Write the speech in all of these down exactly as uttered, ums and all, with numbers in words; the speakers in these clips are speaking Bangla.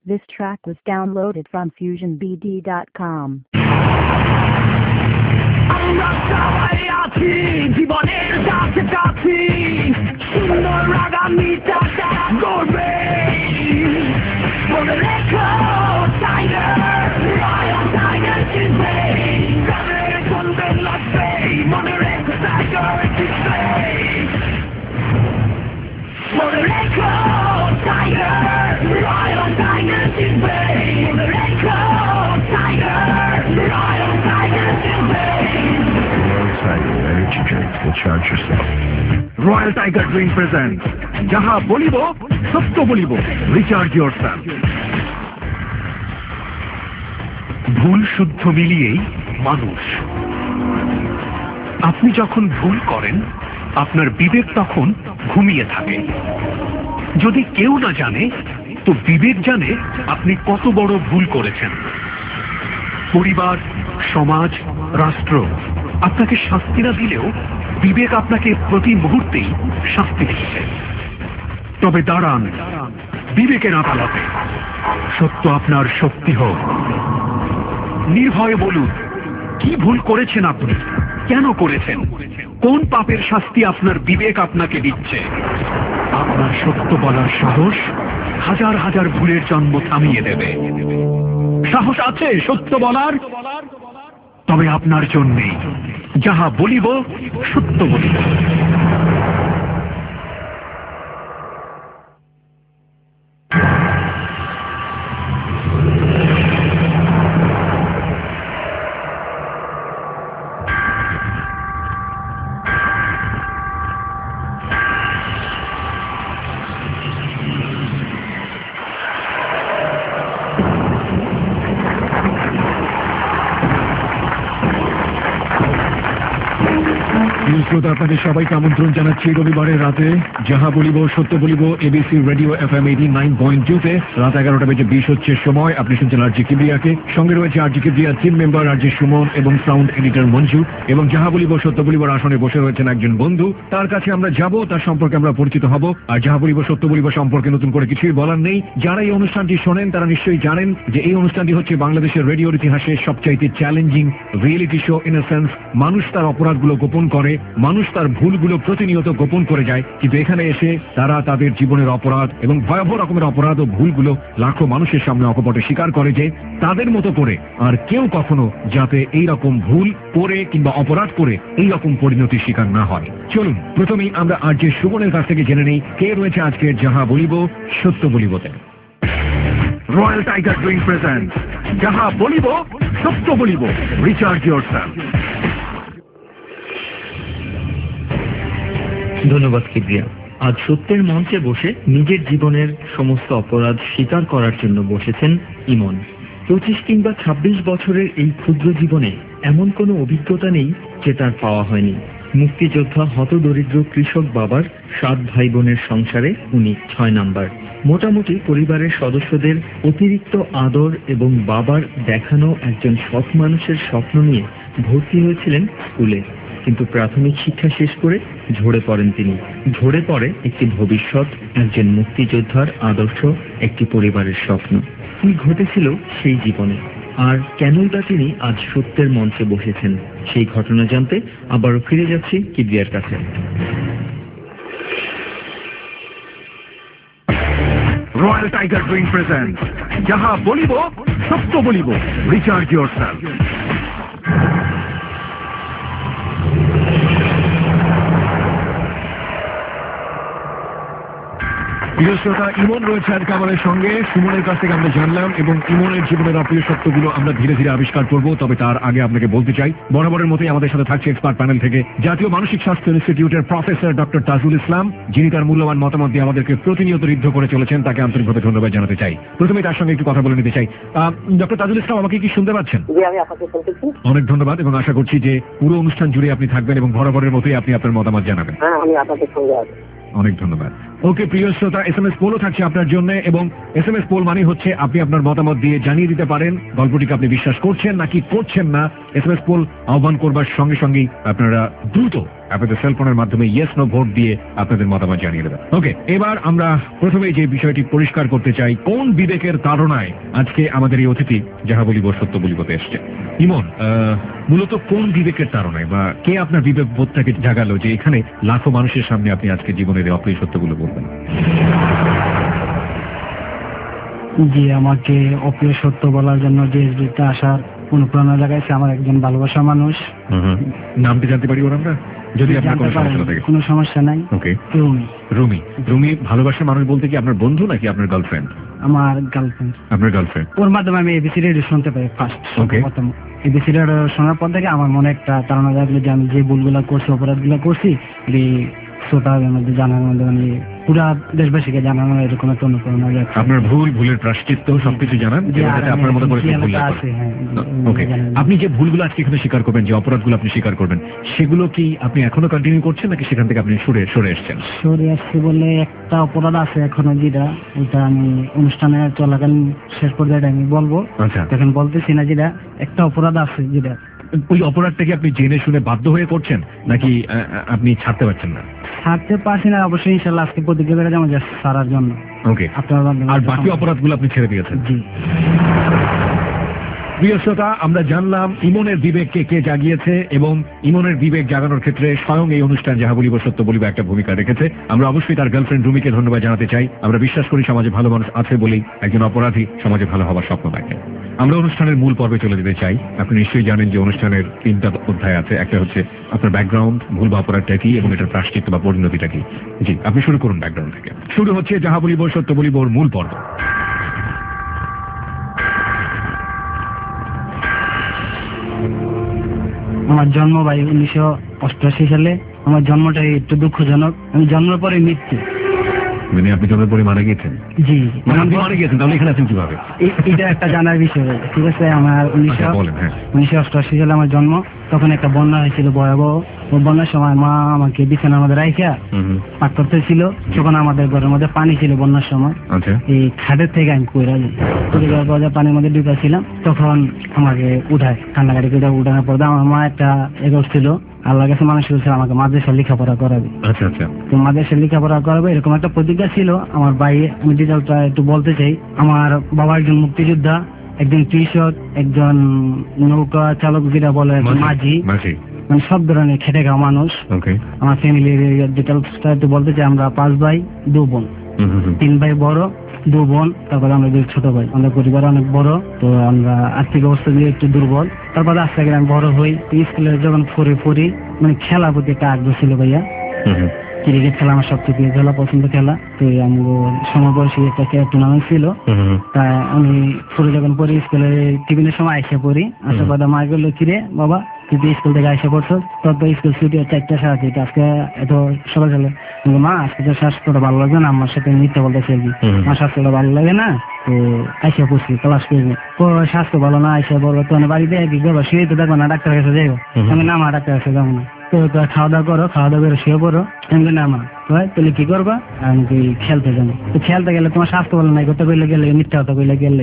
This track was downloaded from fusion b d dot com. আমরা সবাই আছি জীবনের কাছাকাছি, সুন্দর আগামীটা গড়বে। মনে রেখো টাইগার, রয়্যাল টাইগার জিতবে, গ্রামের চলবে লাগবে। মনে রেখো টাইগার জিতবে, মনে রেখো টাইগার, রয়্যাল টাইগার জিতবে, মনে রেখো টাইগার, রয়্যাল টাইগার জিতবে। Energy drink will charge yourself. Royal Tiger Drink presents Jaha Bolibo, Satto Bolibo, recharge yourself. ভুল শুদ্ধ মিলিয়েই মানুষ। আপনি যখন ভুল করেন, আপনার বিবেক তখন ঘুমিয়ে থাকে। যদি কেউ না জানে, তো বিবেক জানে আপনি কত বড় ভুল করেছেন। পরিবার, সমাজ, রাষ্ট্র আপনাকে শাস্তি না দিলেও বিবেক আপনাকে প্রতি মুহূর্তেই শাস্তি দিচ্ছে। তবে দাঁড়ান বিবেকের আদালতে, সত্য আপনার শক্তি হোক। নির্ভয়ে বলুন, কি ভুল করেছেন আপনি, কেন করেছেন, কোন পাপের শাস্তি আপনার বিবেক আপনাকে দিচ্ছে। আপনার সত্য বলার সাহস হাজার হাজার ভুলের জন্ম থামিয়ে দেবে। সাহস আছে সত্য বলার? তবে আপনার জন্যেই যাহা বলিব সত্য বলিব। শ্রোতা, আপনাদের সবাইকে আমন্ত্রণ জানাচ্ছি রবিবারের রাতে যাহা বলিব সত্য বলিব ABC radio F M eighty nine point two তে রাত এগারোটা বেজে বিশ হচ্ছে সময়। আপনি শুনছেন আরজি কিবরিয়াকে, সঙ্গে রয়েছে আরজি কিবরিয়ার টিম মেম্বার আরজি সুমন এবং সাউন্ড এডিটর মঞ্জু। এবং যাহা বলিব সত্য বলিবর আসনে বসে রয়েছেন একজন বন্ধু, তার কাছে আমরা যাব, তার সম্পর্কে আমরা পরিচিত হব। আর যাহা বলিব সত্য বলিব সম্পর্কে নতুন করে কিছুই বলার নেই। যারা এই অনুষ্ঠানটি শোনেন তারা নিশ্চয়ই জানেন যে এই অনুষ্ঠানটি হচ্ছে বাংলাদেশের রেডিওর ইতিহাসে সবচাইতে challenging reality show. In a sense, মানুষ তার অপরাধগুলো গোপন করে, মানুষ তার ভুলগুলো প্রতিনিয়ত গোপন করে যায়, কিন্তু এখানে এসে তারা তাদের জীবনের অপরাধ এবং ভয়াবহ রকমের অপরাধ ও ভুলগুলো লাখো মানুষের সামনে অকপটে স্বীকার করে যে তাদের মতো করে আর কেউ কখনো যাতে এই রকম ভুল করে কিংবা অপরাধ করে এই রকম পরিণতির শিকার না হয়। চলুন প্রথমেই আমরা আরজে সুমনের কাছ থেকে জেনে নেই কে রয়েছে আজকের যাহা বলিব সত্য বলিবতে। রয়্যাল টাইগার ড্রিঙ্ক প্রেজেন্ট যাহা বলিব সত্য বলিব, রিচার্জ ইয়োরসেলফ। ধন্যবাদ কিবরিয়া। আজ সত্যের মঞ্চে বসে নিজের জীবনের সমস্ত অপরাধ স্বীকার করার জন্য বসেছেন ইমন। পঁচিশ কিংবা ছাব্বিশ বছরের এই ক্ষুদ্র জীবনে এমন কোনো অভিজ্ঞতা নেই যে তার পাওয়া হয়নি। মুক্তিযোদ্ধা হতদরিদ্র কৃষক বাবার সাত ভাই বোনের সংসারে উনি ছয় নাম্বার। মোটামুটি পরিবারের সদস্যদের অতিরিক্ত আদর এবং বাবার দেখানো একজন সৎ মানুষের স্বপ্ন নিয়ে ভর্তি হয়েছিলেন স্কুলে। কিন্তু প্রাথমিক শিক্ষা শেষ করে ঝরে পড়েন তিনি। ঝরে পড়ে একটি ভবিষ্যৎ, একজন মুক্তিযোদ্ধার আদর্শ, একটি পরিবারের স্বপ্ন। কি ঘটেছিল সেই জীবনে, আর কেনই বা তিনি আজ সত্যের মঞ্চে বসেছেন, সেই ঘটনা জানতে আবারও ফিরে যাচ্ছি কিবরিয়ার কাছে। রয়্যাল টাইগার ড্রিঙ্ক প্রেজেন্ট যাহা বলিব সত্য বলিব, রিচার্জ ইয়োরসেলফ। প্রিয় শ্রোতা, ইমন রয়েছে আজকে আমাদের সঙ্গে। সুমনের কাছ থেকে আমরা জানলাম এবং ইমনের জীবনের অপ্রিয় সত্যগুলো আমরা ধীরে ধীরে আবিষ্কার করব। তবে তার আগে আপনাকে বলতে চাই, বরাবরের মতোই আমাদের সাথে থাকছে এক্সপার্ট প্যানেল থেকে জাতীয় মানসিক স্বাস্থ্য ইনস্টিটিউটের প্রফেসর ডক্টর তাজুল ইসলাম, যিনি তার মূল্যবান মতামত দিয়ে আমাদেরকে প্রতিনিয়ত ঋদ্ধ করে চলেছেন। তাকে আন্তরিকভাবে ধন্যবাদ জানাতে চাই। প্রথমে তার সঙ্গে একটু কথা বলে নিতে চাই। ডক্টর তাজুল ইসলাম, আমাকে কি শুনতে পাচ্ছেন? অনেক ধন্যবাদ এবং আশা করছি যে পুরো অনুষ্ঠান জুড়ে আপনি থাকবেন এবং বরাবরের মতোই আপনি আপনার মতামত জানাবেন। আমি আপনাদের সঙ্গে আছি। অনেক ধন্যবাদ। ওকে প্রিয় শ্রোতা, এস এম এস পোলও থাকছে আপনার জন্য, এবং এস এম এস পোল মানে হচ্ছে আপনি আপনার মতামত দিয়ে জানিয়ে দিতে পারেন গল্পটিকে আপনি বিশ্বাস করছেন নাকি করছেন না। এস এম এস পোল আহ্বান করবার সঙ্গে সঙ্গেই আপনারা দ্রুত আপনাদের সেলফোনের মাধ্যমে ইয়েস নো ভোট দিয়ে আপনাদের মতামত জানিয়ে দেবেন। ওকে, এবার আমরা প্রথমে যে বিষয়টি পরিষ্কার করতে চাই, কোন বিবেকের তাড়নায় আজকে আমাদের এই অতিথি যাহা বলিব সত্য বলিবতে এসছে। ইমন, আহ, মূলত কোন বিবেকের তাড়নায় বা কে আপনার বিবেক বোধটাকে জাগালো যে এখানে লাখো মানুষের সামনে আপনি আজকে জীবনের এই অপ্রিয় সত্যগুলো বলবেন? জি, আমাকে অপ্রিয় সত্য বলার জন্য যে এসডিতে আসার অনুপ্রেরণা জাগাইছে আমার একজন ভালোবাসা মানুষ। নামটি জানতে পারি ওর আমরা, যদি আপনার কোনো সমস্যা থাকে? কোনো সমস্যা নাই। ওকে, রুমি। রুমি, রুমি ভালোবাসার মানুষ বলতে কি আপনার বন্ধু নাকি আপনার গার্লফ্রেন্ড? আমার গার্লফ্রেন্ড। আপনার গার্লফ্রেন্ড। ওর মাধ্যমে আমি এবিসি রেডিও শুনতে পাই ফার্স্ট। ওকে, প্রথম এবিসি রেডিও শোনার পর থেকে আমার মনে একটা ধারণা জাগলো যে আমি যে ভুলগুলো করছি, অপরাধগুলো করছি, এই শ্রোতাদের মধ্যে জানানোর মধ্যে আমি পুরা দেশবাসীকে জানানো এরকম একটা অনুপ্রেরণা যাচ্ছে। আপনার ভুল, ভুলের প্রায়শ্চিত্ত সবকিছু জানান, যাতে আপনার মতো করে ভুল না করে। ওকে, আপনি যে ভুলগুলো আজকে এখানে স্বীকার করবেন, যে অপরাধগুলো আপনি স্বীকার করবেন, সেগুলো কি আপনি এখনো কন্টিনিউ করছেন নাকি সেখান থেকে আপনি সরে সরে এসেছেন? সরে আসছি বলে একটা অপরাধ আছে এখনো, যেটা ওইটা আমি অনুষ্ঠানে চলাকালীন শেষ পর্যায়ে আমি বলবো। আচ্ছা, এখন বলতেছি না, যেটা একটা অপরাধ আছে যেটা। ওই অপরাধটা কি আপনি জেনে শুনে বাধ্য হয়ে করছেন নাকি আপনি ছাড়তে পারছেন না? ছাড়তে পারছি না, অবশ্যই ইনশাল্লাহ আজকে প্রতিজ্ঞা করে যাবো যে ছাড়ার জন্য। ওকে, আপনার আর বাকি অপরাধগুলো আপনি ছেড়ে দিয়েছেন? জি। প্রিয় শ্রোতা, আমরা জানলাম ইমনের বিবেককে কে জাগিয়েছে, এবং ইমনের বিবেক জাগানোর ক্ষেত্রে স্বয়ং এই অনুষ্ঠান যাহা বলিব সত্য বলিব একটা ভূমিকা রেখেছে। আমরা অবশ্যই তার গার্লফ্রেন্ড রুমিকে ধন্যবাদ জানাতে চাই। আমরা বিশ্বাস করি সমাজে ভালো মানুষ আছে বলেই একজন অপরাধী সমাজে ভালো হওয়ার স্বপ্ন দেখে। আমরা অনুষ্ঠানের মূল পর্বে চলে যেতে চাই। আপনি নিশ্চয়ই জানেন যে অনুষ্ঠানের তিনটা অধ্যায় আছে। একটা হচ্ছে আপনার ব্যাকগ্রাউন্ড, ভুল বা অপরাধটা কি, এবং এটার প্রায়শ্চিত্ত বা পরিণতিটা কি। জি, আপনি শুরু করুন ব্যাকগ্রাউন্ড থেকে। শুরু হচ্ছে যাহা বলিব সত্য বলিব মূল পর্ব। আমার জন্ম ভাই উনিশশো অষ্টআশি সালে। আমার জন্মটাই একটু দুঃখজনক। আমি জন্মের পরে মৃত্যু। মানে আপনি জন্মের পরে মারা গিয়েছেন? জি। মানে আপনি মারা গিয়েছেন, তাহলে এখানে আছেন কিভাবে? এটা একটা জানার বিষয়। ঠিক আছে, আমার উনিশশো উনিশশো অষ্টআশি সালে আমার জন্ম। তখন একটা বন্যা হয়েছিল ভয়াবহ। বন্যার সময় মা আমাকে বিছানার মধ্যে রাইখা পাক করতেছিল। তখন আমাদের ঘরের মধ্যে পানি ছিল বন্যার সময়। এই খাটের থেকে আমি কইরা যাই পড়ে যাওয়ার পর পানির মধ্যে ঢুকাছিলাম। তখন আমাকে উঠায়, কান্নাকাটি করে উঠানোর পর আমার মা একটা এগোস ছিল, আল্লাহ কাছে মানুষ ছিল আমাকে মাদ্রাসা লেখাপড়া করাবে। আচ্ছা আচ্ছা, তো মাদ্রাসা লেখাপড়া করাবে এরকম একটা প্রতিজ্ঞা ছিল আমার ভাই। আমি ডিটেলটা একটু বলতে চাই। আমার বাবা একজন মুক্তিযোদ্ধা, একজন কৃষক, একজন নৌকা চালক, যেটা বলে মাঝি, মানে সব ধরনের খেটে খাওয়া মানুষ। আমার ফ্যামিলির ডিটেলসটা একটু বলতে চাই। আমরা পাঁচ ভাই, দু বোন। তিন ভাই বড়, দু বোন, তারপরে আমরা দুই ছোট ভাই। আমাদের পরিবার অনেক বড়, তো আমরা আর্থিক অবস্থা দিয়ে একটু দুর্বল। তারপরে আস্তে আস্তে আমি বড় হই। স্কুলে যখন পড়ে পড়ি, মানে খেলার প্রতি একটা আগ্রহ ছিল ভাইয়া। ক্রিকেট খেলা আমার সবচেয়ে প্রিয় খেলা, পছন্দ খেলা। তো আমি সমবয়সী একটা টুর্নামেন্ট ছিল, তাই আমি পরে যখন পড়ি স্কুলে টিফিনের সময় আইসা পড়ি। আসার কথা মা গেলো, কিরে বাবা তুই স্কুল থেকে আইসা পড়ছো, তোর তো স্কুল ছুটি চারটা সাড়ে চারটা, আজকে এত সকাল সকালে। মা আজকে তো স্বাস্থ্যটা ভালো লাগবে না, আমার সাথে মিথ্যা বলতেছে আর কি। আমার স্বাস্থ্যটা ভালো লাগে না, তো আইসা পড়ছি ক্লাস করবো। স্বাস্থ্য ভালো না, আইসা বলবো তো বাড়িতে কি করবো, শুয়ে তো দেখবো না, ডাক্তার কাছে যাইবো। আমি না, মা ডাক্তার কাছে যাবো না। তো খাওয়া দাওয়া করো, খাওয়া দাওয়া করে শুয়ে পড়ো। আমি না মা, তাহলে কি করবা? আমি খেলতে যাবো। তো খেলতে গেলে তোমার স্বাস্থ্য ভালো নাই, করতে কইলে গেলে মিথ্যা কথা কইলে গেলে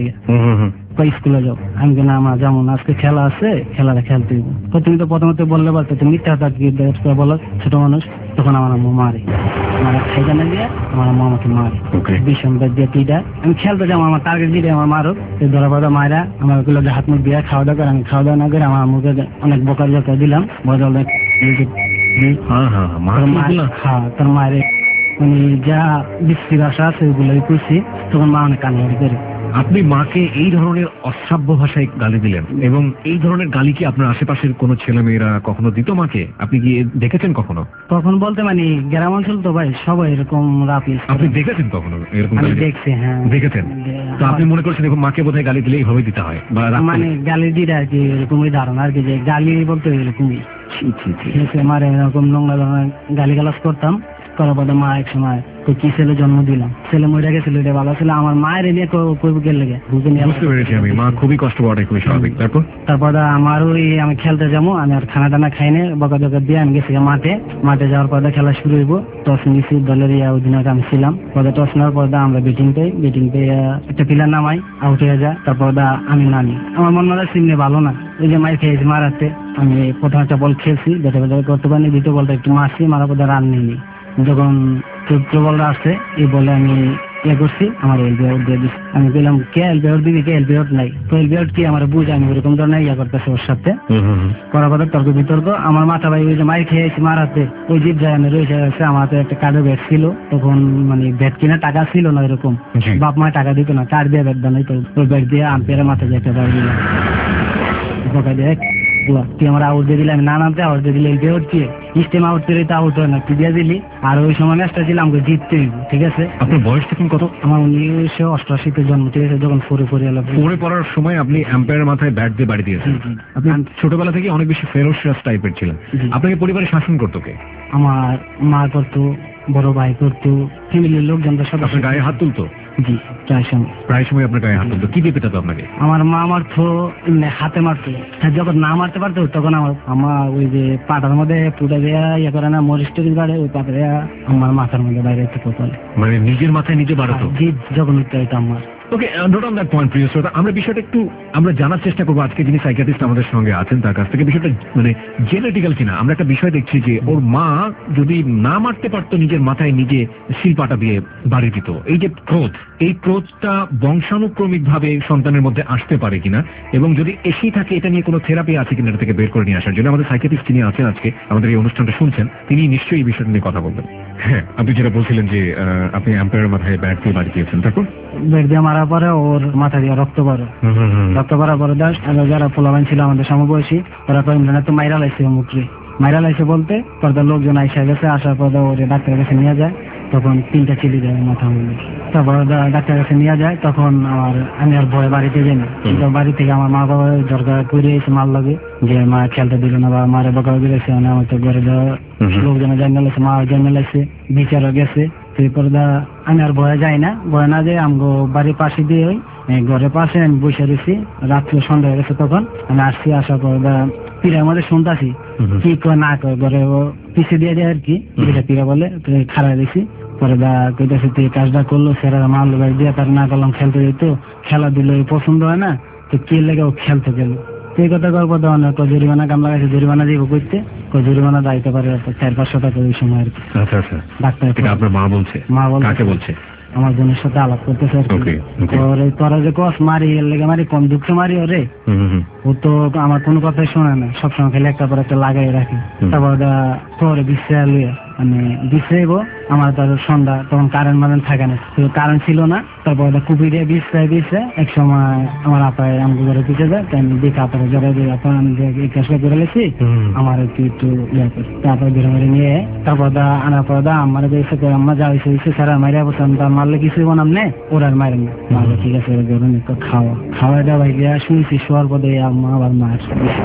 স্কুলে যাও। আমি না মা যাবো না, আজকে খেলা আছে, খেলাটা খেলতে দিব। তো তুমি তো প্রথমত বললে বলতো তুমি মিথ্যা কথা কি বলো, ছোট মানুষ। তখন আমার আম্মু মারে, আমার খাইতে না দিয়ে আমার আম্মু আমাকে মারে ভীষণ দিয়ে তিনটা। আমি খেলতে যাবো, আমার টার্গেট দিয়ে আমার মারক। ধরা পড়া মায়েরা আমার গুলো হাত মুখ দিয়ে খাওয়া দাওয়া করে। আমি খাওয়া দাওয়া না করে আমার আম্মুকে অনেক বোকার জোকা দিলাম। বদল তোর মায়ের মানে যা বৃষ্টির আশা আছে ওইগুলোই করছি। তখন মা অনেক কান্নাকাটি করে। আপনি মাকে এই ধরনের অশ্রাব্য ভাষায় গালি দিলেন, এবং এই ধরনের গালি কি আপনার আশেপাশের কোনো ছেলে মেয়েরা কখনো দিত মাকে? আপনি কি দেখেছেন কখনো? তখন বলতে মানে গ্রাম অঞ্চল তো ভাই, সবাই এরকম রাপ। আপনি দেখেছেন কখনো এরকম? দেখছি, হ্যাঁ দেখেছেন। তো আপনি মনে করছেন এরকম মাকে বোধহয় গালি দিলে এইভাবে দিতে হয়, বা মানে গালি দিলে আর কি এরকমই ধারণা আর কি, যে গালি বলতে এরকমই মারে এরকম নোংরা ধরনের গালি গালাজ করতাম। করার পরে মা এক সময় তো কি ছেলে জন্ম দিলাম, ছেলে মরে গেছিল, এটা ভালো ছিল, আমার মায়ের নিয়ে কইব গেল লেগে বুঝে নিয়ে বুঝতে পেরেছি আমি, মা খুবই কষ্ট পাওয়াটাই খুবই স্বাভাবিক। তারপর তারপর আমার ওই আমি খেলতে যাবো, আমি আর খানা টানা খাই না, বকা জকা দিয়ে আমি গেছি মাঠে। মাঠে যাওয়ার পর খেলা শুরু হইব, টস নিয়েছি, দলের ইয়া অধিনায়ক আমি ছিলাম। পরে টস নেওয়ার পর আমরা ব্যাটিং পাই, ব্যাটিং পেয়ে একটা প্লেয়ার নামাই, আউট হয়ে যায়। তারপর আমি নামি, আমার মন মারা সিমনে ভালো না, ওই যে মার খেয়েছি মারাতে। আমি প্রথম একটা বল খেলছি, ব্যাটে ব্যাটে করতে পারিনি, দ্বিতীয় বলটা একটু মারছি, মারার পর রান নিইনি। যখন চতুর্থ বলটা আসছে, এই বলে আমি ইয়ে করছি, আমার এলবি আউট দিয়ে দিচ্ছি। আমি বললাম কে এলবি আউট দিবি, কে এলবি আউট নাই, তো এলবি আউট কি আমার বুঝ, আমি ওরকম ধরনের ইয়া করতেছি ওর সাথে করার পর তর্ক বিতর্ক। আমার মাথা ভাই ওই যে মার খেয়েছি মারাতে, ওই জিপ যায় আমি রয়েছে গেছে। আমার হাতে একটা কার্ডের ব্যাট ছিল তখন, মানে ব্যাট কিনা টাকা ছিল না এরকম, বাপ মা টাকা দিত না, কার্ড দিয়ে ব্যাট বানাই, তো ওই ব্যাট দিয়ে আম্পায়ারের মাথায় যেতে পারি দিলাম, বকা দিয়ে তুই আমার আউট দিয়ে দিলে, আমি না নামতে আউট দিয়ে দিলে এলবি আউট দিয়ে স্টেম আউট করে তো আউট হয় না, তুই দিয়ে দিলি। আর ওই সময় ম্যাচটা ছিল আমাকে জিততে হইব, ঠিক আছে। আপনার বয়স তখন কত? আমার উনিশশো অষ্টআশিতে জন্ম, ঠিক আছে, যখন ফোরে ফোরে এলাম। ফোরে পড়ার সময় আপনি এম্পায়ারের মাথায় ব্যাট দিয়ে বাড়ি দিয়েছেন। আপনি ছোটবেলা থেকে অনেক বেশি ফেরোসিয়াস টাইপের ছিলেন। আপনাকে পরিবারে শাসন করতো কে? আমার মা করতো, বড় ভাই করতো, ফ্যামিলির লোকজন সব। আপনার গায়ে হাত তুলতো? জি, প্রায় সময় প্রায় সময় আপনার গায়ে হাত তুলতো। কি দিয়ে পেটাতো আপনাকে? আমার মা মারতো, হাতে মারতো, যখন না মারতে পারতো তখন আমার আমার ওই যে পাটার মধ্যে পুটা দেয়া ইয়ে করে না, মরিচ টরিচ বাড়ে, ওই পাটা দেয়া আমার মাথার মধ্যে বাইরে থেকে তোলে, মানে নিজের মাথায় নিজে বাড়াতো। জি, যখন উঠতে হইতো আমার। Okay, note on that point প্রিয় শ্রোতা। আমরা বিষয়টা একটু আমরা জানার চেষ্টা করবো আজকে, যিনি সাইকিয়াট্রিস্ট আমাদের সঙ্গে আছেন তার কাছ থেকে, বিষয়টা মানে জেনেটিক্যাল কিনা। আমরা একটা বিষয় দেখছি যে ওর মা যদি না মারতে পারতো, নিজের মাথায় নিজে শিলপাটা দিয়ে বাড়ি দিত। এই যে ক্রোধ, এই ক্রোধটা বংশানুক্রমিক ভাবে সন্তানের মধ্যে আসতে পারে কিনা, এবং যদি এসেই থাকে এটা নিয়ে কোনো থেরাপি আছে কিনা এটা থেকে বের করে নিয়ে আসার জন্য আমাদের সাইকিয়াট্রিস্ট যিনি আছেন আজকে আমাদের এই অনুষ্ঠানটা শুনছেন, তিনি নিশ্চয়ই এই বিষয়টা নিয়ে কথা বলবেন। হ্যাঁ, আপনি যেটা বলছিলেন যে আপনি এম্পায়ারের মাথায় ব্যাট দিয়ে বাড়ি দিয়েছেন, তারপর ব্যাট দিয়ে মারার পরে ওর মাথা দিয়ে রক্ত পড়ে, রক্ত পড়ার পরে যারা পোলাবান ছিল আমাদের সমবয়সী, ওরা কয়েকজন তো মাইরা লাইছে, মুখে মাইরা লাইছে বলতে পর্দার লোকজন আইসা গেছে, আসার পর ওর ডাক্তারের কাছে নিয়ে যায়, তখন তিনটা চিলি যায় মাথা মধ্যে। তারপর ডাক্তারের কাছে নিয়ে যায়, তখন আমার আমি আর ভয় বাড়িতে যাই না, বাড়ি থেকে আমার মা বাবা দরকার করে এসে মার লাগে যে মা খেলতে দিল না বা মারে বকা দিয়েছে, আমার তো ঘরে লোকজন জানিয়ে লাগছে, মা জানিয়ে লাগছে, বিচারও গেছে। এরপর আমি আর ভয়ে যাই না, ভয় না যাই আমগো বাড়ির পাশে দিয়ে ওই ঘরের পাশে আমি বসে রয়েছি, রাত্রে সন্ধ্যা হয়ে গেছে, তখন আমি আসছি, আসার পর পীরের মধ্যে শুনতেছি কি কয় না কয়, ঘরে পিছিয়ে দিয়ে যায় আর কি, পীরা বলে খারাপ দিয়েছি। পরে দা কইতেছে তুই কাজটা করলো, সেরা মারলো বাড়ি দিয়ে, তার না করলাম খেলতে যেত, খেলা দিল পছন্দ হয় না, তো কি লেগে ও খেলতে গেল। এই কথা গল্প দেওয়া না, জরিমানা কাম লাগাইছে, জরিমানা দিব করতে, জরিমানা দায়িত্ব পারে চার পাঁচশো টাকা ওই সময় আর কি। আচ্ছা আচ্ছা, ডাক্তার আপনার মা বলছে? মা বলছে। কাকে বলছে? আমার বোনের সাথে আলাপ করতেছে আর কি। তোরা যে কস মারি এর লেগে মারি, কম দুঃখে মারি ওরে, ও তো আমার কোনো কথাই শোনে না, সবসময় খেলে একটা পর একটা লাগাই রাখি। তারপর তোর বিশ্রায় লুয়ে মানে বিশ্রাইব, আমার তার সন্ধ্যা তখন কারেন্ট মারেন্ট থাকে না, কারেন্ট ছিল না। তারপর কুপি দিয়ে বিশ্রায় বিশ্রে এক সময় আমার আপায় আমাকে ঘরে পিছিয়ে যায়, তাই আমি দেখে আপনারা জড়াই দিই, আপনার আমি এই কাজটা করে গেছি, আমার একটু একটু ইয়ে করি। তারপর ঘুরে মেরে নিয়ে তারপর দা আনার পর দা আমার দেখছে আম্মা যা হয়েছে হয়েছে সারা মাইরা বসলাম, তার মারলে কিছু বানাম নে, ওরা আর মারেন না, মারলে ঠিক আছে ধরুন একটু খাওয়া খাওয়া দেওয়া ভাই গিয়া শুনছি শোয়ার পদে আম্মা আবার মার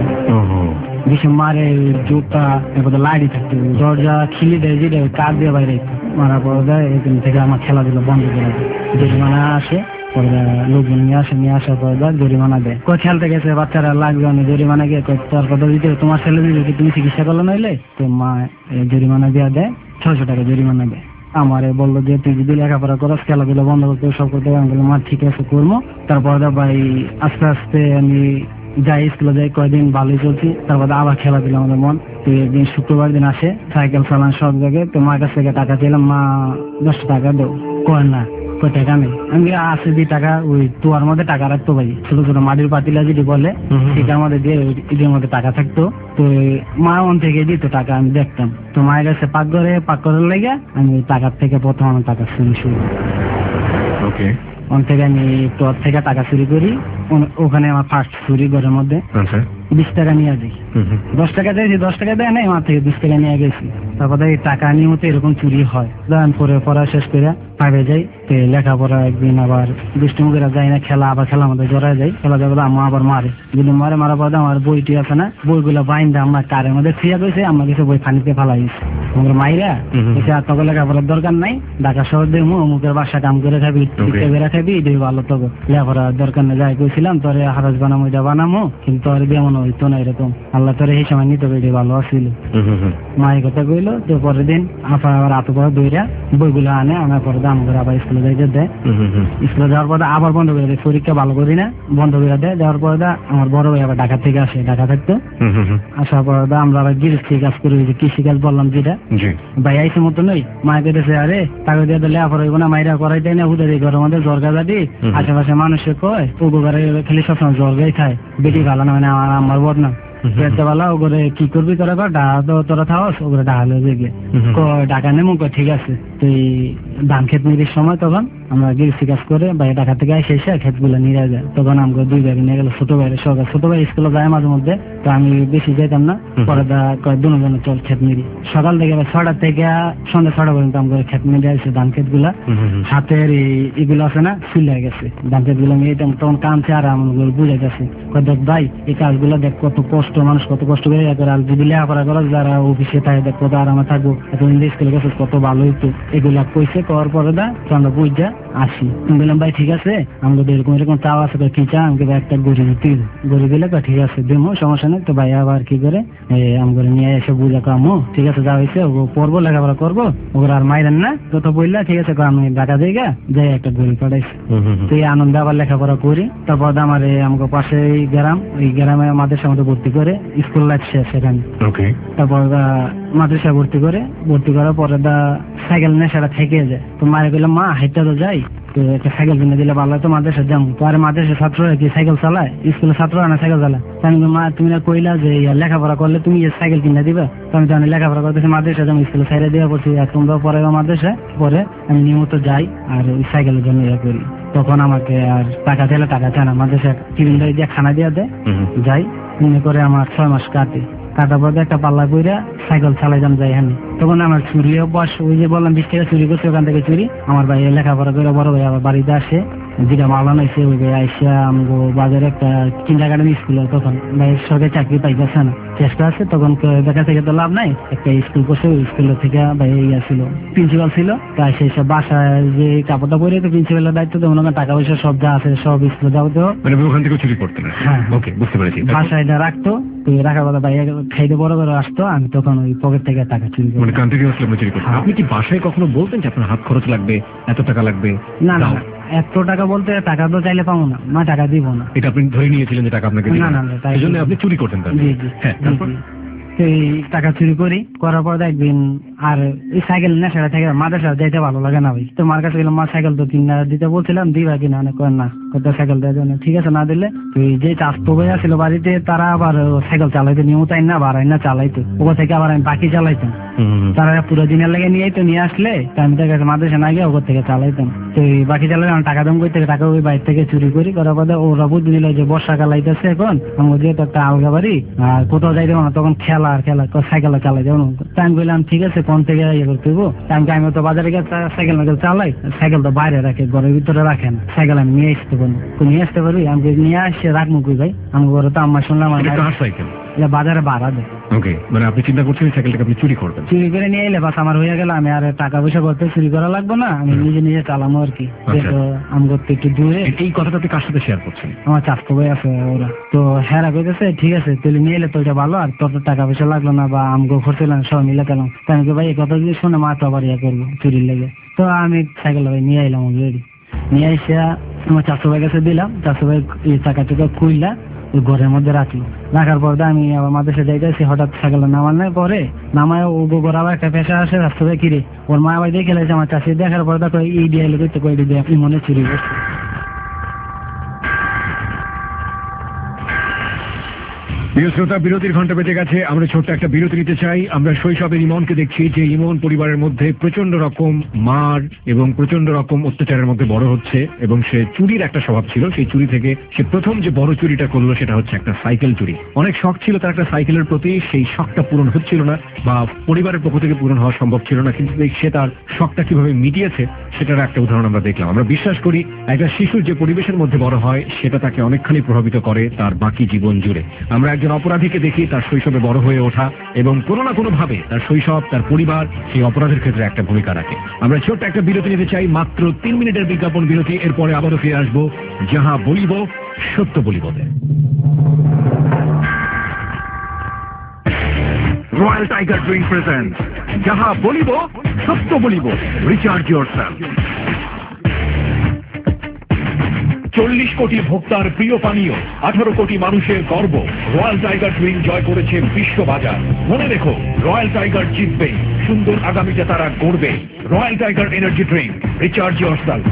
বেশি মারে, জুতা এরপর লাড়ি থাকতো, দরজা খিলি দেয় যেটা কাঠ দিয়ে বাইরে মারার পর দেয়, এখান থেকে আমার খেলাধুলা বন্ধ করে দেয়, জরিমানা আসে, পরে লোকজন নিয়ে আসে, নিয়ে আসার পর দেয় জরিমানা দেয়, কই খেলতে গেছে বাচ্চারা লাগবে অনেক জরিমানা গিয়ে তার কথা দিতে তোমার ছেলে দিলে তুমি চিকিৎসা করলো নইলে, তো মা জরিমানা দেওয়া দেয়, ছয়শো টাকা জরিমানা দেয়। আমারে বললো যে তুই যদি লেখাপড়া করস, খেলাধুলা বন্ধ করতে সব করতে, আমি বললাম মা ঠিক আছে করবো। তারপর ভাই আস্তে আস্তে আমি যাই স্কুলে যাই, কয়েকদিন ভালোই চলছি, তারপর আবার খেলা দিল আমাদের মন। তো একদিন শুক্রবার দিন আসে, সাইকেল চালান সব জায়গায়, তো মার কাছ থেকে টাকা চাইলাম, মা দশটা টাকা দেও, কয় না কয় টাকা নেই, আমি আসে দুই টাকা ওই তোয়ার মধ্যে টাকা রাখতো ভাই, ছোট ছোট মাটির পাতিলা যদি বলে সেটার মধ্যে দিয়ে ঈদের মধ্যে টাকা থাকতো, তো মা ওন থেকে দিত টাকা, আমি দেখতাম। তো মায়ের কাছে পাক করে পাক করার লেগে আমি টাকার থেকে প্রথম আমার টাকা চুরি শুরু, ওকে, ওন থেকে আমি তোর থেকে টাকা চুরি করি, ওখানে আমার ফার্স্ট চুরি ঘরের মধ্যে বিশ টাকা নিয়ে যাই, দশ টাকা দিয়েছি, দশ টাকা দেয় না, আমার থেকে বিশ টাকা নিয়ে গেছি। তারপরে এই টাকা নিয়মিত এরকম চুরি হয়, পরে পড়া শেষ করে পাবে যাই, লেখাপড়া একদিন আবার দুষ্টুমুখেরা যাই না, খেলা আবার খেলা আমাদের জড়ায় যাই, খেলা যাবে আম্মা আবার মারে, যদি মারে মারার পর আমার বইটি আছে না, বইগুলো বাইন্দা আমার কারের মধ্যে ফিয়া গেছে, আমার কিছু বই পানিতে ফেলাই আমার মাইরা এসে আর তখন লেখাপড়ার দরকার নাই, ঢাকা শহর দেবো, অমুকের বাসা কাম করে খাবি, বেড়া খাবি, এটাই ভালো তবে লেখাপড়ার দরকার নেই। যাই কইছিলাম তোরে হারাজ বানামো, এটা বানামো, কিন্তু তোর যেমন হইতো না এরকম, আল্লাহ তোরে এই সময় নিতে এটাই ভালো আসছিল। মায়ের কথা কইলো, তো পরের দিন আপা আবার হাতে পরে দইরা বইগুলো আনে, আনার পরে দাম করে আবার স্কুলে যাইতে দেয়। স্কুলে যাওয়ার পরে আবার বন্ধ করে দেয়, পরীক্ষা ভালো করি না, বন্ধ করে দেয়। দেওয়ার পরে আমার বড় ভাই আবার ঢাকা থেকে আসে, ঢাকা থাকতো, আসার পরে আমরা আবার গৃহস্থী কাজ করি, কৃষি কাজ বললাম যেটা ভাই আইসে মতো নই। মায়ের কেটেছে, আরে টাকা দিয়ে দিলে আবার হইব না, মাইরা করাই দেয় না, হুদারি ঘর আমাদের জর্গা যাবি, আশেপাশে মানুষে কয় উপকারে খালি সবসময় জর্গাই খায়, বেটি ভালো না, মানে আমার বদ না বেলা ওগুলো কি করবি তোরা, তোরা থাকস ওগুলো ডাকা লয়ে গিয়ে ডাকা নেমু, ঠিক আছে। তুই ধান ক্ষেত নিরির সময় তখন আমরা গৃহস্থী কাজ করে বাইরে ঢাকা থেকে এসে এসে ক্ষেত গুলো নিয়ে যায়, তখন আমাকে দুই ভাই নিয়ে গেল, ছোট ভাইয়ের সরকার, ছোট ভাই স্কুলে যায় মাঝে মধ্যে, তো আমি বেশি যেতাম না, পরে দুজনে চল ক্ষেত নিরি। সকাল থেকে ছটা থেকে সন্ধ্যা ছটা পর্যন্ত আমাকে ক্ষেত নিয়ে আসছে, ধান ক্ষেত গুলা হাতের এগুলো আছে না ফুলে গেছে, ধান ক্ষেত গুলো নিয়ে তখন কামছে, আর আমার বুঝে গেছে দেখ ভাই এই কাজগুলো দেখ কত কষ্ট, মানুষ কত কষ্ট করে করে, আর যদি লেখাপড়া করো যারা অফিসে থাকে দেখ কত আরামে থাকবো, এত স্কুলে গেছে কত ভালো হইতো, এগুলা কইছে করার পরে দা আমরা বুঝা আসি। বললাম ভাই ঠিক আছে, আমাদের এরকম এরকম চাওয়া আছে, কি চা আমাকে একটা গড়ি দিতে, গড়ি দিলে ঠিক আছে দেবো, সমস্যা নেই। তো ভাই আবার কি করে আমাকে নিয়ে এসে বুঝা কামো, ঠিক আছে যা হয়েছে ও পড়বো, লেখাপড়া করবো, ওগুলো আর মাইরেন না, তত বললা ঠিক আছে আমি ঢাকা জায়গা যাই একটা গড়ি পাঠাইছি। তো এই আনন্দে আবার লেখাপড়া করি। তারপর আমার আমাকে পাশে এই গ্রাম, ওই গ্রামে মাদ্রাসার মধ্যে ভর্তি করে স্কুল লাইফ শেষ সেখানে। তারপর মাদ্রাসা ভর্তি করে, ভর্তি করার পরে দা সাইকেল নেশাটা থেকে যায়, তো মারে বললাম মা হাইটটা তো যাই, তো একটা সাইকেল কিনে দিলে ভালো হতো, মাদ্রাসা যাবো। তো আর মাদ্রাসা ছাত্ররা কি সাইকেল চালায়, স্কুলের ছাত্ররা না সাইকেল চালায়। আমি মা তুমি না কইলা যে লেখাপড়া করলে তুমি সাইকেল কিনে দিবা, তো আমি জানি লেখাপড়া করতেছি, মাদ্রাসা যাবো, স্কুলে সাইডে দেওয়া পড়ছি, আর তোমরা পরে মাদ্রাসা পরে আমি নিয়মিত যাই আর ওই সাইকেলের জন্য ইয়ে করি। তখন আমাকে আর টাকা দিলে টাকা চায় না, মাদ্রাসা টিফিন দিয়ে খানা দিয়ে দেয়, যাই মনে করে আমার ছয় মাস কাটে, কাটার পর একটা পাল্লা কইরা সাইকেল চালাই যান যাই হানি। তখন আমার চুরি অভ্যাস, ওই যে বললাম বিশ টাকা চুরি করছে, ওখান থেকে চুরি। আমার ভাই লেখাপড়া করে বড় ভাই আবার বাড়িতে আসে, যেটা মালা নাইছে ওই ভাই আইসা আমগো বাজারে একটা কিন্ডারগার্টেন স্কুল, তখন ভাই সরকারি চাকরি পাইতেছে না, চেষ্টা আছে, তখন দেখা থেকে তো লাভ নাই, একটা স্কুল করছে, ওই স্কুলের থেকে ভাই ইয়া ছিল প্রিন্সিপাল ছিল, তাই সেই সব বাসায় যে কাপড়টা পরে তো প্রিন্সিপালের দায়িত্ব, তো ওনার টাকা পয়সা সব যা আছে সব স্কুলে যাও, তো মানে ওখান থেকে চুরি করতেন। হ্যাঁ ওকে, বুঝতে পেরেছি। বাসায় এটা রাখতো, তো রাখার কথা ভাই খাইতে বড় করে আসতো, আমি তখন ওই পকেট থেকে টাকা চুরি করি, মানে কন্টিনিউয়াসলি আপনি চুরি করতেন। আপনি কি বাসায় কখনো বলতেন যে আপনার হাত খরচ লাগবে, এত টাকা লাগবে? না না, এত টাকা বলতে টাকা তো চাইলে পাবো না, মা টাকা দিব না, এটা আপনি ধরে নিয়েছিলেন যে টাকা আপনাকে দিবেন, না না, তাই জন্য আপনি চুরি করতেন। হ্যাঁ, এই টাকা চুরি করি, করার পর একদিন আর এই সাইকেল নেশাটা থেকে মাদ্রাসা যাইতে ভালো লাগে না ভাই, তো মার কাছে গেলাম, মা সাইকেল তো কিনা দিতে বলছিলাম, দিবা কিনা, অনেক করেন না, কত সাইকেল দেওয়ার জন্য, ঠিক আছে না দিলে। তো যে চাষতো ভাই আসছিল বাড়িতে, তারা আবার সাইকেল চালাইতো, নিয়মিত আইন না বাড়াই না চালাইতো, ওখান থেকে আবার আমি বাকি চালাইতাম, তারা পুরো দিনের লেগে নিয়ে তো নিয়ে আসলে আমি তার কাছে মাদ্রাসা না গিয়ে ওখান থেকে চালাইতাম। তো এই বাকি চালাইলে আমি টাকা দাম করতে টাকা ওই বাইরে থেকে চুরি করি, করার পরে ওরা বুদ্ধি দিল যে বর্ষাকাল আইতেছে এখন, আমার যেহেতু একটা আলগা বাড়ি আর কোথাও যাই দেবো না, তখন খেলা আর খেলা সাইকেল চালাই যাবো। আমি বললাম ঠিক আছে কোন থেকে ইয়ে করতে হবো, আমি আমি তো বাজারে গিয়ে সাইকেল নাইকেল চালাই, সাইকেল তো বাইরে রাখে, ঘরের ভিতরে রাখেন, সাইকেল আমি নিয়ে আসতে পারি, নিয়ে আসতে পারি, আমি নিয়ে আসছে রাখবো কই ভাই, আমি ঘরে তো আমার শুনলাম সাইকেল বাজারে ভাড়া দেয়। ওকে, মানে আপনি চিন্তা করছেন সাইকেলটাকে আপনি চুরি করবেন, চুরি করে নিয়ে এলে বাস আমার হয়ে গেল, আমি আর টাকা পয়সা করতে চুরি করা লাগবে না, আমি নিজে নিজে চালামো আর কি। আমি করতে একটু দূরে। এই কথাটা আপনি কার সাথে শেয়ার করছেন? আমার চাচতো ভাই আছে ওরা, তো হ্যাঁ কইতেছে ঠিক আছে তুই নিয়ে এলে তো এটা ভালো, আর তোর টাকা পয়সা লাগলো না বা আমগো খরচলাম সব মিলে গেলাম। তাই আমি ভাই এই কথা যদি শুনে মা তো আবার ইয়া করবো চুরির লেগে, তো আমি সাইকেল ভাই নিয়ে এলাম অলরেডি, নিয়ে এসে আমার চাচতো ভাই কাছে দিলাম, চাচতো ভাই এই টাকা টাকা খুইলা ওই ঘরের মধ্যে রাখলো, রাখার পর আমি আবার মাদ্রাসা যাইতেছি, হঠাৎ সাইকেল নামার নাই, পরে নামায় ও গোবর আবার একটা পেশা আসে রাস্তা থেকে কিরে, ওর মা আবার দেখে লাগছে আমার চাষি, দেখার পর দেখো এই দিয়ে এলো করতে কই দিয়ে আপনি মনে চুরি করছে। প্রিয় শ্রোতা, বিরতির ঘন্টা বেজে গেছে, আমরা ছোট্ট একটা বিরতি নিতে চাই। আমরা শৈশবের ইমনকে দেখছি যে ইমন পরিবারের মধ্যে প্রচন্ড রকম মার এবং প্রচন্ড রকম অত্যাচারের মধ্যে বড় হচ্ছে, এবং সে চুরির একটা স্বভাব ছিল, সেই চুরি থেকে সে প্রথম যে বড় চুরিটা করলো সেটা হচ্ছে একটা সাইকেল চুরি। অনেক শখ ছিল তার একটা সাইকেলের প্রতি, সেই শখটা পূরণ হচ্ছিল না বা পরিবারের পক্ষ থেকে পূরণ হওয়া সম্ভব ছিল না, কিন্তু সে তার শখটা কিভাবে মিটিয়েছে সেটার একটা উদাহরণ আমরা দেখলাম। আমরা বিশ্বাস করি একটা শিশুর যে পরিবেশের মধ্যে বড় হয় সেটা তাকে অনেকখানি প্রভাবিত করে তার বাকি জীবন জুড়ে। আমরা একজন অপরাধীকে দেখি তার শৈশবে বড় হয়ে ওঠা এবং কোনো না কোনো ভাবে তার শৈশব তার পরিবার সেই অপরাধের ক্ষেত্রে একটা ভূমিকা রাখে। আমরা ছোট্ট একটা বিরতি নিতে চাই, মাত্র তিন মিনিটের বিজ্ঞাপন বিরতি। এরপরে আবারও ফিরে আসবো যাহা বলিব সত্য বলিবতে। রয়্যাল টাইগার ড্রিঙ্ক প্রেজেন্টস যাহা বলিব সত্য বলিব, রিচার্জ ইয়োরসেলফ। চল্লিশ কোটি ভোক্তার প্রিয় পানীয়, আঠারো কোটি মানুষের গর্ব, রয়্যাল টাইগার ড্রিঙ্ক জয় করেছে বিশ্ববাজার। মনে রেখো, রয়্যাল টাইগার জিতবে, সুন্দর আগামীতে তারা গড়বে। Royal tiger energy drink, recharge yourself.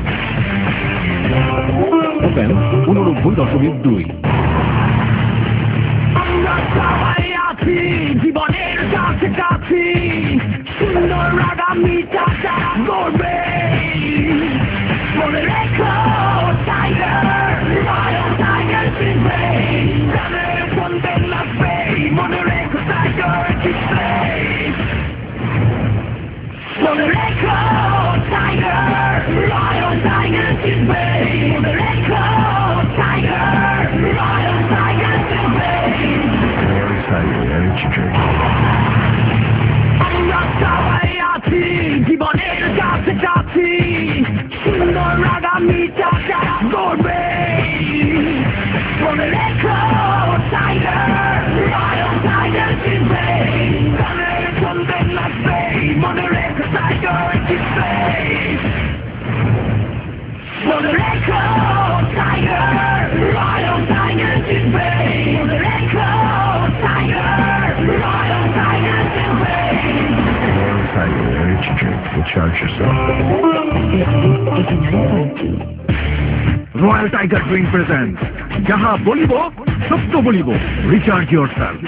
Open উননব্বই দশমিক দুই। জীবনের কাছাকাছি সুন্দর আগামীটা তারা গড়বে। মনে রেখো টাইগার, রয়্যাল টাইগার জিতবে, প্রাণের বন্ধন লাগবে। মনে রেখো টাইগার জিতবে, মনে রেখো টাইগার, রয়্যাল টাইগার জিতবে, মনে রেখো টাইগার, রয়্যাল টাইগার জিতবে। আমরা সবাই আছি জীবনের কাছাকাছি সুন্দর আগামীটা তারা গড়বে। মনে রেখো টাইগার, রয়্যাল টাইগার জিতবে, প্রাণের বন্ধন লাগবে। মনে রেখো টাইগার জিতবে, মনে রেখো টাইগার, রয়্যাল টাইগার জিতবে, মনে রেখো টাইগার, রয়্যাল টাইগার জিতবে। রয়্যাল টাইগার ড্রিঙ্ক প্রেজেন্টস যাহা বলিব সত্য বলিব, রিচার্জ ইয়োরসেলফ।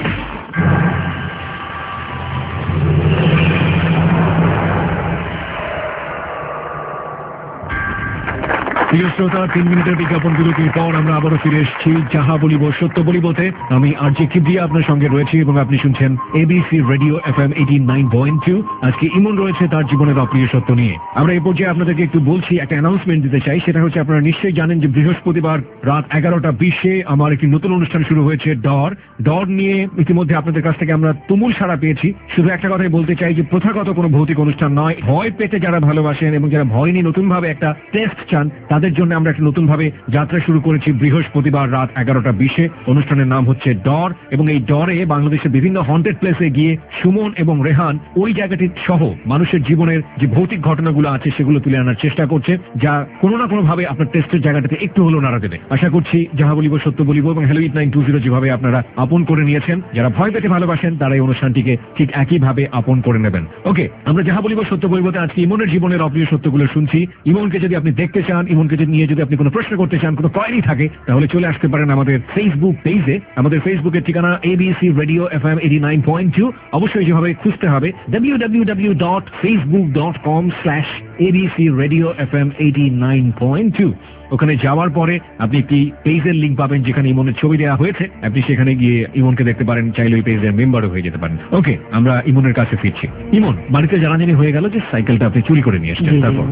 প্রিয় শ্রোতা, তিন মিনিটের বিজ্ঞাপন বিরতির পর আমরা আবারও ফিরে এসেছি যাহা বলিব সত্য বলিবতে। আমি আর জে কিবরিয়া আপনার সঙ্গে রয়েছি এবং আপনি শুনছেন ABC radio F M eighty nine point two. আজকে ইমন রয়েছে তার জীবনের অপ্রিয় সত্য নিয়ে। আমরা এই পর্যায়ে আপনাদেরকে একটু বলছি, একটা অ্যানাউন্সমেন্ট দিতে চাই। সেটা হচ্ছে, আপনারা নিশ্চয়ই জানেন যে বৃহস্পতিবার রাত এগারোটা বিশে আমার একটি নতুন অনুষ্ঠান শুরু হয়েছে, ডর। ডর নিয়ে ইতিমধ্যে আপনাদের কাছ থেকে আমরা তুমুল সাড়া পেয়েছি। শুধু একটা কথাই বলতে চাই যে প্রথাগত কোনো ভৌতিক অনুষ্ঠান নয়। ভয় পেতে যারা ভালোবাসেন এবং যারা ভয় নিয়ে নতুন ভাবে একটা টেস্ট চান, তাদের জন্য আমরা একটা নতুন ভাবে যাত্রা শুরু করেছি বৃহস্পতিবার রাত এগারোটা বিশে। অনুষ্ঠানের নাম হচ্ছে ডর, এবং এই ডরে বাংলাদেশের বিভিন্ন হন্টেড প্লেসে গিয়ে সুমন এবং রেহান ওই জায়গাটি সহ মানুষের জীবনের যে ভৌতিক ঘটনাগুলো আছে সেগুলো তুলে আনার চেষ্টা করছে, যা কোনো না কোনো ভাবে আপনার টেস্টের জায়গাটাতে একটু হলেও নাড়া দেবে। আশা করছি যাহা বলিব সত্য বলিব এবং hello eight nine two zero যেভাবে আপনারা আপন করে নিয়েছেন, যারা ভয় পেতে ভালোবাসেন তারা এই অনুষ্ঠানটিকে ঠিক একইভাবে আপন করে নেবেন। ওকে, আমরা যাহা বলিব সত্য বলিবতে আজকে ইমনের জীবনের অপ্রিয় সত্যগুলো শুনছি। ইমনকে যদি আপনি দেখতে চান, ইমনকে নিয়ে যদি আপনি কোনো প্রশ্ন করতে চান, কোনো কোয়েরি থাকে, তাহলে চলে আসতে পারেন আমাদের ফেসবুক পেজে। আমাদের ফেসবুকের ঠিকানা ABC radio F M eighty nine point two. অবশ্যই যেভাবে খুঁজতে হবে W W W dot Facebook dot com slash ABC radio F M eighty nine point two. ওখানে যাওয়ার পরে আপনি একটি পেজের লিঙ্ক পাবেন যেখানে ইমনের ছবি দেওয়া হয়েছে। আপনি সেখানে গিয়ে ইমনকে দেখতে পারেন, চাইলে ওই পেজের মেম্বারও হয়ে যেতে পারেন। ওকে, আমরা ইমনের কাছে ফিরছি। ইমন, বাড়িতে জানাজানি হয়ে গেল যে সাইকেলটা আপনি চুরি করে নিয়ে এসেছেন, তারপর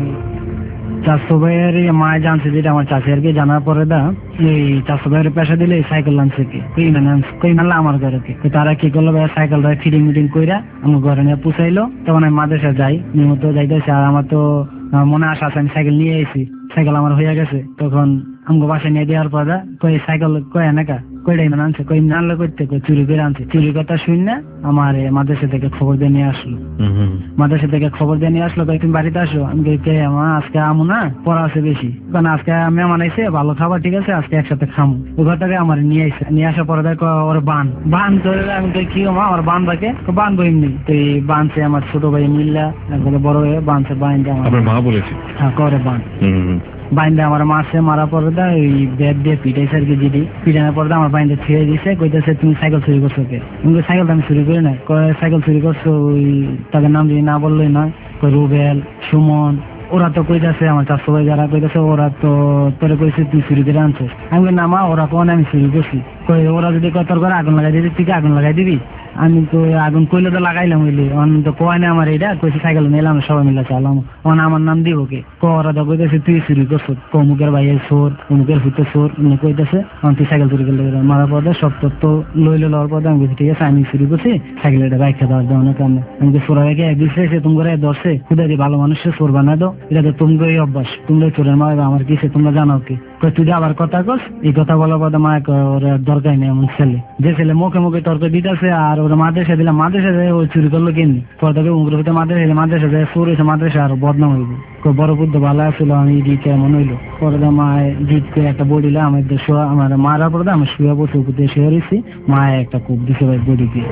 চারশো ভাইয়ের মায়ে জানছে, যেটা আমার চাষি আর কি জানার পরে দা এই চারশো ভাইয়ের পেশা দিলে সাইকেল আনছে কি কই মানে কই মানলে আমার ঘরে কি তারা কি করলো, ভাই সাইকেলটা ফিটিং মিটিং কইরা আমার ঘরে নিয়ে পুষাইলো। তখন আমি মাদ্রাসা যাই, নিয়মিত যাইতেছি। আর আমার তো মনে আসা আছে আমি সাইকেল নিয়ে এসেছি, সাইকেল আমার হয়ে গেছে। তখন আমাকে বাসায় নিয়ে দেওয়ার পর কই সাইকেল কয় নাকা কয়টাই মানে আনছে, কই আনলো করতে কই চুরি করে আনছে। চুরি কথা শুন না আমার মাদ্রাসা থেকে খবর দিয়ে নিয়ে আসলো। মাদ্রাসা থেকে খবর দিয়ে নিয়ে আসলো, কই তুমি বাড়িতে আসো। আমি কে আমার আজকে আমু না, পড়া আছে বেশি, কারণ আজকে মেহমান আইছে, ভালো খাবার, ঠিক আছে আজকে একসাথে খামু। ওই ঘরটাকে আমার নিয়ে আসে, নিয়ে আসার পরে দেখো ওর বান বান ধরে। আমি কই কি মা আমার বান বাকে বানবো এমনি। তো এই বানছে আমার ছোট ভাই মিল্লা, একবারে বড় হয়ে বানছে বাইন আমার মা বলেছে, হ্যাঁ করে বান বাইন্দা আমার মাসে মারা পর্দা ওই ব্যাগ দিয়ে পিটাইছে আর কি। জিডি পিটানোর পর্দা আমার বাইন্দা ছেড়ে দিছে, কইতেছে তুমি সাইকেল চুরি করছো কে? সাইকেল আমি চুরি করি না। সাইকেল চুরি করছো ওই তাদের নাম যদি না বললোই নয়, রুবেল, সুমন, ওরা তো কইতাছে আমার চারশো ভাই যারা কইতাছে ওরা তো তোরে কইছে তুই চুরি করে আনছিস। আমি নামা ওরা কোন আমি চুরি করছি। কই ওরা যদি তোর ঘরে আগুন লাগাই দিবি, তুই কি আগুন লাগাই দিবি? আমি তো আগুন কইলে তো লাগাইলাম হইলি অন তো কয় না আমার এটা কইছে সাইকেল নিলাম সবাই মিলে চালাম অন আমার নাম দিব কে করা তো কইতেছে তুই চুরি করছো কমুকের ভাইয়ের চোর অমুকের ফুটে চোর উনি কইতেছে অন তুই সাইকেল চুরি করলে মারার পরে সব তত্ত্ব লইলে লওয়ার পরে আমি বলছি ঠিক আছে আমি চুরি করছি সাইকেল এটা বাইক দেওয়ার দেওয়ার কারণে আমি চোরা রেখে এক দিচ্ছে তোমরা ধরছে খুদা দিয়ে ভালো মানুষের চোর বানাই দাও এটা তো তোমরাই অভ্যাস তোমরা চোরের মারা আমার কিসে তোমরা জানাও কি তুই আবার কথা কস এই কথা বলার পরে মা ওর দরকার নেই এমন ছেলে যে ছেলে মুখে মুখে তর্ক দিতেছে আর ওরা মাদ্রাসা দিলাম মাদ্রাসা যায় ওই চুরি করলো কিনি পরে তাকে উগ্র হতে মাদ্রাসা মাদ্রাসা যায় চোর হয়েছে মাদ্রাসা আর বদনাম হইব বড় বুদ্ধ ভালো আসলো আমি দিকে এমন হইলো পরে মায় জিতকে একটা বডিলে আমার শোয়া আমার মারা পরে আমি শুয়ে বসে উপর দিয়ে শুয়ে রয়েছি মায় একটা কূপ দিছে ভাই বডিকে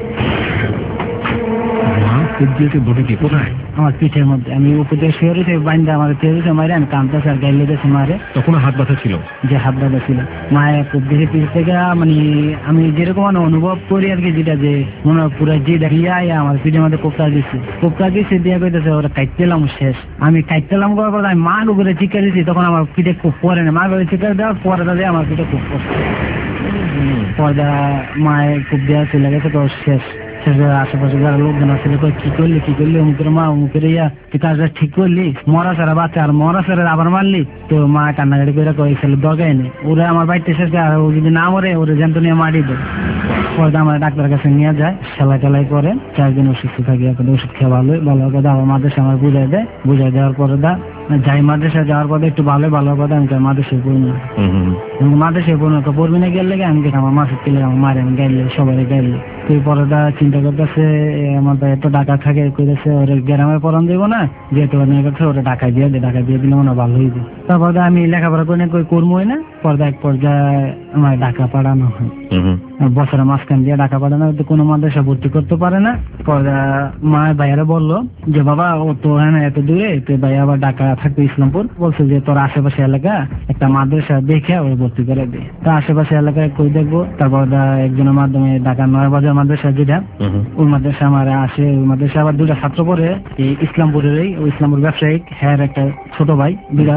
আমার পিঠের মধ্যে আমি উপর দিয়ে শুয়ে রয়েছি বাইন্দা আমার তেরোছে মারে আমি কামতেছে আর গাইলে দিয়েছে মারে তখন হাত ব্যথা ছিল যে হাত ব্যথা ছিল মায়ের কূপ দিয়েছে পিছ থেকে মানে আমি যেরকম অনুভব করি আর কি যেটা যে মনে হয় পুরো যে দেখিয়া আমার পিঠের মধ্যে কোপটা দিচ্ছে কোপটা দিচ্ছে দিয়ে কইতেছে ওরা কাটতেলাম শেষ আমি কাটতেলাম করার পর আমি মার উপরে চিকা দিচ্ছি তখন আমার পিঠে খুব পরে না মার উপরে চিকা দেওয়ার পরে তাদের আমার পিঠে খুব পড়ছে পর্দা মায়ের কূপ দেওয়া চলে গেছে তো শেষ আশেপাশে যারা লোকজন আসলে কি করলি কি করলি অমুকের মা অমুকের ইয়া তুই কাজটা ঠিক করলি মরা সারা বাচ্চা আর মরা সারা আবার মারলি তো মা কান্নাকাটি করে কই ছেলে দরকার নেই ওরা আমার বাড়িতে শেষ আর ও যদি না মরে ওরা জ্যান্ত নিয়ে মারি দেয় পরে আমার ডাক্তারের কাছে নিয়ে যায় সেলাই টেলাই করে চার দিন অসুস্থ থাকি এখন ওষুধ খেয়ে ভালো ভালো কথা আবার মাদ্রাসা আমার বুঝাই দেয় বুঝাই দেওয়ার পরে দা যাই মাদ্রাসা যাওয়ার পরে একটু ভালো ভালো কথা আমি মাদ্রাসায় পড়ি না মাদ্রাসায় পড়ি না পড়বি না গেলে আমি আমার মাসের তেলে আমার মারে আমি গাইলে সবাই গাইলে তুই পরে দা চিন্তা করতেছে আমার এত টাকা থাকে কইতেছে ওরা গ্রামে পড়ান দেবো না যেহেতু নিয়ে করছে ওরা টাকা দিয়ে দেয় টাকা দিয়ে দিলে মনে ভালো হইবে তারপর আমি লেখাপড়া করে কই করবোই না পর্দা এক পর্যায়ে আমার টাকা পাঠানো হয় বছরের মাঝখান দিয়ে টাকা পাঠানো তো কোনো মাদ্রাসা ভর্তি করতে পারে না পর্দা মা ভাইয়ারা বললো যে বাবা ও তো হ্যাঁ এত দূরে তো ভাই আবার ঢাকা থাকবে ইসলামপুর বলছে যে তোর আশেপাশে এলাকা একটা মাদ্রাসা দেখে ওই ভর্তি করে দে তো আশেপাশে এলাকায় কই দেখবো তারপর একজনের মাধ্যমে ঢাকা নয় বাজার মাদ্রাসা যেটা ওই মাদ্রাসা আমার আসে ওই মাদ্রাসা আবার দুটা ছাত্র পড়ে এই ইসলামপুরের ওই ইসলামপুর ব্যবসায়িক হ্যাঁ একটা ছোট ভাই দুটা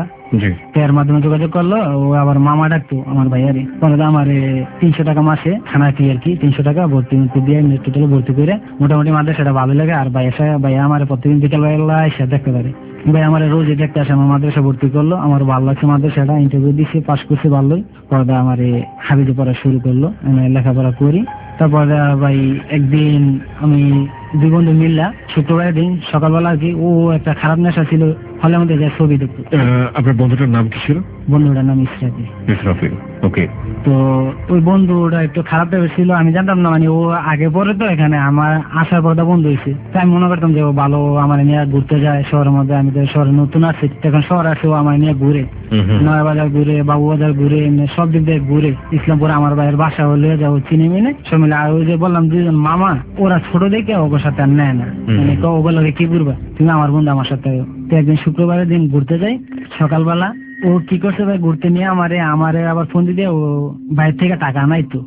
এর মাধ্যমে যোগাযোগ করলো ও আবার মামা ডাকতো আমার ভাইয়ারে পরে আমার তিনশো টাকা মাসে খানা কি আর কি তিনশো টাকা ভর্তি দিয়ে টোটাল ভর্তি করে মোটামুটি মাদ্রাসাটা ভালো লাগে আর ভাইয়া ভাইয়া আমার প্রতিদিন বিকেল বেলা এসে দেখতে পারে ভাই আমার রোজ দেখতে আসে আমার মাদ্রাসা ভর্তি করলো আমার ভালো লাগছে মাদ্রাসাটা ইন্টারভিউ দিচ্ছে পাস করছে ভালোই পরে আমার হাবিজে পড়া শুরু করলো আমি লেখাপড়া করি তারপরে ভাই একদিন আমি দুই বন্ধু মিললা শুক্রবারের দিন সকালবেলা আর কি ও একটা খারাপ নেশা ছিল হলের মধ্যে যায় ছবি দেখতো আপনার বন্ধুটার নাম কি ছিল বন্ধুটার নাম ইসরাফিল ইসরাফিল ওকে তো ওই বন্ধুটা একটু খারাপ টাইপের ছিল আমি জানতাম না মানে ও আগে পরে তো এখানে আমার আসার পরটা বন্ধু হয়েছে তাই আমি মনে করতাম যে ও ভালো আমার নিয়ে ঘুরতে যায় শহরের মধ্যে আমি তো শহরে নতুন আসছি এখন শহর আসে ও আমার নিয়ে ঘুরে নয়া বাজার ঘুরে বাবু বাজার ঘুরে সব দিক দিয়ে ঘুরে ইসলামপুর আমার ভাইয়ের বাসা হলে যাও চিনে মিনে সব মিলে আর ওই যে বললাম দুজন মামা ওরা ছোট দেখে ওর সাথে আর নেয় না মানে ওগুলো কি করবা তুমি আমার বন্ধু আমার সাথে তো একদিন শুক্রবারের দিন ঘুরতে যাই সকালবেলা ও কি করছে ভাই ঘুরতে নিয়ে আমারে আমারে আবার ফোন দিতে ও বাইরে থেকে টাকা আনাই তো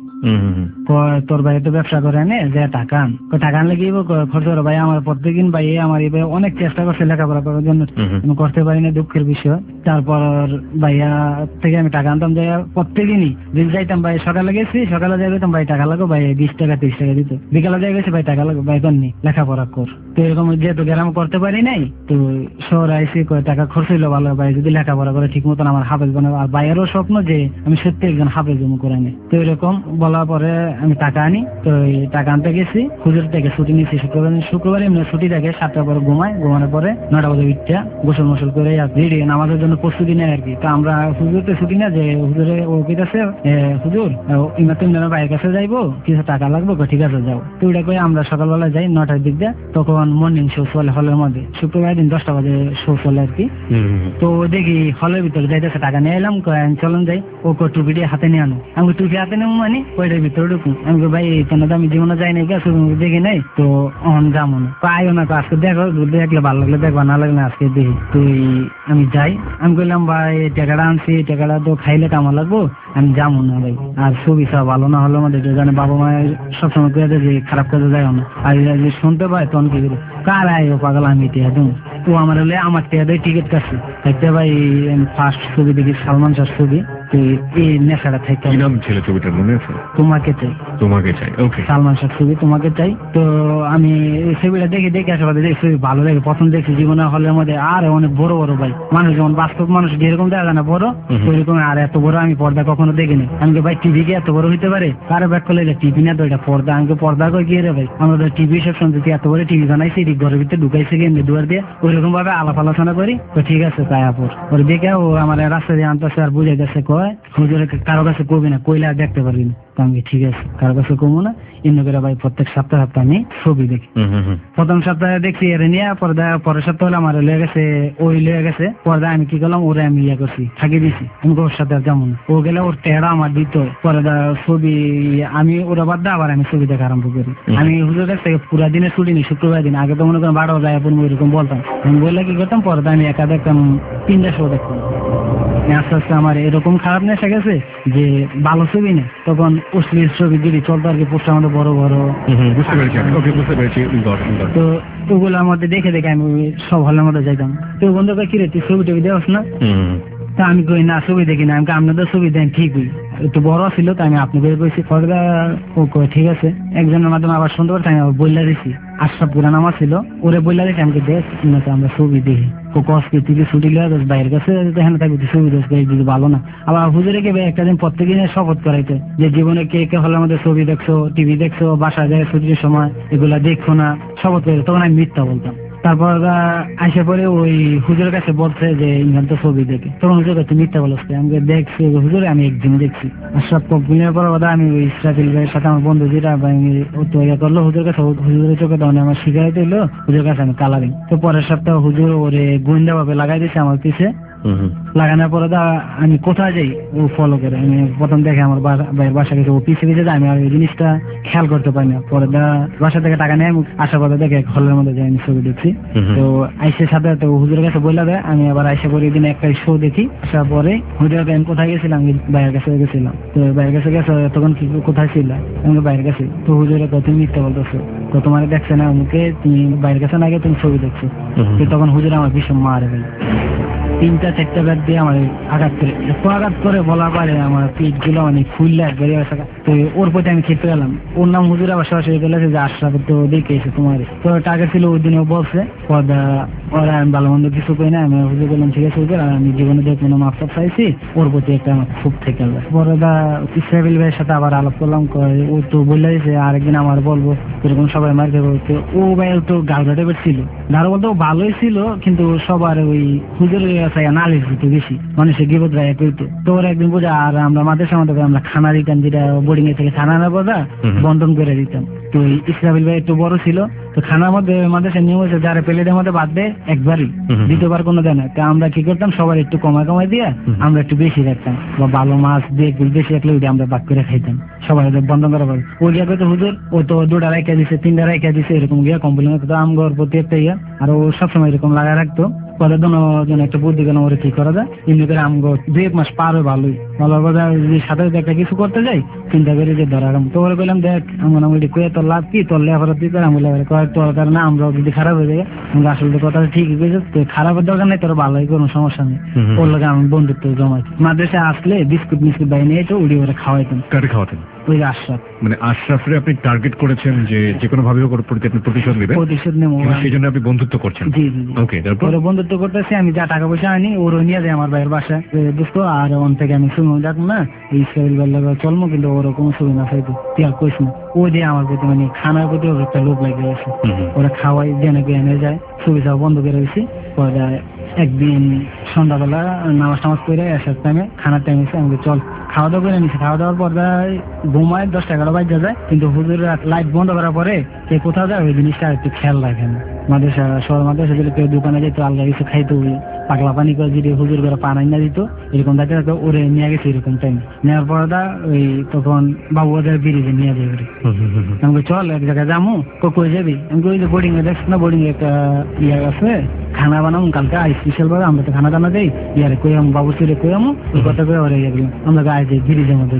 তোর ভাই তো ব্যবসা করে নে যে টাকা আন টাকা আনলে কি খরচ করে ভাই আমার প্রত্যেকদিন ভাই আমার এই ভাই অনেক চেষ্টা করছে লেখাপড়া করার জন্য করতে পারি না দুঃখের বিষয় তারপর ভাইয়া থেকে আমি টাকা আনতাম যাই প্রত্যেকদিনই দিন যাইতাম ভাই সকালে গেছি সকালে যাই যেতাম ভাই টাকা লাগো ভাই বিশ টাকা তিরিশ টাকা দিত বিকালে যাই গেছি ভাই টাকা লাগো ভাই করনি লেখাপড়া কর তো এরকম যেহেতু গ্রাম করতে পারি নাই তো শহর আইসি টাকা খরচ হইলো ভালো ভাই যদি লেখাপড়া করে ঠিক মতন আমার হাফেজ বানাবো আর ভাইয়েরও স্বপ্ন যে আমি সত্যি একজন হাফেজ জমা করে আনি তো এরকম বলার পরে আমি টাকা আনি তো টাকা আনতে গেছি হুজুর থেকে ছুটি নিয়েছি শুক্রবার শুক্রবার এমনি ছুটি থাকে সাতটার পরে ঘুমাই ঘুমানোর পরে নটা বাজে উঠটা গোসল মোসল করে রেডি নামাজের জন্য প্রস্তুতি নেয় আর কি তো আমরা হুজুরতে ছুটি না যে হুজুরে ও কি আছে হুজুর ইমার তুমি ভাইয়ের কাছে যাইবো কিছু টাকা লাগবে ঠিক আছে যাও তো ওইটা করে আমরা সকালবেলা যাই নটার দিক দিয়ে তখন মর্নিং শো চলে হলের মধ্যে শুক্রবার দিন দশটা বাজে শো চলে আর কি তো দেখি হলের ভিতরে যাইতেছে টাকা নিয়ে এলাম চলন যাই ও টুপি দিয়ে হাতে নিয়ে আনো আমি টুপি হাতে নেবো মানে ওইটার ভিতরে ঢুকুন আমি ভাই কেন তো আমি জীবনে যাই নাই গেছো দেখি নাই তো অন যাবো না আয়ো না আজকে দেখো দেখলে ভালো লাগলে দেখবা না লাগলে আজকে দেখি তুই আমি যাই আমি বললাম ভাই টাকাটা আনছি টাকাটা তো খাইলে কামা লাগবো আমি যাবো না ভাই আর ছবি সব ভালো না হলো আমাদের জানে বাবা মায়ের সবসময় কে যে খারাপ কাজে যায় না আর যদি শুনতে পায় তখন কি করি কার আয় পাগল আমি টিয়া দেবো ও আমার হলে আমার টিয়া দেয় টিকিট কাটছে দেখতে ভাই ফার্স্ট ছবি দেখি সালমান শাহর ছবি তো এই নেশাটা থেকে কি নাম ছিল ছবিটার মনে আছে? তোমাকে চাই, তোমাকে চাই। ওকে, সালমান শাহ ছবি তোমাকে চাই। তো আমি এই ছবিটা দেখে দেখে আসলে দেখি ছবি ভালো লাগে, প্রথম দেখছি জীবনে হলের মধ্যে আর অনেক বড় বড় ভাই মানুষ, যেমন বাস্তব মানুষ যেরকম দেখা যায় না বড়, ওইরকম আর এত বড় আমি পর্দা কখনো দেখিনি। আমি ভাই টিভি কি এত বড় হইতে পারে? কারো ব্যাক করলে টিভি না তো এটা পর্দা, আমি পর্দা করে গিয়ে রে ভাই আমরা টিভি সব শুনতে এত বড় টিভি বানাইছি ঘরের ভিতরে ঢুকাইছে গিয়ে দুয়ার দিয়ে, ওইরকম ভাবে আলাপ আলোচনা করি। তো ঠিক আছে তাই আপর ওর দেখে ও আমার রাস্তা দিয়ে আনতেছে আর বুঝাই যাচ্ছে, কয় হুজুরে কারো কাছে কবি না, কইলে আর দেখতে পারবি না। আমি ঠিক আছে কারো কাছে কমো না, এমনি করে ভাই প্রত্যেক সপ্তাহে সপ্তাহে আমি ছবি দেখি। প্রথম সপ্তাহে দেখছি এর নিয়ে, পর্দা পরের সপ্তাহ হলে আমার লেগে গেছে, ওই লেগে গেছে পর্দা। আমি কি করলাম, ওরে আমি ইয়ে করছি, থাকি দিছি, আমি ওর সাথে আর যেমন ও গেলে ওর টেড়া আমার দিত পর্দা ছবি, আমি ওরা বাদ দা আবার আমি ছবি দেখা আরম্ভ করি। আমি হুজুর কাছ থেকে পুরা দিনে ছুটি নি, শুক্রবার দিন আগে তো মনে করেন বারো যায় পড়বো এরকম বলতাম। আমি বললে কি করতাম, পর্দা আমি একা দেখতাম, তিনটা শো দেখতাম। আস্তে আস্তে আমার এরকম খারাপ নেশা গেছে যে ভালো ছবি নেই, তখন অশ্লীল ছবি যদি চলতো আর কি, পোস্টার আমাদের বড় বড়, বুঝতে পেরেছি। ওকে, বুঝতে পেরেছি। তো ওগুলোর মধ্যে দেখে দেখে আমি সব হলের মধ্যে যাইতাম। তো বন্ধু কি রে তুই ছবি টবি দেওয়াস না? তা আমি কই না ছবি দেখি না, আমি আপনাদের ছবি দেন ঠিকই, একটু বড় ছিল তো আমি আপনাদের কইছি পর্দা। ও কই ঠিক আছে, একজনের মাধ্যমে আবার শুনতে পারছি, আমি বইলা দিছি, আশরাফ পুরান আমার ছিল, ওরে বইলা দিছি আমাকে দেখ না আমরা ছবি দেখি। ও কষ্ট থেকে ছুটি লিয়া বাইরের কাছে দেখেন থাকবে ছবি দেখে যদি ভালো না। আবার হুজুরে কে একটা দিন প্রত্যেক দিনে শপথ করাইতে যে জীবনে কে কে হলে আমাদের ছবি দেখছো, টিভি দেখছো, বাসায় যায় ছুটির সময় এগুলা দেখছো না, শপথ করে। তখন আমি মিথ্যা বলতাম। তারপর আসে পরে ওই হুজুরের কাছে বলছে যে ইনখান তো ছবি দেখে, তখন হুজুর কাছে মিথ্যা বলছে, আমাকে দেখছি হুজুরে আমি একদিন দেখছি। আর সব কম্পিনের পর কথা আমি ওই ইসরাফিল ভাইয়ের সাথে আমার বন্ধু যেটা তো ইয়ে করলো হুজুর কাছে, হুজুরের চোখে তখন আমার শিখাই দিলো, হুজুর কাছে আমি কালারিং। তো পরের সপ্তাহে হুজুর ওরে গোয়েন্দা ভাবে লাগাই দিয়েছে আমার পিছে। লাগানোর পরে দা আমি কোথায় যাই ও ফলো করে, আমি প্রথম দেখে আমার ভাইয়ের বাসা গেছে, ও পিছিয়ে পিছিয়ে যায়, আমি আর এই জিনিসটা খেয়াল করতে পারি না। পরে দা বাসা থেকে টাকা নিয়ে আমি আসার পরে দেখে হলের মধ্যে যাই আমি ছবি দেখছি। তো আইসের সাথে তো হুজুরের কাছে বললা দেয়, আমি আবার আইসা পরে দিন একটা শো দেখি। আসার পরে হুজুরের আমি কোথায় গেছিলাম, আমি ভাইয়ের কাছে গেছিলাম। তো ভাইয়ের কাছে গেছে, তখন কি কোথায় ছিল, আমি ভাইয়ের কাছে। তো হুজুরের কথা তুমি মিথ্যা বলতেছো, তো তোমার দেখছে না অমুকে, তুমি বাইরের কাছে না গিয়ে তুমি ছবি দেখছো। তো তখন হুজুর আমার ভীষণ মারে ভাই, তিনটা চারটা ব্যাট দিয়ে আমার আঘাত করে, এত আঘাত করে বলার পরে আমার পিঠ গুলো অনেক ফুললে একবারে। তো ওর প্রতি আমি খেতে গেলাম, ওর নাম হুজুর আবার সরাসরি বলেছে যে আশরাফ তো দেখেছে তোমার। তো টার্গেট ছিল ওই দিনে বলছে পর্দা, ওরা আমি ভালো মন্দ কিছু কই না, আমি হুজুর বললাম ঠিক আছে হুজুর, আর আমি জীবনে দেখবো না, মাপসাপ চাইছি। ওর প্রতি একটা আমার খুব থেকে গেল। পর্দা ইসরাফিল ভাইয়ের সাথে আবার আলাপ করলাম, ও তো বললে দিয়েছে আরেকদিন আমার বলবো এরকম সবাই মার খেয়ে বলতে। ও ভাই তো গাড়ো টাইপের ছিল, গাড়ো বলতে ও ভালোই ছিল, কিন্তু সবার ওই হুজুরের নালিশ দিতে বেশি, মানুষের গিবত রায় করতো। তো ওরা একদিন বোঝা, আর আমরা মাদের সামনে আমরা খানা দিতাম, যেটা বোর্ডিং এ থেকে খানা না বোঝা বন্ধন করে দিতাম। তো ইসরাফিল ভাই একটু বড় ছিল, তো খানার মধ্যে মাদ্রাসার নিয়ম হয়েছে যারা প্লেটের মধ্যে বাদ দেয় একবারই, দ্বিতীয়বার কোনো দেয় না। তো আমরা কি করতাম, সবার একটু কমায় কমায় দিয়ে আমরা একটু বেশি রাখতাম, বা ভালো মাছ দিয়ে বেশি রাখলে ওইটা আমরা বাদ করে খাইতাম, সবাই বন্ধ করা পারে। ওই গিয়া তো হুজুর ও তো দুটা রাইখা দিছে, তিনটা রাইখা দিছে, এরকম গিয়া কমপ্লেন করতো আমগর প্রতি একটা ইয়া। আর ও সবসময় এরকম লাগায় রাখতো। পরে দুজন একটা বুদ্ধি গেলাম ওরা কি করা যায়, এমনি করে আমগো দুই এক মাস পার হয় ভালোই ভালো কথা। যদি সাথে একটা কিছু করতে যাই চিন্তা করে যে ধরাম, তো ওরা বললাম দেখ আমার আমি কয়ে তোর লাভ কি, তোর লেখাপড়া তুই করে আমি কয়েক তোর কারণে আমরাও যদি খারাপ হয়ে যায়, আমরা আসলে কথা ঠিকই পেয়েছে, তো খারাপের দরকার নেই, তোর ভালোই কোনো সমস্যা নেই। ওর লোক আমি বন্ধুত্ব জমাইছি। মাদ্রাসা আসলে বিস্কুট মিস্কুট বাইরে নিয়ে তো উড়িয়ে ওরা খাওয়াইতাম। কাটে খাওয়াতেন? ওই আশরাফ, মানে আশরাফরে আপনি টার্গেট করেছেন যে যে কোনো ভাবে ওর প্রতি আপনি প্রতিশোধ নেবেন, প্রতিশোধ নেব, সেই জন্য আপনি বন্ধুত্ব করছেন। জি জি। ওকে, তারপর বন্ধুত্ব করতেছি, আমি যা টাকা পয়সা আনি ওর নিয়ে যায় আমার ভাইয়ের বাসায় বুঝতো, আর ওন থেকে আমি শুনবো যাক না এই ইসরায়েল বেলা চলবো, কিন্তু ওর কোনো ছবি না চাইতো, তুই আর কইস না। ও দিয়ে আমার প্রতি মানে খানার প্রতি ওর একটা লোভ লাগে গেছে, ওরা খাওয়াই জেনে এনে যায়, ছবি সব বন্ধ করে দিয়েছি। পরে একদিন সন্ধ্যাবেলা নামাজ টামাজ করে আসার টাইমে খানার টাইম এসে আমাকে চল খাওয়া দাওয়া করে নিচ্ছে। খাওয়া দাওয়ার পর ঘুমায় দশটা এগারো বাজে যায়, কিন্তু হুজুর লাইট বন্ধ করার পরে কে কোথাও যায় ওই জিনিসটা একটু খেয়াল রাখে না। মাদ্রাসা শহর মাদ্রাসা দিলে কেউ দোকানে যেত আলগা কিছু খাইতো, পাগলা পানি করে যদি হুজুর করে পান না দিত এরকম দায়িত্ব থাকতো, ওরে নিয়ে গেছে এরকম টাইম। নেওয়ার পর দা ওই তখন বাবু ওদের বিরিজে নিয়ে যাবে, আমাকে চল এক জায়গায় যাবো। কই যাবি? আমি ওই যে বোর্ডিং এ দেখছ না, বোর্ডিং এ একটা ইয়ে আছে খানা বানাবো কালকে স্পেশাল ভাবে, আমরা তো খানা টানা দেই, ইয়ারে কই আমি বাবু চুরে কই আমো ওই কথা করে ওরে ইয়ে আমরা গায়ে যাই, ব্রিজের মধ্যে যাই।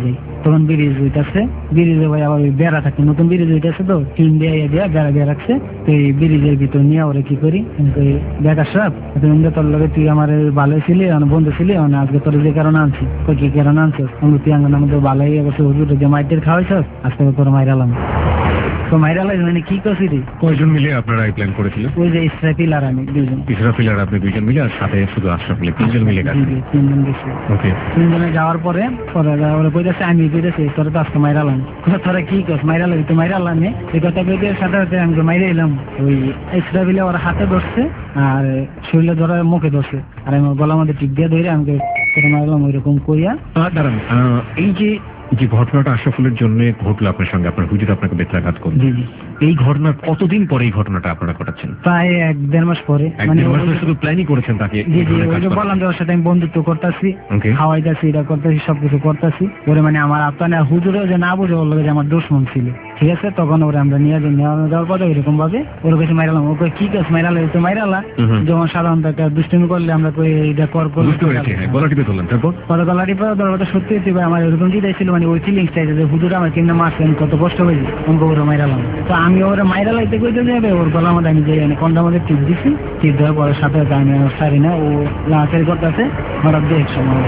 তখন ব্রিজ হইতেছে, ব্রিজে ভাই আবার ওই বেড়া থাকে, নতুন ব্রিজ হইতেছে তো টিন দিয়ে দিয়ে বেড়া দিয়ে রাখছে। তো এই ব্রিজের ভিতর নিয়ে ওরা কি করি বেকার সাপ তুমি তোর লগে তুই আমার ভালো ছিলি বন্ধু ছিলি আজকে তোর যে কারণে আনছি কি কারণে আনছো তুই আঙ্গনের মধ্যে ভালোই গেছে হুজুর যে মাইটের খাওয়াইছ আজকে তোর মাইরালাম। তো মাইরালাই মানে কি করছি রে? কয়জন মিলে আপনারা এই প্ল্যান করেছিলেন? ওই যে ইসরাফিল আর আমি দুইজন। ইসরাফিল আর আপনি দুইজন মিলে আর সাথে শুধু আশরাফ মিলে তিনজন মিলে গেছে? তিনজন গেছে। ওকে। তিনজনে যাওয়ার পরে পরে ওরা কইতেছে আমি কইতেছি তোরা তো আজকে মাইরালাম। তোরা কি কস মাইরালাম? তো মাইরালাম এই কথা কইতে সাথে সাথে আমি মাইরে এলাম। ওই ইসরাফিলে ওরা হাতে ধরছে আর শরীরে ধরে মুখে ধরছে আর আমি গলার মধ্যে টিপ দিয়ে ধরে আমাকে তোরা মাইরালাম ওইরকম কইয়া। দাঁড়ান, এই যে যে ঘটনাটা আশরাফুলের জন্য ঘটলো আপনার সঙ্গে, আপনার হুজুর আপনাকে বেত্রাঘাত করল, এই ঘটনার কতদিন পরে এই ঘটনাটা আপনারা ঘটাচ্ছেন? প্রায় এক দেড় মাস পরে। মানে শুধু প্ল্যানই করেছেন তাকে? বললাম যে ওর সাথে আমি বন্ধুত্ব করতেছি, খাওয়াইতেছি, এটা করতেছি, সবকিছু করতেছি। ওরে মানে আমার আপনার হুজুরেও যে না বুঝে ওর লোক যে আমার দুশ্মন ছিল, ঠিক আছে? তখন ওরা আমরা নিয়ে যাই, নেওয়া যাওয়ার পরে এরকম ভাবে ওর কাছে মাইরালাম। ওকে কি কাজ মাইরালা? তো মাইরালা যেমন সাধারণত একটা দুষ্টুমি করলে আমরা কই এটা কর কর গলা টিপে ধরলাম, তারপর পরে গলা টিপে ধরো সত্যি সত্যি আমার এরকম চিন্তা ছিল, মানে ওই ফিলিংস চাইছে যে হুজুর আমার কেমনে মারছে, আমি কত কষ্ট হয়েছে অঙ্ক ওরা মাইরালাম। তো আমি ওরা মাইরালাইতে কইতে যাবে ওর গলার মধ্যে আমি যাই কন্ডার মধ্যে টিপ দিছি, টিপ দেওয়ার পরে সাথে সাথে আমি সারি না ও লাচারি করতেছে হঠাৎ দিয়ে এক সময়।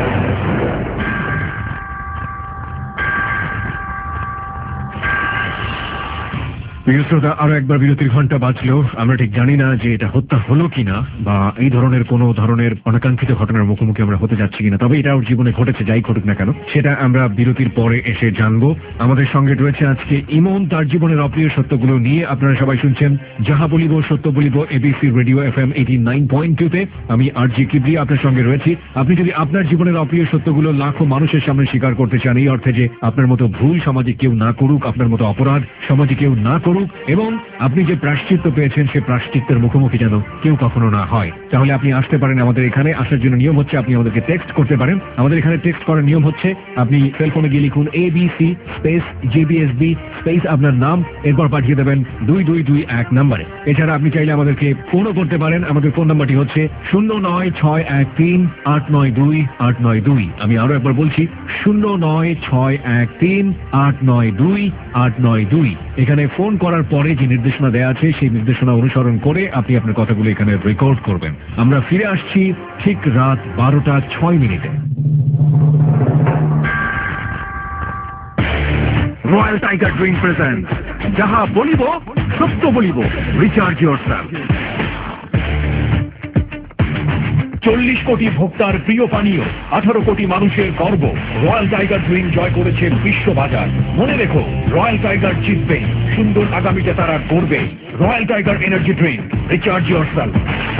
প্রিয় শ্রোতা, আরো একবার বিরতির ঘন্টা বাজলো। আমরা ঠিক জানি না যে এটা হত্যা হলো কিনা বা এই ধরনের কোন ধরনের অনাকাঙ্ক্ষিত ঘটনার মুখোমুখি আমরা হতে যাচ্ছি কিনা, তবে এটা ওর জীবনে ঘটেছে, যাই ঘটুক না কেন সেটা আমরা বিরতির পরে এসে জানবো। আমাদের সঙ্গে রয়েছে আজকে ইমন, তার জীবনের অপ্রিয় সত্যগুলো নিয়ে। আপনারা সবাই শুনছেন যাহা বলিব সত্য বলিব ABC radio F M eighty nine point two তে। আমি আর জি কিবরিয়া আপনার সঙ্গে রয়েছি। আপনি যদি আপনার জীবনের অপ্রিয় সত্যগুলো লাখো মানুষের সামনে স্বীকার করতে চান, এই অর্থে যে আপনার মতো ভুল সমাজে কেউ না করুক, আপনার মতো অপরাধ সমাজে কেউ না করুক, এবং আপনি যে প্রায়শ্চিত্ত পেয়েছেন সে প্রায়শ্চিত্তের মুখোমুখি যেন কেউ কখনো না হয়, তাহলে আপনি আসতে পারেন আমাদের এখানে। আসার জন্য নিয়ম হচ্ছে আপনি আমাদেরকে টেক্সট করতে পারেন। আমাদের এখানে টেক্সট করার নিয়ম হচ্ছে আপনি সেলফোনে গিয়ে লিখুন A B C space GBSB space আপনার নাম, এরপর পাঠিয়ে দেবেন দুই দুই দুই এক নম্বরে। এছাড়া আপনি চাইলে আমাদেরকে ফোনও করতে পারেন। আমাদের ফোন নাম্বারটি হচ্ছে শূন্য নয় ছয় এক তিন আট নয় দুই আট নয় দুই। আমি আরো একবার বলছি শূন্য নয় ছয় এক তিন আট নয় দুই আট নয় দুই। এখানে ফোন করার পরে যে নির্দেশনা দেওয়া আছে সেই নির্দেশনা অনুসরণ করে আপনি আপনার কথাগুলো এখানে রেকর্ড করবেন। আমরা ফিরে আসছি ঠিক রাত বারোটা ছয় মিনিটে। রয়্যাল টাইগার ড্রিঙ্ক প্রেজেন্টস যাহা বলিব সত্য বলিব, রিচার্জ ইয়োরসেলফ। চল্লিশ কোটি ভোক্তার প্রিয় পানীয়, আঠারো কোটি মানুষের গর্ব, রয়্যাল টাইগার ড্রিঙ্ক জয় করেছে বিশ্ববাজার। মনে রেখো, রয়্যাল টাইগার জিতবে, সুন্দর আগামীতে তারা গড়বে। Royal tiger energy drink, recharge yourself.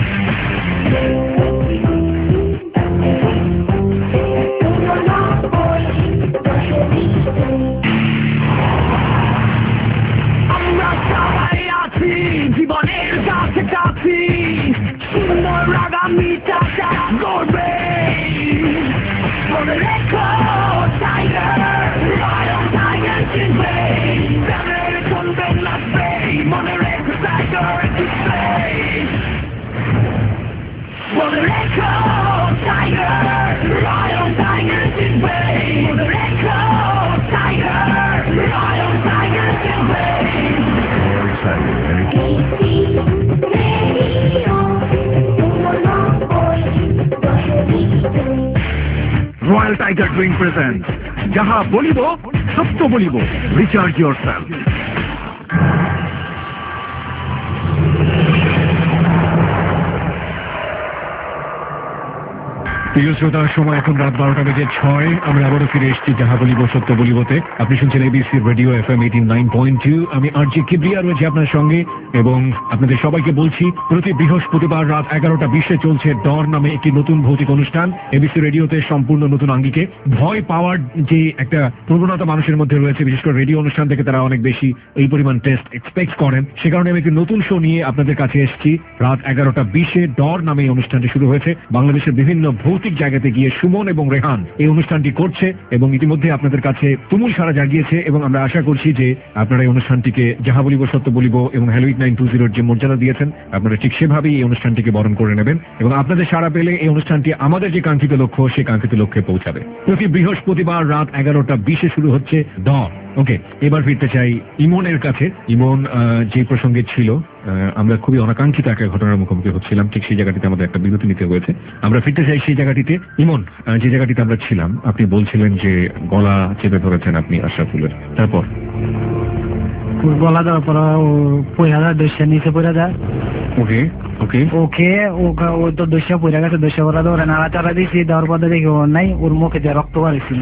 আমরা সবাই আছি জীবনের কাছে কাছি, সুন্দর আগামীটা গড়বে। মনে রেখো টাইগার, রয়্যাল টাইগার জিতবে, প্রেমের চলবে নাচবে। মনে রেখো টাইগার জিতবে, মনে রেখো টাইগার, রয়্যাল টাইগার জিতবে। মনে রেখো টাইগার, রয়্যাল টাইগার জিতবে। রয়্যাল টাইগার ড্রিঙ্ক প্রেজেন্টস যাহা বলিব সত্য বলিব, রিচার্জ ইয়োরসেলফ। প্রিয় শ্রোতার সময় এখন রাত বারোটা বেজে ছয়। আমরা আবারও ফিরে এসেছি যাহা বলিব সত্য বলিবতে। আপনি শুনছেন ABC radio F M eighty nine point two. আমি আর জি কিবরিয়া রয়েছে আপনার সঙ্গে এবং আপনাদের সবাইকে বলছি প্রতি বৃহস্পতিবার রাত এগারোটা বিশে চলছে ডর নামে একটি নতুন ভৌতিক অনুষ্ঠান এবিসি রেডিওতে, সম্পূর্ণ নতুন আঙ্গিকে। ভয় পাওয়ার যে একটা প্রবণতা মানুষের মধ্যে রয়েছে, বিশেষ করে রেডিও অনুষ্ঠান থেকে তারা অনেক বেশি এই পরিমাণ টেস্ট এক্সপেক্ট করেন, সে কারণে আমি একটি নতুন শো নিয়ে আপনাদের কাছে এসেছি। রাত এগারোটা বিশে ডর নামে এই অনুষ্ঠানটি শুরু হয়েছে। বাংলাদেশের বিভিন্ন ভৌতিক ভৌতিক জায়গাতে গিয়ে সুমন এবং রেহান এই অনুষ্ঠানটি করছে এবং ইতিমধ্যে আপনাদের কাছে তুমুল সাড়া জাগিয়েছে এবং আমরা আশা করছি যে আপনারা এই অনুষ্ঠানটিকে যাহা বলিব সত্য বলিব এবং হ্যালোইক নাইন টু জিরোর যে মর্যাদা দিয়েছেন আপনারা ঠিক সেভাবেই এই অনুষ্ঠানটিকে বরণ করে নেবেন এবং আপনাদের সাড়া পেলে এই অনুষ্ঠানটি আমাদের যে কাঙ্ক্ষিত লক্ষ্য সেই কাঙ্ক্ষিত লক্ষ্যে পৌঁছাবে। প্রতি বৃহস্পতিবার রাত এগারোটা বিশে শুরু হচ্ছে দ ওকে। এবার ফিরতে চাই ইমনের কাছে। ইমন যে প্রসঙ্গে ছিল, আমরা খুবই অনাকাঙ্ক্ষিত একটা ঘটনার মুখোমুখি হচ্ছিলাম, ঠিক সেই জায়গাটিতে আমাদের একটা বিরতি নিতে হয়েছে। আমরা ফিরতে চাই সেই জায়গাটিতে। ইমন, যে জায়গাটিতে আমরা ছিলাম, আপনি বলছিলেন যে গলা চেপে ধরেছেন আপনি আশরাফুলের, তারপর গলা দেওয়ার পর ও পয়লা দশটা নিচে পড়ে যায়। ওকে ওকে ওকে ও তো দশটা পড়ে গেছে, দশটা পড়া ধরে নাড়াচাড়া দিয়েছি, দেওয়ার পর দেখি ওর নাই, ওর মুখে দিয়ে রক্ত বাড়িছিল।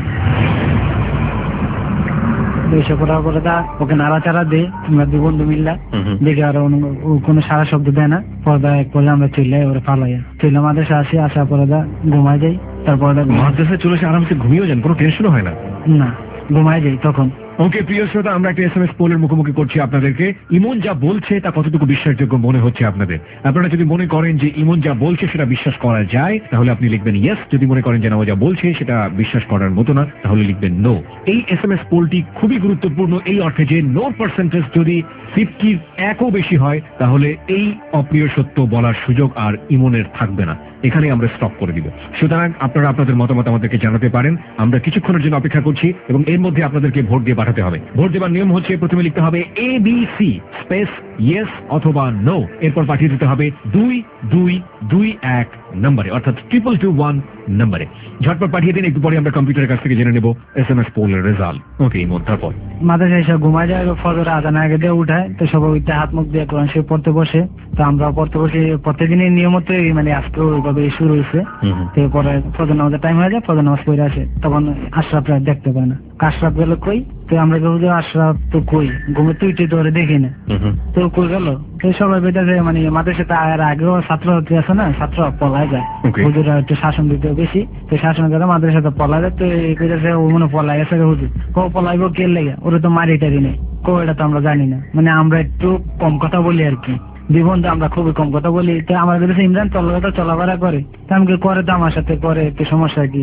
দশটা পড়ার পরে তা ওকে নাড়াচাড়া দে, আমরা দু বন্ধু মিললা দেখে, আর ও কোনো সারা শব্দ দেয় না। পর্দা এক পরে আমরা চলে ওরা পালাইয়া চলে মাদ্রাসা আসি, আসার পরে দা ঘুমাই যাই। তারপরে মাদ্রাসায় চলে এসে আরামসে ঘুমিয়েও যান, কোনো টেনশনও হয় না? না, ঘুমাই যাই তখন। ওকে প্রিয় শ্রোতা, আমরা একটা এস এম এস পোলের মুখোমুখি করছি আপনাদেরকে। ইমন যা বলছে তা কতটুকু বিশ্বাসযোগ্য মনে হচ্ছে আপনাদের? আপনারা যদি মনে করেন যে ইমন যা বলছে সেটা বিশ্বাস করা যায়, তাহলে আপনি লিখবেন ইয়েস। যদি মনে করেন যে না, ও যা বলছে সেটা বিশ্বাস করার মতো না, তাহলে লিখবেন নো। এই এস এম এস পোলটি খুবই গুরুত্বপূর্ণ এই অর্থে যে নো পার্সেন্টেজ যদি ফিফটির একও বেশি হয়, তাহলে এই অপ্রিয় সত্য বলার সুযোগ আর ইমনের থাকবে না, এখানে আমরা স্টপ করে দিব। সুতরাং আপনারা আপনাদের মতামত আমাদেরকে জানাতে পারেন। আমরা কিছুক্ষণের জন্য অপেক্ষা করছি এবং এর মধ্যে আপনাদেরকে ভোট দিয়ে পাঠাতে হবে। ভোট দেওয়ার নিয়ম হচ্ছে, প্রথমে লিখতে হবে A B C space yes অথবা নো, এরপর পাঠিয়ে দিতে হবে দুই দুই দুই এক নম্বরে, অর্থাৎ ট্রিপল টু ওয়ান নম্বরে। ঝটপট পাঠিয়ে দিন, একটু পরে আমরা কম্পিউটারের কাছ থেকে জেনে নেব এস এম এস পোলের রেজাল্ট। ওকে ইমন, তারপর মাদ্রাসা এসে ঘুমায় যায়, ফজর আজান আগে দিয়ে উঠায়, তো সবাই ওইটা হাত মুখ দিয়ে কোরআন শরীফ পড়তে বসে। তো আমরা পড়তে বসে প্রত্যেকদিনের নিয়মিত মানে আজকে ওইভাবে শুরু হয়েছে। পরে ফজর নামাজের টাইম হয়ে যায়, ফজর নামাজ পড়ে আসে, তখন আশরাফ দেখতে পায় না। আশরাফ গেল কই, তো আমরা কেউ যে আশরাফ তো কই, ঘুমে তুই তুই ধরে দেখি না, তো কই গেল। তো সবাই বেটাছে মানে মাদ্রাসাতে আর আগেও ছাত্র আছে না, ছাত্র পলায় যায়, হুজুরা একটু শাসন দিতে বেশি, তো শাসন করে মাদ্রাসাতে পলায় যায়। তো এই কইতেছে ও মনে পলাই গেছে হুজুর, কো পলাইবো কে লেগে, ওরা তো মারি টারি নেই, কো এটা তো আমরা জানি না, মানে আমরা একটু কম কথা বলি আর কি, দুই বন্ধু আমরা খুবই কম কথা বলি। তো আমার কাছে ইমরান চলাফেরা চলাফেরা করে, তো আমাকে করে তো আমার সাথে করে, একটু সমস্যা কি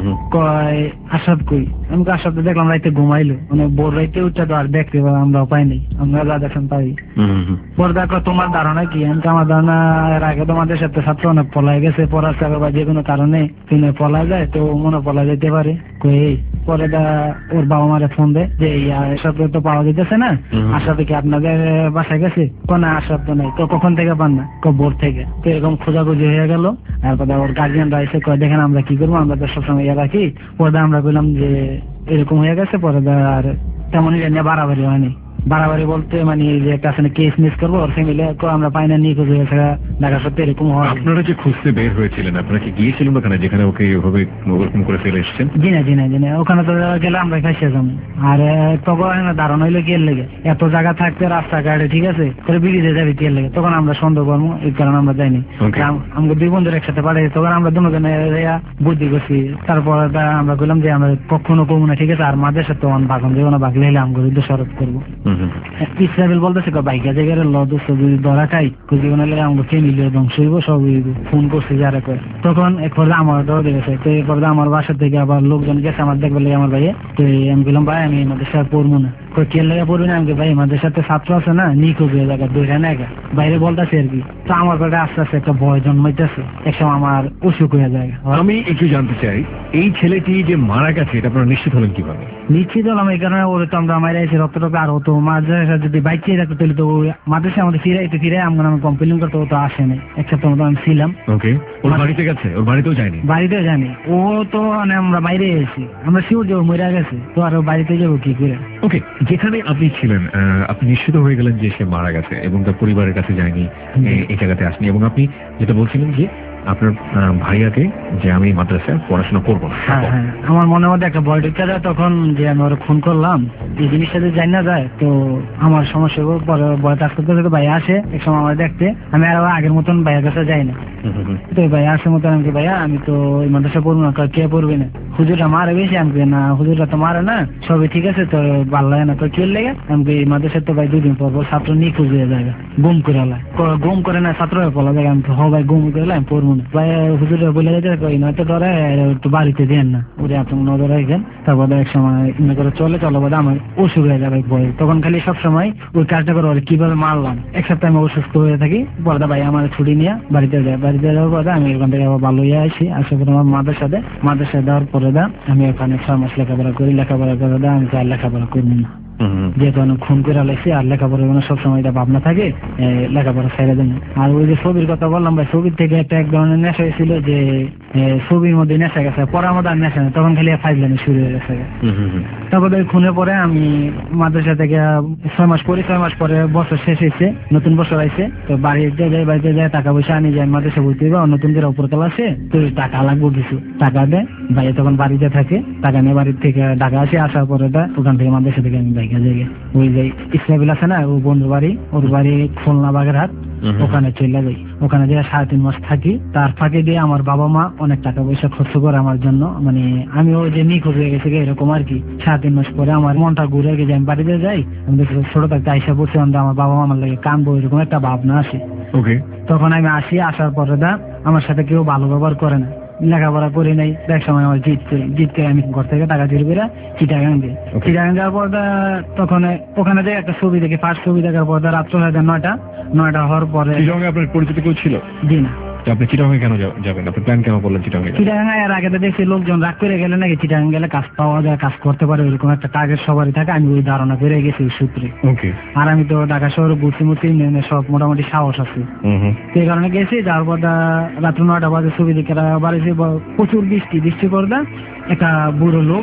কয় আশরাফ কই, আমাকে আশরাফ দেখলাম রাইতে ঘুমাইলো, মানে বোর রাইতে উঠছে তো আর দেখতে পাই আমরা পাই নাই, আমরা যা দেখেন তাই। পরে দেখো তোমার ধারণা কি, আমাকে আমার ধারণা এর আগে তোমাদের সাথে ছাত্র অনেক পলাই গেছে পড়ার চাকরি বা যে কোনো কারণে, তিনি পলা যায়, তো মনে পলা যেতে পারে কই। পরে দা ওর বাবা মারে ফোন দেয় যে এসব তো পাওয়া যেতেছে না, আশরাফ কি আপনাদের বাসায় গেছে, কোন আশরাফ তো নাই, তো কখন থেকে পান না, বোর থেকে। তো এরকম খোঁজাখুঁজি হয়ে গেল। তারপরে ওর গার্জিয়ানরা এসে কয় দেখেন আমরা কি করবো, আমরা তো সবসময় ইয়ে রাখি। পরে আমরা বললাম যে এরকম হয়ে গেছে, পরে আর তেমনই নিয়ে বাড়াবাড়ি হয়নি। বাড়াবাড়ি বলতে মানে যে একটা আসলে কেস মিস করবো, ওর ফ্যামিলি আমরা পাই না, নিয়ে খুঁজে গেছে ঢাকা সত্যি এরকম হয়। আপনারা যে খুঁজতে বের হয়েছিলেন, আপনারা কি গিয়েছিলেন ওখানে যেখানে ওকে ওভাবে ওরকম করে ফেলে এসেছেন? জি না জি না জি না, ওখানে তো গেলে আমরা খাইছে যাবো। আর তখন ধারণা হইলো কি এর লেগে, এত জায়গা থাকতে রাস্তাঘাটে ঠিক আছে, তোর বিড়িতে যাবি কি এর লেগে, তখন আমরা সন্দেহ করবো, এই কারণে আমরা যাইনি। আমাকে দুই বন্ধুর একসাথে পাঠাই, তখন আমরা দুজনে বুদ্ধি করছি। তারপর আমরা বললাম যে আমরা কখনো কমু না, ঠিক আছে, আর মাঝে সাথে তখন ভাগন যে কোনো ভাগলে হলে আমরা দোষারোপ করবো। ইসরায়েল বলতেছে বাইকা জায়গায় লদোষ যদি ধরা খাই জীবনে আমাকে ফ্যামিলি ধ্বংস হইব, সব ফোন করছে যারা কয়। তখন এক পর্যায়ে আমার ধরে দেখেছে, তো এই পর্যায়ে আমার বাসা থেকে আবার লোকজন গেছে আমার দেখবে আমার ভাইয়ে। তো আমি বললাম ভাই আমি আমাদের সাথে পড়বো না, কে লেগে পড়বি না, আমাকে ভাই আমাদের সাথে ছাত্র আছে না, নিখোঁজ হয়ে জায়গা দুইটা না একা বাইরে বলতেছে আর কি। তো আমার পেটে আস্তে আস্তে একটা ভয় জন্মাইতেছে, একসময় আমার অসুখ হয়ে যায়। আমি একটু জানতে চাই, এই ছেলেটি যে মারা গেছে এটা আপনারা নিশ্চিত হলেন কিভাবে? নিশ্চিত হলাম এই কারণে, ওরে তো আমরা মারা আছি রক্ত টক্ত, আর হতো মাদ্রাসা যদি বাইক রাখতো তাহলে তো মাদ্রাসা আমাদের ফিরাইতে ফিরে আমরা আমি কমপ্লেন করতে, ও তো আসে নাই, এক সপ্তাহ মতো আমি ছিলাম। ওকে, ওর বাড়িতে গেছে? ওর বাড়িতেও যায়নি? বাড়িতেও জানি, ও তো মানে আমরা বাইরে এসেছি, আমরা শিওর যাবো মরে গেছে, তো আর বাড়িতে যাবো কি করে। ওকে, যেখানে আপনি ছিলেন আপনি নিশ্চিত হয়ে গেলেন যে সে মারা গেছে এবং তার পরিবারের কাছে যায়নি, এই জায়গাতে আসেনি, এবং আপনি যেটা বলছিলেন যে আপনার ভাইয়াকে যে আমি মাদ্রাসায় পড়াশোনা করবো না, আমার মনের মধ্যে একটা ভয় ঢুকে যায় তখন যে আমি ওরা খুন করলাম, এই জিনিসটা যদি জানি না যায় তো আমার সমস্যা হবে। পরে বয়স আস্তে আস্তে ভাইয়া আসে এক সময় আমার দেখতে, আমি আর আগের মতন ভাইয়ার কাছে যাই না। তো ভাইয়া আসে মতন আমি ভাইয়া আমি তো ওই মাদ্রাসা পড়বো না, কে পড়বি না, হুজুরটা মারে বেশি। আমি না হুজুরটা তো মারে না, সবই ঠিক আছে, তো ভালো লাগে না, তো কি লেগে আমি এই মাদ্রাসা তো ভাই দুদিন পর পর ছাত্র নিখোঁজ হয়ে যায়, গুম করে লাই গুম করে না ছাত্র পলা যায়। আমি তো হ ভাই গুম করে আমি পড়বো না। ভাই হুজুর বলে যাচ্ছে নয়তো ধরে একটু বাড়িতে দেন না, ওরে আপনার নজর রাখেন। তারপরে এক সময় এমনি করে চলে চলো বোধ আমার অসুখ হয়ে যাবে ভয়। তখন খালি সবসময় ওই কাজটা করে কিভাবে মারলাম। এক সপ্তাহে আমি অসুস্থ হয়ে থাকি, বড়দা ভাই আমার ছুটি নিয়ে বাড়িতে যায়। বাড়িতে যাওয়ার পরে আমি এখান থেকে আবার ভালো হয়ে আসি। আসার পরে আমার মাদের সাথে মাদের সাথে দেওয়ার পরে দা আমি ওখানে ছয় মাস লেখাপড়া করি। লেখাপড়া করে দা আমি তো আর লেখাপড়া করি না, যেহেতু আমি খুন করে লাগছি আর লেখাপড়া মানে সবসময় এটা ভাবনা থাকে লেখাপড়া ছেড়ে দেন। আর ওই যে ছবির কথা বললাম ভাই, ছবির থেকে একটা এক ধরনের নেশা হয়েছিল যে ছবির মধ্যে নেশা গেছে, পড়ার মধ্যে আর নেশা নেই, তখন খালি ফাইজলামি শুরু হয়ে গেছে। তারপরে ওই খুনের পরে আমি মাদ্রাসা থেকে ছয় মাস পরে ছয় মাস পরে বছর শেষ হয়েছে, নতুন বছর আইছে। তো বাড়িতে যাই, বাড়িতে যাই টাকা পয়সা আনি যাই মাদ্রাসা ভর্তি হইবা, নতুন করে উপরতলা আছে তো টাকা লাগবো কিছু, টাকা দেয় ভাই তখন বাড়িতে থাকে, টাকা নিয়ে বাড়ির থেকে ঢাকা আসে। আসার পরে ওখান থেকে মাদ্রাসা থেকে আমি বাইকে যাই। ওই যে ইসলামিল আছে না, ও বন্ধুর বাড়ি, ওর বাড়ি খুলনা বাগেরহাট, ওখানে চলে যাই। ওখানে যে সাড়ে তিন মাস থাকি, তার ফাঁকে দিয়ে আমার বাবা মা অনেক টাকা পয়সা খরচ করে আমার জন্য। মানে আমি ওই যে নিখোঁজ হয়ে গেছে এরকম আর কি। সাড়ে তিন মাস পরে আমার মনটা ঘুরে গেছে, আমি বাড়িতে যাই, আমি ছোট থাকতে আইসা পড়ছি, আমার বাবা মা আমার লাগে কানবো এরকম একটা ভাবনা আসে। তখন আমি আসি, আসার পরে দা আমার সাথে কেউ ভালো ব্যবহার করে না, লেখাপড়া করি নাই। এক সময় আমার জিত জিতকে আমি ঘর থেকে টাকা চুরি করে চিটাগাং দিই। চিটাগাং যাওয়ার পর তখন ওখানে যে একটা ছবি দেখি, ফার্স্ট ছবি দেখার পর রাত্র হয়ে যায় নয়টা নয়টা হওয়ার পরে। আপনার পরিচিত কেউ ছিল? জি না। আপনি চিটাগাং কেন যাবেন? আপনি প্ল্যান কেন করলেন চিটাগাং? চিটাগাং এর আগে তো দেখছি লোকজন রাগ করে গেলে নাকি চিটাগাং গেলে কাজ পাওয়া যায়, কাজ করতে পারে, ওইরকম একটা টার্গেট সবারই থাকে। আমি ওই ধারণা করে গেছি ওই সূত্রে। আর আমি তো ঢাকা শহরে ঘুরছি মুরছি সব মোটামুটি সাহস আছে, সেই কারণে গেছি। যার পর রাত্র নয়টা বাজে ছবি দেখে বাড়িতে প্রচুর বৃষ্টি বৃষ্টি করদা একটা বুড়ো লোক,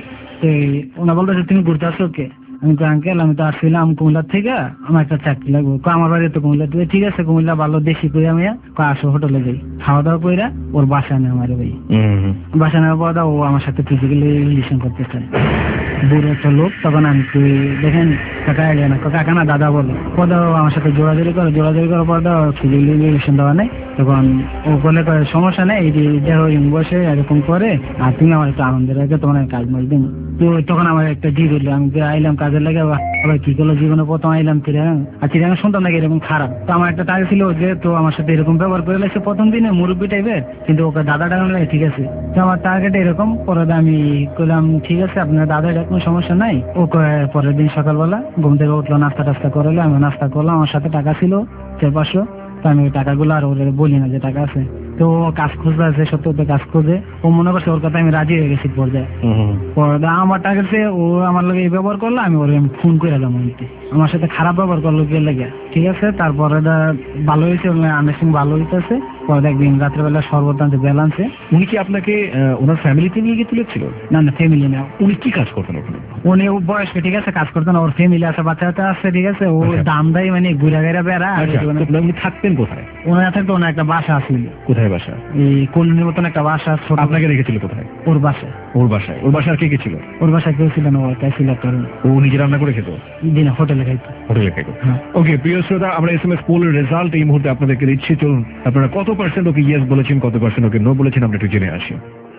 ওনা বলতেছে তুমি ঘুরতে আসছো কে? আমি তো আঙ্কেল আমি তো আসছিলাম কুমিল্লার থেকে, আমার একটা চাকরি লাগবে। আমার বাড়ি তো কুমিল্লা থেকে। ঠিক আছে কুমিল্লা ভালো দেশি করে আমি আসো হোটেলে যাই, খাওয়া দাওয়া করে ওর বাসা নেই আমার ভাই। বাসা নেওয়ার পর ও আমার সাথে ফিজিক্যালি রিলেশন করতে চায়, বুড়ো একটা লোক। তখন আমি দেখেন কাকা আইডিয়া না, কাকা না দাদা বলে পদা আমার সাথে জোড়াজোড়ি করে, জোড়াজোড়ি করার পর ফিজিক্যালি রিলেশন দেওয়া নেই। তখন ও বলে সমস্যা নেই, এই যে বসে এরকম করে, আর তুমি আমার একটু আনন্দের আগে তোমার কাজ মাস দিন। তো তখন আমার একটা জি দিল, আমি আইলাম কাজের লাগে, আবার কি করলো জীবনে প্রথম আইলাম চিরাং, আর চিরাং শুনতাম নাকি এরকম খারাপ। তো আমার একটা টার্গেট ছিল যে তো আমার সাথে এরকম ব্যবহার করে লাগছে প্রথম দিনে মুরব্বী টাইপের, কিন্তু ওকে দাদা ডাকা লাগে ঠিক আছে। তো আমার টার্গেট এরকম। পরে আমি করলাম ঠিক আছে আপনার দাদা কোনো সমস্যা নাই। ও পরের দিন সকালবেলা ঘুম থেকে উঠলো, নাস্তা টাস্তা করলো, আমি নাস্তা করলাম, আমার সাথে টাকা ছিল চার পাঁচশো। তো আমি ওই টাকাগুলো আর ওদের বলি না যে টাকা আছে। তো কাজ খুঁজতে আছে সত্যি কাজ খুঁজে, ও মনে করছে ওর কথা আমি রাজি হয়ে গেছি পর্যায়ে। পরে আমার টাকা ও আমার লগে ব্যবহার করলো, আমি ওর ফোন করে এলাম, আমার সাথে খারাপ ব্যবহার করলো কে লেগে। ঠিক আছে তারপরে ভালো হয়েছে, আন্ডারস্ট্যান্ডিং ভালো হইতেছে। পরে একদিন রাত্রেবেলা শরবত আনতে বেল আনছে। উনি কি আপনাকে ওনার ফ্যামিলিতে নিয়ে গিয়ে তুলেছিল? না না ফ্যামিলি না। উনি কি কাজ করতেন ওখানে? উনি বয়স্ক ঠিক আছে, কাজ করতেন, ওর ফ্যামিলি আছে, বাচ্চা বাচ্চা আছে ঠিক আছে। ও দাম দেয় মানে ঘুরা ঘেরা বেড়া। উনি থাকতেন কোথায়? ওনার থাকতো ওনার একটা বাসা আছে। কোথায় বাসা? এই কলোনির মতন একটা বাসা। আপনাকে রেখেছিল কোথায়? ওর বাসায়। ওর বাসায়? ওর বাসায় কে কে ছিল? ওর বাসায় কেউ ছিল না, ও একাই ছিল। ও নিজে রান্না করে খেত? জি না, হোটেলে খাইতো। হোটেলে খাইতো। ওকে প্রিয় শ্রোতা, আমরা এস এম এস পোলের রেজাল্ট এই মুহূর্তে আপনাদেরকে দিচ্ছি। চলুন আপনারা কত পার্সেন্ট ওকে ইয়েস বলেছেন, কত পার্সেন্ট ওকে নো বলেছেন, আমরা একটু জেনে আসি।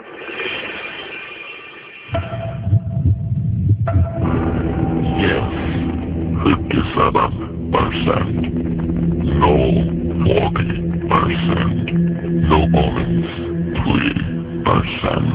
fifty-seven percent. No, forty percent. No comments, three percent.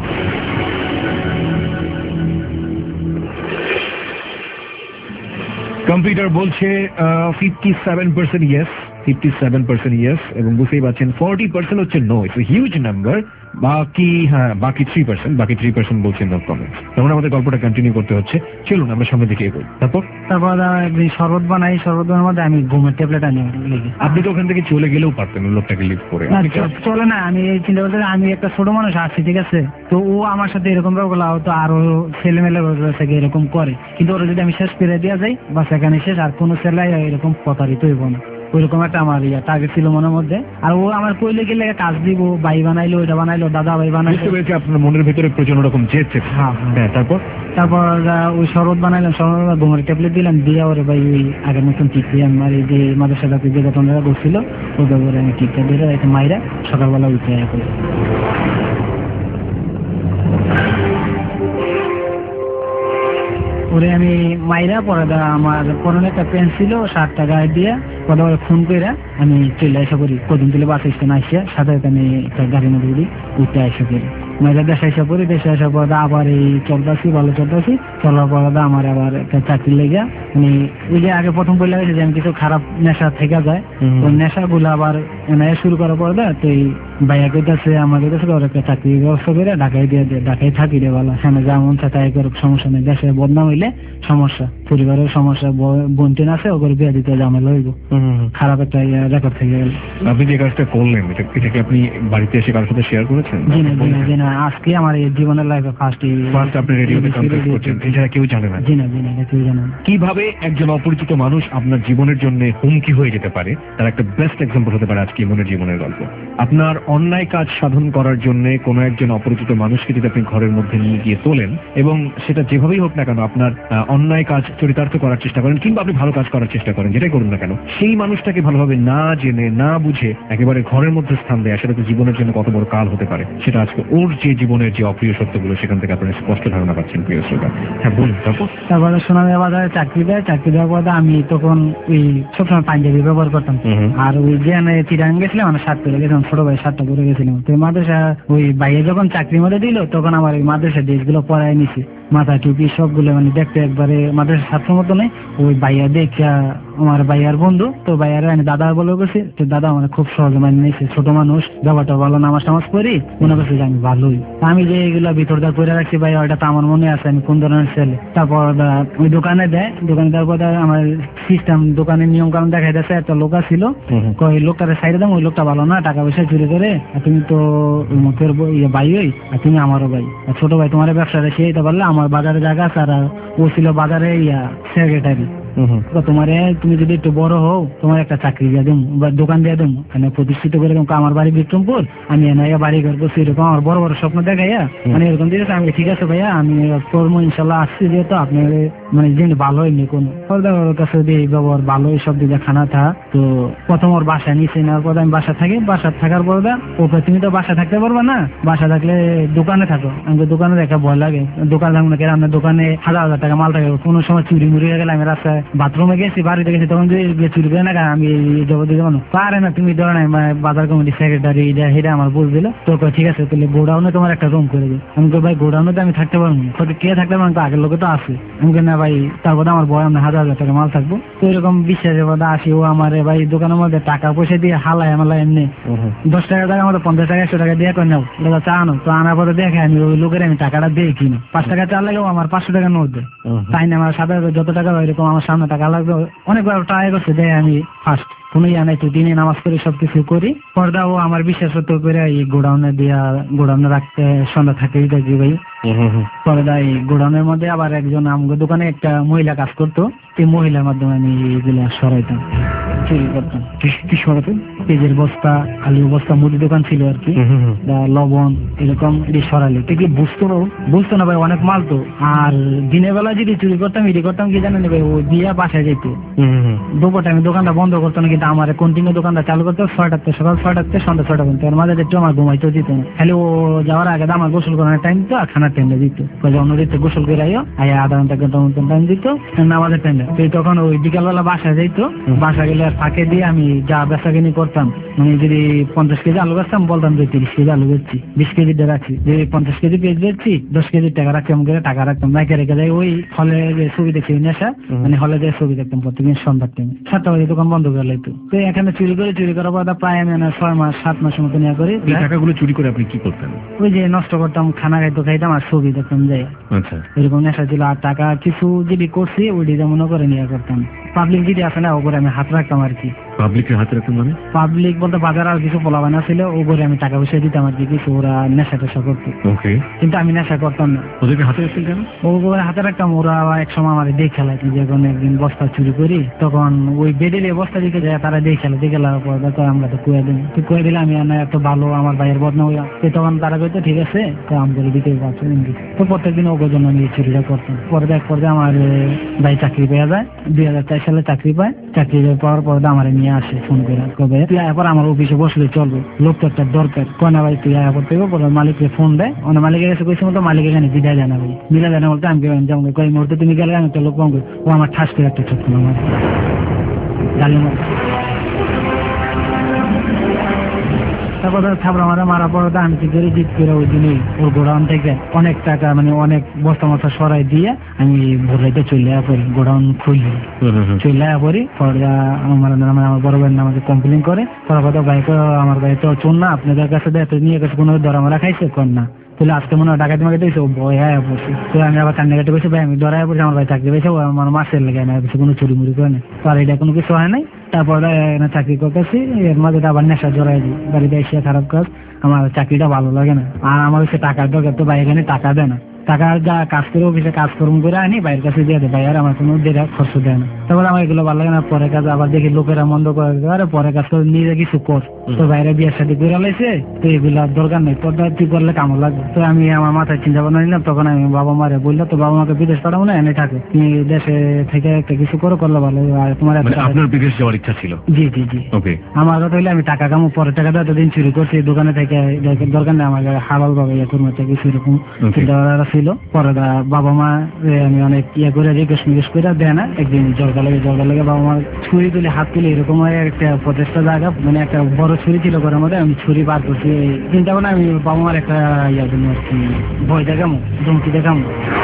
Computer বলছে fifty seven percent yes, fifty seven percent yes, এবং বুঝতেই পারছেন ফর্টি পার্সেন্ট হচ্ছে no. It's a huge number. বাকি হ্যাঁ বাকি থ্রি পার্সেন্ট বাকি থ্রি পার্সেন্ট বলছেন নো কমেন্টস। তখন আমাদের গল্পটা কন্টিনিউ করতে হচ্ছে। চলুন আমরা সামনের দিকে এগোই। তারপর তারপর একদিন শরবত বানাই, শরবতের মধ্যে আমি ঘুমের ট্যাবলেট আনি। আপনি তো ওখান থেকে চলে গেলেও পারতেন লোকটাকে লিভ করে। চলে না, আমি চিন্তা করতে আমি একটা ছোট মানুষ আসছি ঠিক আছে, তো ও আমার সাথে এরকম ব্যবহার হতো, আরো ছেলে মেলে এরকম করে, কিন্তু ওরা যদি আমি শেষ করে দেওয়া যাই বা সেখানে শেষ, আর কোনো ছেলে এরকম প্রতারিত হইব না। ওইরকম একটা আমার ইয়া টার্গেট ছিল মনের মধ্যে। আর ও আমার কইলে গেলে কাজ দিব, ভাই বানাইলো, ওইটা বানাইলো, দাদা ভাই বানাইলো। বুঝতে পেরেছি আপনার মনের ভিতরে প্রচন্ড রকম জেদ ছিল। হ্যাঁ হ্যাঁ, তারপর তারপর আহ, ওই শরবত বানাইলাম, শরবত ঘুমের ট্যাবলেট দিলাম, দিয়ে ওরে ভাই ওই আগের মতন ঠিক দিয়ে আমার এই যে মাদ্রাসা ডাক্তার যে বেতনরা বসছিল ওই ব্যাপারে আমি টিকটা দিয়ে একটা মাইরা সকালবেলা উঠে করি। ওরে আমি মাইরা পরে আমার পরনে একটা প্যান্ট ছিল ষাট টাকা দিয়ে পরে ওরে ফোন করে আমি চলে আসা করি। কদিন তুলে বাস স্টেশন আসিয়া সাথে সাথে আমি একটা গাড়ির মধ্যে উঠি, উঠতে আসা করি। মাইরা দেশে আসা করি, দেশে আসার পর আবার এই চলতেছি, ভালো চলতেছি। চলার পর আমার আবার একটা চাকরি লেগে মানে ওই যে আগে প্রথম বলে গেছে যে আমি কিছু খারাপ নেশা থেকে যায়, ওই নেশাগুলো আবার এনে শুরু করার পর দেয় তো এই ভাইয়া কইতাছে আমাকে কাছে ওর একটা চাকরির ব্যবস্থা করে ঢাকায় দিয়ে দিয়ে ঢাকায় থাকি রে ভালো, হ্যাঁ যা মন চায় তাই করে, সমস্যা নেই। দেশে বদনাম হইলে সমস্যা, পরিবারের সমস্যা, বোন টেন আছে ওগুলো বিয়ে দিতে ঝামেলা হইব, খারাপ একটা রেকর্ড থেকে গেল। আপনি যে কাজটা করলেন এটাকে আপনি বাড়িতে এসে কারোর সাথে শেয়ার করেছেন? জি না জি না জি না আজকে আমার এই জীবনের লাইফে ফার্স্ট ফার্স্ট আপনি রেডিওতে কনফারেন্স করছেন, এটা কেউ জানে না। জি না জি না কেউ জানে না। কিভাবে একজন অপরিচিত মানুষ আপনার জীবনের জন্য হুমকি হয়ে যেতে পারে তার একটা বেস্ট এক্সাম্পল হতে পারে আজকে মনের জীবনের গল্প। আপনার অন্যায় কাজ সাধন করার জন্য কোনো একজন অপরিচিত মানুষকে যদি আপনি ঘরের মধ্যে নিয়ে গিয়ে তোলেন এবং সেটা যেভাবেই হোক না কেন আপনার অন্যায় কাজ চরিতার্থ করার চেষ্টা করেন কিংবা আপনি ভালো কাজ করার চেষ্টা করেন, যেটাই করুন না কেন, সেই মানুষটাকে ভালোভাবে না জেনে না বুঝে একেবারে ঘরের মধ্যে স্থান দেয়, সেটা তো জীবনের জন্য কত বড় কাল হতে পারে সেটা আজকে ওর যে জীবনের যে অপ্রিয় সত্যগুলো সেখান থেকে আপনার স্পষ্ট ধারণা পাচ্ছেন প্রিয় শ্রোতা। হ্যাঁ বলুন। তারপর তারপরে সোনালী বাজারে চাকরি দেয়, চাকরি দেওয়ার পর আমি তখন ওই সবসময় পাঞ্জাবি ব্যবহার করতাম। আর ওই যে চিরাং গেছিলাম মানে শার্ট পরে গেছিলাম, ছোট ভাই শার্টটা পরে গেছিলাম। তো মাদ্রাসা ওই ভাইয়া যখন চাকরির মধ্যে দিল তখন আমার ওই মাদ্রাসা ড্রেসগুলো পরাই নিছি, মাথা টুপি সবগুলো মানে দেখতে একবারে মাদ্রাসা ছাত্র মতো নেই। ওই ভাইয়া দেখে আমার ভাইয়ার বন্ধু, তো ভাইয়ারে আমি দাদা বলে গেছি, তো দাদা আমার খুব সহজে মানে নিয়েছে, ছোট মানুষ ব্যাপারটা ভালো, নামাজ টামাজ করি মনে করছে যে আমি ভালোই। আমি যে এগুলো ভিতরটা করে রাখছি ভাই ওটা তো আমার মনে আছে আমি কোন ধরনের ছেলে। তারপর ওই দোকানে দেয়, দোকানে দেওয়ার পর আমার সিস্টেম দোকানের নিয়ম কানুন দেখাই দিয়েছে। একটা লোক ছিল, ওই লোকটারে সাইডে দাম, ওই লোকটা ভালো না, টাকা পয়সা চুরি করে, আর তুমি তো মুখের ভাই হই আর তুমি আমারও ভাই, আর ছোট ভাই তোমার ব্যবসাটা সেই পারলে আমার বাজারে জায়গা আছে, আর ও ছিল বাজারে ইয়া সেক্রেটারি। তোমারে তুমি যদি একটু বড় হও তোমার একটা চাকরি দিয়ে দেবো বা দোকান দিয়ে দেবো, মানে প্রতিষ্ঠিত করে দেবো। আমার বাড়ি বিক্রমপুর, আমি এনে বাড়ি ঘর করছি, এরকম আমার বড় বড় স্বপ্ন দেখাইয়া মানে এরকম দিয়েছে। আমি ঠিক আছে ভাইয়া আমি করবো ইনশাল্লাহ, আসছি যেহেতু আপনার মানে জিনিস ভালো হয়নি কোনো ওর কাছে এই ব্যবহার ভালো, সব দিকে খানা থা। তো প্রথম ওর বাসা নিচে নেওয়ার পর আমি বাসা থাকি, বাসা থাকার পর ওপরে তুমি তো বাসা থাকতে পারবা না, বাসা থাকলে দোকানে থাকো। আমাকে দোকানে দেখা ভয় লাগে, দোকান থাকবো না কেন, আপনার দোকানে হাজার হাজার টাকা মাল থাকে, কোনো সময় চুরি মুড়ি হয়ে গেলে আমি রাস্তায় বাথরুমে গেছি, বাড়িতে গেছি, তখন চুরি করে না আমি জবাব দিতে পারো পারে না, তুমি ধরো না বাজার কমিটি সেক্রেটারি এটা আমার বুঝ দিল। তো ঠিক আছে তাহলে গোডাউনে তোমার একটা রুম করে দিই। আমি ভাই গোডাউনে তো আমি থাকতে পারবো না, কে থাকতে পারবো না, আগের লোকে তো আছে। আমি না ভাই তারপর আমার বয় আমরা হাজার হাজার টাকা মাল থাকবো। তো এরকম বিশ্বাসের কথা আসি, ও আমার ভাই দোকানের মধ্যে টাকা পয়সা দিয়ে হালায় হালায় এমনি দশ টাকা টাকা আমাদের পঞ্চাশ টাকা একশো টাকা দিয়ে করে নাও দাদা চা আনো। তো আনার পরে দেখে আমি ওই লোকের আমি টাকাটা দিয়ে কিনি, পাঁচ টাকা চা লাগেও আমার পাঁচশো টাকা নোট দেয়, তাই না আমার সাদা যত টাকা এরকম আমার সামনে টাকা লাগবে। অনেকবার ট্রাই করছে দেয়, আমি ফার্স্ট কোনো ইয়া নাই, তো দিনে নামাজ করে সবকিছু করি। পর্দা ও আমার বিশ্বাস হতো করে এই গোডাউনে দিয়া গোডাউনে রাখতে সন্ধ্যা থাকে দেখি ভাই। পর্দা এই গোডাউনের মধ্যে আবার একজন আমাদের দোকানে একটা মহিলা কাজ করতো, সেই মহিলার মাধ্যমে আমি এগুলো সরাইতাম, চুরি করতাম। কি সরাতেন? পেঁয়াজের বস্তা, আলুর বস্তা, মুদি দোকান ছিল আর কি, লবণ এরকম সরালে কি বুঝতো না, বুঝতো না ভাই অনেক মাল তো। আর দিনের বেলা যদি চুরি করতাম এটি করতাম কি জানেন ভাই, ও দিয়ে বাসায় যেত, দুপুর টাইমে দোকানটা বন্ধ করতো না, কিন্তু আমার কন্টিনিউ দোকানটা চালু করতো ছয়টাতে, সকাল ছয়টাতে সন্ধ্যা ছয়টা পর্যন্ত। এর মাঝে একটু আমার ঘুমাইতেও দিত না, খালি ও যাওয়ার আগে আমার গোসল করানোর টাইম দিত আর খানার টাইমটা দিত, নদীতে গোসল করে আইও আয় আধা ঘন্টা ঘন্টা মতন টাইম দিত নামাজের টাইমটা। তো তখন ওই বিকালবেলা বাসায় যাইতো, বাসা গেলে ফাঁকে দিয়ে আমি যা বেচা কিনি করতাম, মানে যদি পঞ্চাশ কেজি আলু বেচতাম বলতাম যে তিরিশ কেজি আলু বেচছি, বিশ কেজিটা রাখছি, যে পঞ্চাশ কেজি পেঁয়াজ বেচছি দশ কেজি টাকা রাখতাম করে টাকা রাখতাম রেখে রেখে যাই। ওই হলে যে ছবি দেখছি নেশা, মানে হলে যে ছবি দেখতাম প্রত্যেকদিন সন্ধ্যার টাইমে, সাতটা বাজে দোকান বন্ধ করে লাইতো। তো এখানে চুরি করে চুরি করার পর প্রায় আমি ছয় মাস সাত মাসের মতো নিয়ে করি। টাকাগুলো চুরি করে আপনি কি করতেন? ওই যে নষ্ট করতাম, খানা খাইতো খাইতাম আর ছবি দেখতাম যাই, আচ্ছা এরকম নেশা ছিল। আর টাকা কিছু যদি করছি ওইটি যেমন করে নিয়ে করতাম, পাবলিক যদি আসে না ওপরে আমি হাত রাখতাম আর কি। পাবলিকের হাতে রাখতেন মানে? পাবলিক বলতে বাজার আর কিছু পোলাবানা ছিল, ও করে আমি টাকা পয়সা দিতাম আর কি, কিছু ওরা নেশা টেশা করতো। ওকে, কিন্তু আমি নেশা করতাম না। ওদেরকে হাতে রাখতেন কেন? ও করে হাতে রাখতাম, ওরা এক সময় আমার দিয়ে খেলাইতো, যখন একদিন বস্তা চুরি করি তখন ওই বেডেলে বস্তা দিকে যায়, তারা দিয়ে খেলে, দিয়ে খেলার পর তো আমরা তো কুয়ে দিই, তো কুয়ে দিলে আমি এত ভালো আমার ভাইয়ের বদনাম হইয়া, তখন তারা কইতো ঠিক আছে তো আমি বলে দিতে পারছি। তো প্রত্যেকদিন ওর জন্য আমি এই চুরিটা করতাম। পরে এক পর্যায়ে আমার ভাই চাকরি পেয়ে যায়, দুই হাজার চার সালে চাকরি পায়। চাকরি পাওয়ার পর আমার নিয়ে আসে ফোন করে, কবে তুই এরপর আমার অফিসে বসলে চলবে, লোক তো একটা দরকার, কয়না ভাই তুই আয়া করতে হবে। মালিককে ফোন দেয়, অনেক মালিকের কাছে কইছে মতো মালিক এখানে বিদায় জানা ভাই, বিদায় জানা বলতে আমি যেমন কয়েক মুহূর্তে তুমি গেলে আমি একটা লোক পাবো, ও আমার ঠাস করে একটা ছোট্ট আমার গালি মার। তারপর থাপড়া মারা মারা পরে আমি কি করে জিত করে ওই দিনই ওর গোডাউন থেকে অনেক টাকা মানে অনেক বস্তা মস্তা সরাই দিয়ে আমি ভোরাইতে চলে পড়ি, গোডাউন খুললি চলে পড়ি। পরে আমার আমার বড় ভাইয়ের নামে কমপ্লেন করে, পরে কথা ভাই আমার ভাই তো চোর না, আপনাদের কাছে দেয় নিয়ে গেছে কোনো ধরা মারা খাইছে কর না, তাহলে আজকে মনে হয় ডাকাতি মাকে দিয়েছে, ও ভয় হ্যাঁ পড়ছি। তো আমি আবার কান্নাকাটি করছি, ভাই আমি ধরাই পড়ছি, আমার ভাই চাকরি পেয়েছে, ও আমার মাসের লেগে না কিছু কোনো চুরি মুড়ি করে না, তো আর এটা কোনো কিছু হয় নাই। তারপরে চাকরি করতেছি, এর মাঝে আবার নেশা জড়াই দিই, বাড়িতে এসে খারাপ কাজ, আমার চাকরিটা ভালো লাগে না, আর আমার হচ্ছে টাকার দরকার, তো ভাই এখানে টাকা দেয় না, টাকা যা কাজ করে অফিসে কাজ করুন করে আনি বাইরের কাছে দিয়ে দেয়, ভাই আর আমার কোনো দেড় খরচ দেয় না। তারপরে আমার এগুলো ভালো লাগে না, পরে কাজ আবার দেখি লোকেরা মন্দ করে, আরে পরে কাজ করে নিজে কিছু কর, তো বাইরে বিয়ের সাথে করে লাইছে, তো এগুলো দরকার নেই, তোর তুই করলে কামড় লাগবে। তো আমি আমার মাথায় চিন্তা ভাবনা নিলাম, তখন আমি বাবা মারে বললো, তো বাবা মাকে বিদেশ পাঠাবো না, এনে থাকে, তুমি দেশে থেকে একটা কিছু করো, করলে ভালো। আর তোমার আপনার বিদেশ যাওয়ার ইচ্ছা ছিল? জি জি জি। ওকে, আমার কথা হইলে আমি টাকা কামো, পরে টাকা এতদিন চুরি করছি দোকানে থেকে, দরকার নেই আমার হালাল ভাবে ইয়ে করবো, কিছু এরকম চিন্তা ভাবনা ছিল। পরে বাবা মা আমি অনেক ইয়ে করে রিকোয়েস্ট মিকোয়েস্ট করে দেয় না, একদিন জলকা লাগে জলকা লাগে বাবা মা ছুরি তুলে হাত তুলে এরকম একটা প্রচেষ্টা জায়গা, মানে একটা বড় ছুরি ছিল ঘরের মধ্যে, আমি ছুরি বার করছি, চিন্তা ভাবনা আমি বাবা মার একটা ইয়ে জন্য আর কি ভয় দেখামো, ধমকি দেখামো।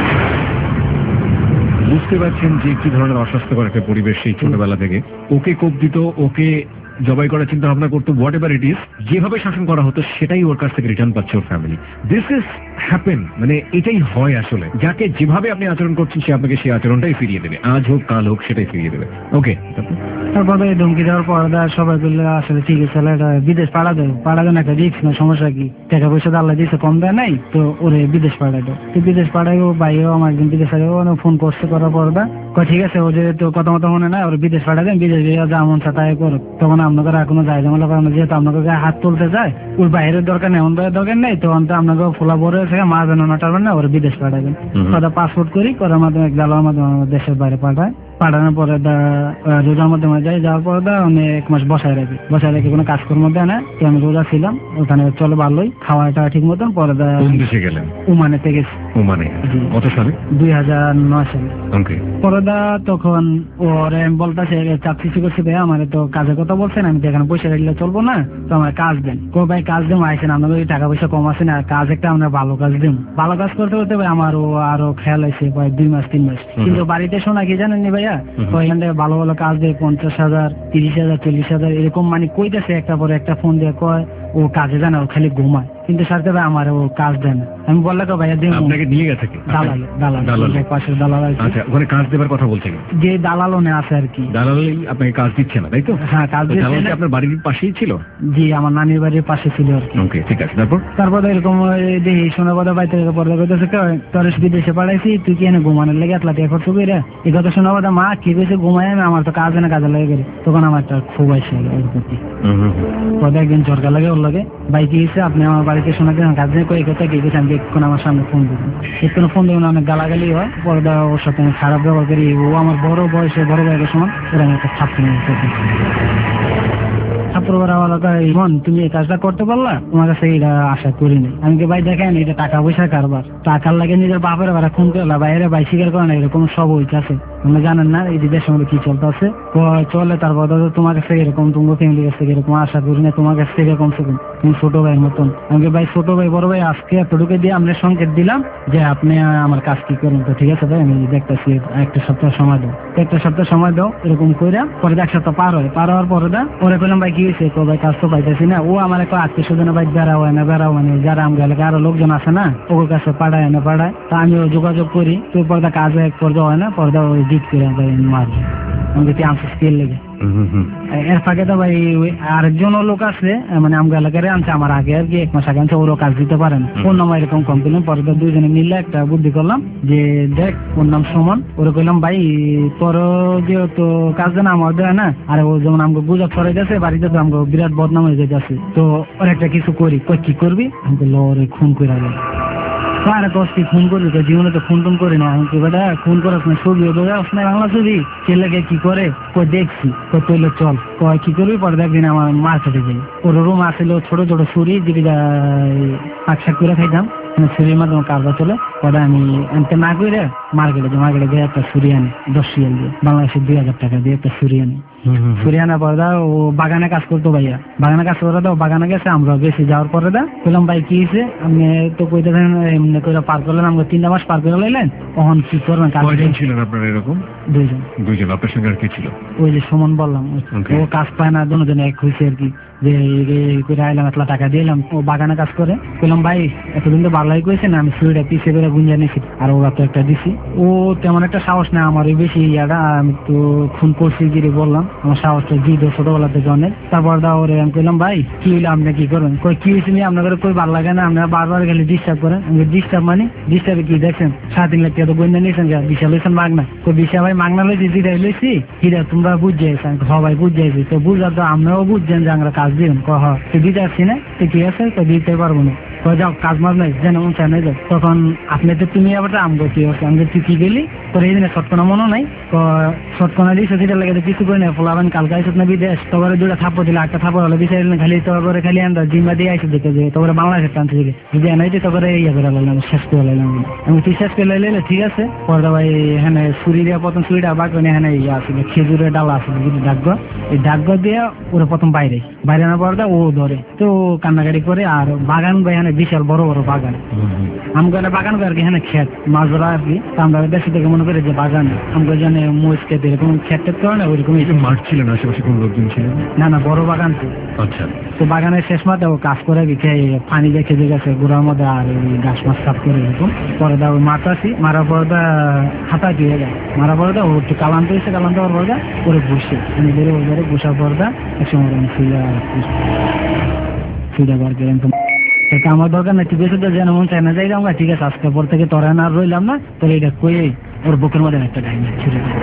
বুঝতে পারছেন যে কি ধরনের অস্বাস্থ্যকর একটা পরিবেশ সেই ছোটবেলা থেকে। ওকে কোপ দিত, ওকে জবাই করার চিন্তা ভাবনা করতো, হোয়াট এভার ইট ইজ, যেভাবে শাসন করা হতো সেটাই ওর কাছ থেকে রিটার্ন পাচ্ছে ওর ফ্যামিলি। দিস ইজ হ্যাপেন, মানে এটাই হয় আসলে, যাকে যেভাবে আপনি আচরণ করছেন সে আপনাকে সেই আচরণটাই ফিরিয়ে দেবে, আজ হোক কাল হোক সেটাই ফিরিয়ে দেবে। ওকে, তারপরে ধমকি দেওয়ার পর সবাই বললে আসলে ঠিক আছে, এটা বিদেশ পাড়া দেবো, পাড়া দেন একটা রিক্স না, সমস্যা কি, টাকা পয়সা তো আল্লাহ দিয়েছে কম দেয় নাই, তো ওরে বিদেশ পাড়াই দেবো। তো বিদেশ পাড়াই ও ভাইও আমার একদিন বিদেশ ফোন করছে, করার পর ঠিক আছে ও যেহেতু কথা মতো মনে না, ওর বিদেশ পাঠা দেন, বিদেশ যা মন তাই করো, তখন আপনাদের আর কোনো যায় ঝামেলা করেন, যেহেতু আপনাকে গায়ে হাত তুলতে যায়, ওর বাইরের দরকার নেই, অন্য দরকার নেই, তখন তো আপনাকে ফোলা বড় থেকে মা যেন না টারবেন না, ওর বিদেশ পাঠাবেন। কথা পাসপোর্ট করি করার মাধ্যমে জালার মাধ্যমে আমার দেশের বাইরে পাঠায়, পাঠানোর পরে রোজার মাধ্যমে যাই, যাওয়ার পরে অনেক মাস বসায় রাখি, বসায় রেখে কোনো কাজকর্ম দেয় না। তো আমি রোজা ছিলাম, ওখানে চলো ভালোই, খাওয়াটা ঠিক মতন। পরে দেশে গেলেন? ওমানে থেকে। ওমানে কত সালে? দুই হাজার নয় সালে। পরে তখন ওরে আমি বলতেছে চাপসিসি করছি, ভাই আমার তো কাজের কথা বলছেন, আমি তো এখানে পয়সা রাখলে চলবো না, তো আমার কাজ দেন। কো ভাই কাজ দেবো, আইসেন আপনাদের টাকা পয়সা কম আছে না, কাজ একটা আমরা ভালো কাজ দেবো। ভালো কাজ করতে করতে ভাই আমারও আরো খেয়াল হয়েছে প্রায় দুই মাস তিন মাস, কিন্তু বাড়িতে শোনা কি জানেন নি ভাইয়া, তো এখান থেকে ভালো ভালো কাজ দেয় পঞ্চাশ হাজার তিরিশ হাজার চল্লিশ হাজার এরকম, মানে কইতেছে একটা পরে একটা ফোন দিয়ে কয় ও কাজে জানা, ও খালি ঘুমায়, কিন্তু সাথে ভাই আমার ও কাজ দেয় না। আমি বললাম তো ভাইয়া দিন আপনাকে নিয়ে গেছে কি? দালাল দালাল পাশের দালাল আছে। আচ্ছা, ওখানে কাজ দেবার কথা বলছে কি? যে দালালনে আছে আর কি, দালালই আপনাকে কাজ দিচ্ছে না, তাই তো? হ্যাঁ, কাজ দিচ্ছে। আপনার বাড়ির পাশেই ছিল? জি, আমার নানির বাড়ির পাশে ছিল আর কি। ওকে, ঠিক আছে। তারপর তারপর এরকম দেখি শোনা কথা বাইতে পর্দা করতেছে, তোর বিদেশে পাঠাইছি, তুই কি এনে ঘুমানোর লেগে এতলা দিয়ে খরচ করি রে, এই কথা শোনা কথা মা কি কইছে ঘুমাই, আমি আমার তো কাজ না কাজে লাগে করি, তখন আমার একটা খুব আসে ওর প্রতি। পরে একদিন ঝরকা লাগে ওর লাগে, ভাই কি হয়েছে আপনি আমার বাড়িতে শোনা দিন কাজ নেই, কই কথা কি গেছে, আমি এখন আমার সামনে ফোন দিবেন, কোনো ফোন দেবেন, অনেক গালাগালি হয়। পর্দা ওর সাথে আমি খারাপ ব্যবহার করি, ও আমার বড় বয়সে বড় ভাইয়ের সমান, ওরা আমি একটা ছাত্র ইমন তুমি এই কাজটা করতে পারলা, তোমার কাছে এটা আশা করিনি। আমি কি ভাই দেখেন এটা টাকা পয়সা কারবার, টাকার লাগে নিজের বাপের বাড়া খুন করলা, বাইরে ভাই স্বীকার করে না, এরকম সব হইতেছে, আপনি জানেন না এই দেশের মধ্যে কি চলতে আছে চলে। তারপর তোমার কাছে এরকম তোমার ফ্যামিলির কাছ থেকে এরকম আশা করি না, তোমার কাছ থেকে কমসে কম তুমি ছোট ভাইয়ের মতন। আমাকে ভাই ছোট ভাই বড় ভাই আজকে এতটুকু দিয়ে আমরা সংকেত দিলাম যে আপনি আমার কাজ কি করুন, তো ঠিক আছে ভাই আমি দেখতেছি, একটা সপ্তাহ সময় দাও, একটা সপ্তাহ সময় দাও, এরকম করে পরে এক সপ্তাহ পার হয়, পার হওয়ার পরে দা ওরে বললাম ভাই কি হয়েছে, তো ভাই কাজ তো পাইতেছি না। ও আমার একটা আত্মীয় স্বজন ভাই বেড়া হয় না বেড়া হয় না, যারা আমার এলাকায় আরো লোকজন আছে না, ওর কাছে পাঠায় না পাঠায়, তা আমিও যোগাযোগ করি, তো পর্দা কাজ এক পর্দা হয় না, পর্দা ওই জিত করে মারবে, আমাকে আনসার স্কিল লেগে হুম হুম এর ফাঁকে তো ভাই ওই আরেকজনও লোক আছে, মানে আমগা এলাকারে আনছে আমার আগে আর কি, এক মাস আগে আনছে, ওরও কাজ দিতে পারেন। ওর নাম এরকম কম পেলাম, পরে তো দুইজনে মিললে একটা বুদ্ধি করলাম যে দেখ ওর নাম সুমন, ওরে কইলাম ভাই তোর যেহেতু কাজ দেন আমার দেয় না, আর ও যেমন আমাকে গুজব করে গেছে বাড়িতে, তো আমাকে বিরাট বদনাম হয়ে যাচ্ছে, তো ওর একটা কিছু করি। কই কি করবি? আমি বললো ওরে খুন করে গেল। আরে কষ্টি খুন করবি তো, জীবনে তো খুন টুন করি না। আমি কি বেটা খুন করাস না, ছবি আসে না বাংলা ছবি, ছেলেকে কি করে কই দেখছি, কই তৈলে চল, কয় কি করবি? পরে দেখবি না আমার মার্কেটে যাই, ওর রুম আসলে ছোট ছোট ছুরি যেটা পাক শাক করে খাইতাম, ছুরির মাধ্যমে কারবার চলে। পরে আমি আনতে না করে মার্কেটে যাই, মার্কেটে গিয়ে একটা ছুরি আনি, দশ রিয়াল দিয়ে, বাংলাদেশের দুই হাজার টাকা দিয়ে একটা ছুরি আনি। ছুরি আনার পরে দা ও বাগানে কাজ করতো ভাইয়া, বাগানে কাজ করে দাও, বাগানে গেছে, আমরা বেশি যাওয়ার পরে দা বললাম ভাই কি হয়েছে? আপনি তো কইতেছেন এমনি করে পার করলেন, আমরা তিনটা মাস পার করে লাইলেন, তখন কি করবেন? কয়জন ছিলেন আপনারা এরকম? দুইজন। দুইজন, আপনার সঙ্গে আর কে ছিল? ওই যে সুমন বললাম, ও কাজ পায় না, দুজনে এক হয়েছে আর কি, যে করে আইলাম এতলা টাকা দিলাম, ও বাগানে কাজ করে। বললাম ভাই এতদিন তো বাংলায় কইছে না, আমি ছুরিটা পিছিয়ে বেড়ে গুঞ্জা নিয়েছি, আর ওরা তো একটা দিছি। ও তেমন একটা সাহস নেই, আমার বেশি ইয়াটা, আমি তো খুন করছি গিয়ে বললাম, আমার সাহসটা জিদ ছোটবেলা থেকে অনেক। তারপর দা ওরে আমি কইলাম ভাই কি হইলো, আপনি কি করেন? কই কি হয়েছে নিয়ে আপনাদের কই ভালো লাগে না, আপনারা বারবার গেলে ডিস্টার্ব করেন। আমি ডিস্টার্ব মানে ডিস্টার্বে কি দেখছেন? সাড়ে তিন লাখ টাকা তো গুঞ্জা নিয়েছেন, বিশাল লইছেন মাগনা। কই বিশাল ভাই মাগনা লইছি, যেটাই লইছি হিরা তোমরা বুঝাইছেন, সবাই বুঝাইছি, তো বুঝা তো আমরাও বুঝছেন যে আমরা কাজ দিন, কহ তো দিতে আসছি না, তো কি আছে তো দিতে পারবো না, যাও কাজ মাছ নাই যেন মন চাই নাই যাও। তখন আপনি তো তুমি আবার আমগো কি হচ্ছে, আমি তুই কি গেলি তোর এই দিনে শটকনা মনে নাই, তো শটকনা দিয়েছে সেটা লাগে কিছু করে না, ফলাবেন কালকে আইসত না বিদেশ, তোর দুটা থাপ্পড় দিলে একটা থাপ্পড় হলো বিচারিলেন খালি, তোর খালি আমরা জিম্মা দিয়ে আইসে দেখে যে তোর বাংলাদেশের টানতে দিকে যদি এনাই যে তোর ইয়ে করে লাইলাম, শেষ করে লাইলাম। আমি তুই শেষ করে লাইলে ঠিক আছে। পরে ভাই হ্যাঁ ছুরি দিয়ে প্রথম ছুরিটা বাগনে হ্যাঁ ইয়ে আসলে খেজুরের ডালা আসলে যদি ডাকবো, এই ডাকবো দিয়ে ওরা প্রথম বাইরে বাইরে না পড়ে ও ধরে, তো কান্নাকাটি করে। আর বাগান ভাই হ্যাঁ বিশাল বড় বড় বাগান, আমাকে বাগান আর কি হ্যাঁ ক্ষেত মাছ ধরা আর কি, আমরা দেশে থেকে মনে করি যে বাগান, আমরা জানে মহিষ খেতে এরকম ক্ষেত টেত করে না, ওইরকম মাঠ ছিল না, আশেপাশে কোনো লোকজন ছিল না? না বড় বাগান তো। আচ্ছা, তো বাগানের শেষ মাঠে ও কাজ করে বিখে পানি দেখে যে গেছে গোড়ার মধ্যে, আর ওই গাছ মাছ সাফ করে এরকম। পরে দা ওই মাথা আসি মারার পরে দা হাতা দিয়ে যায়, মারার পরে দা ও একটু কালান্ত হয়েছে, কালান্ত হওয়ার পরে দা ওরে বসে আমি বেরো ওরে বসার পর দা একসময় ফুলা ফুলা বার করে আমার দরকার না, ঠিক আছে তো যেন মন চায় না যাই আমরা, ঠিক আছে আজকের পর থেকে তোরা না রইলাম না, তোর এটা কই ওর বুকের মধ্যে একটা ডাইনি ছুটে দেয়।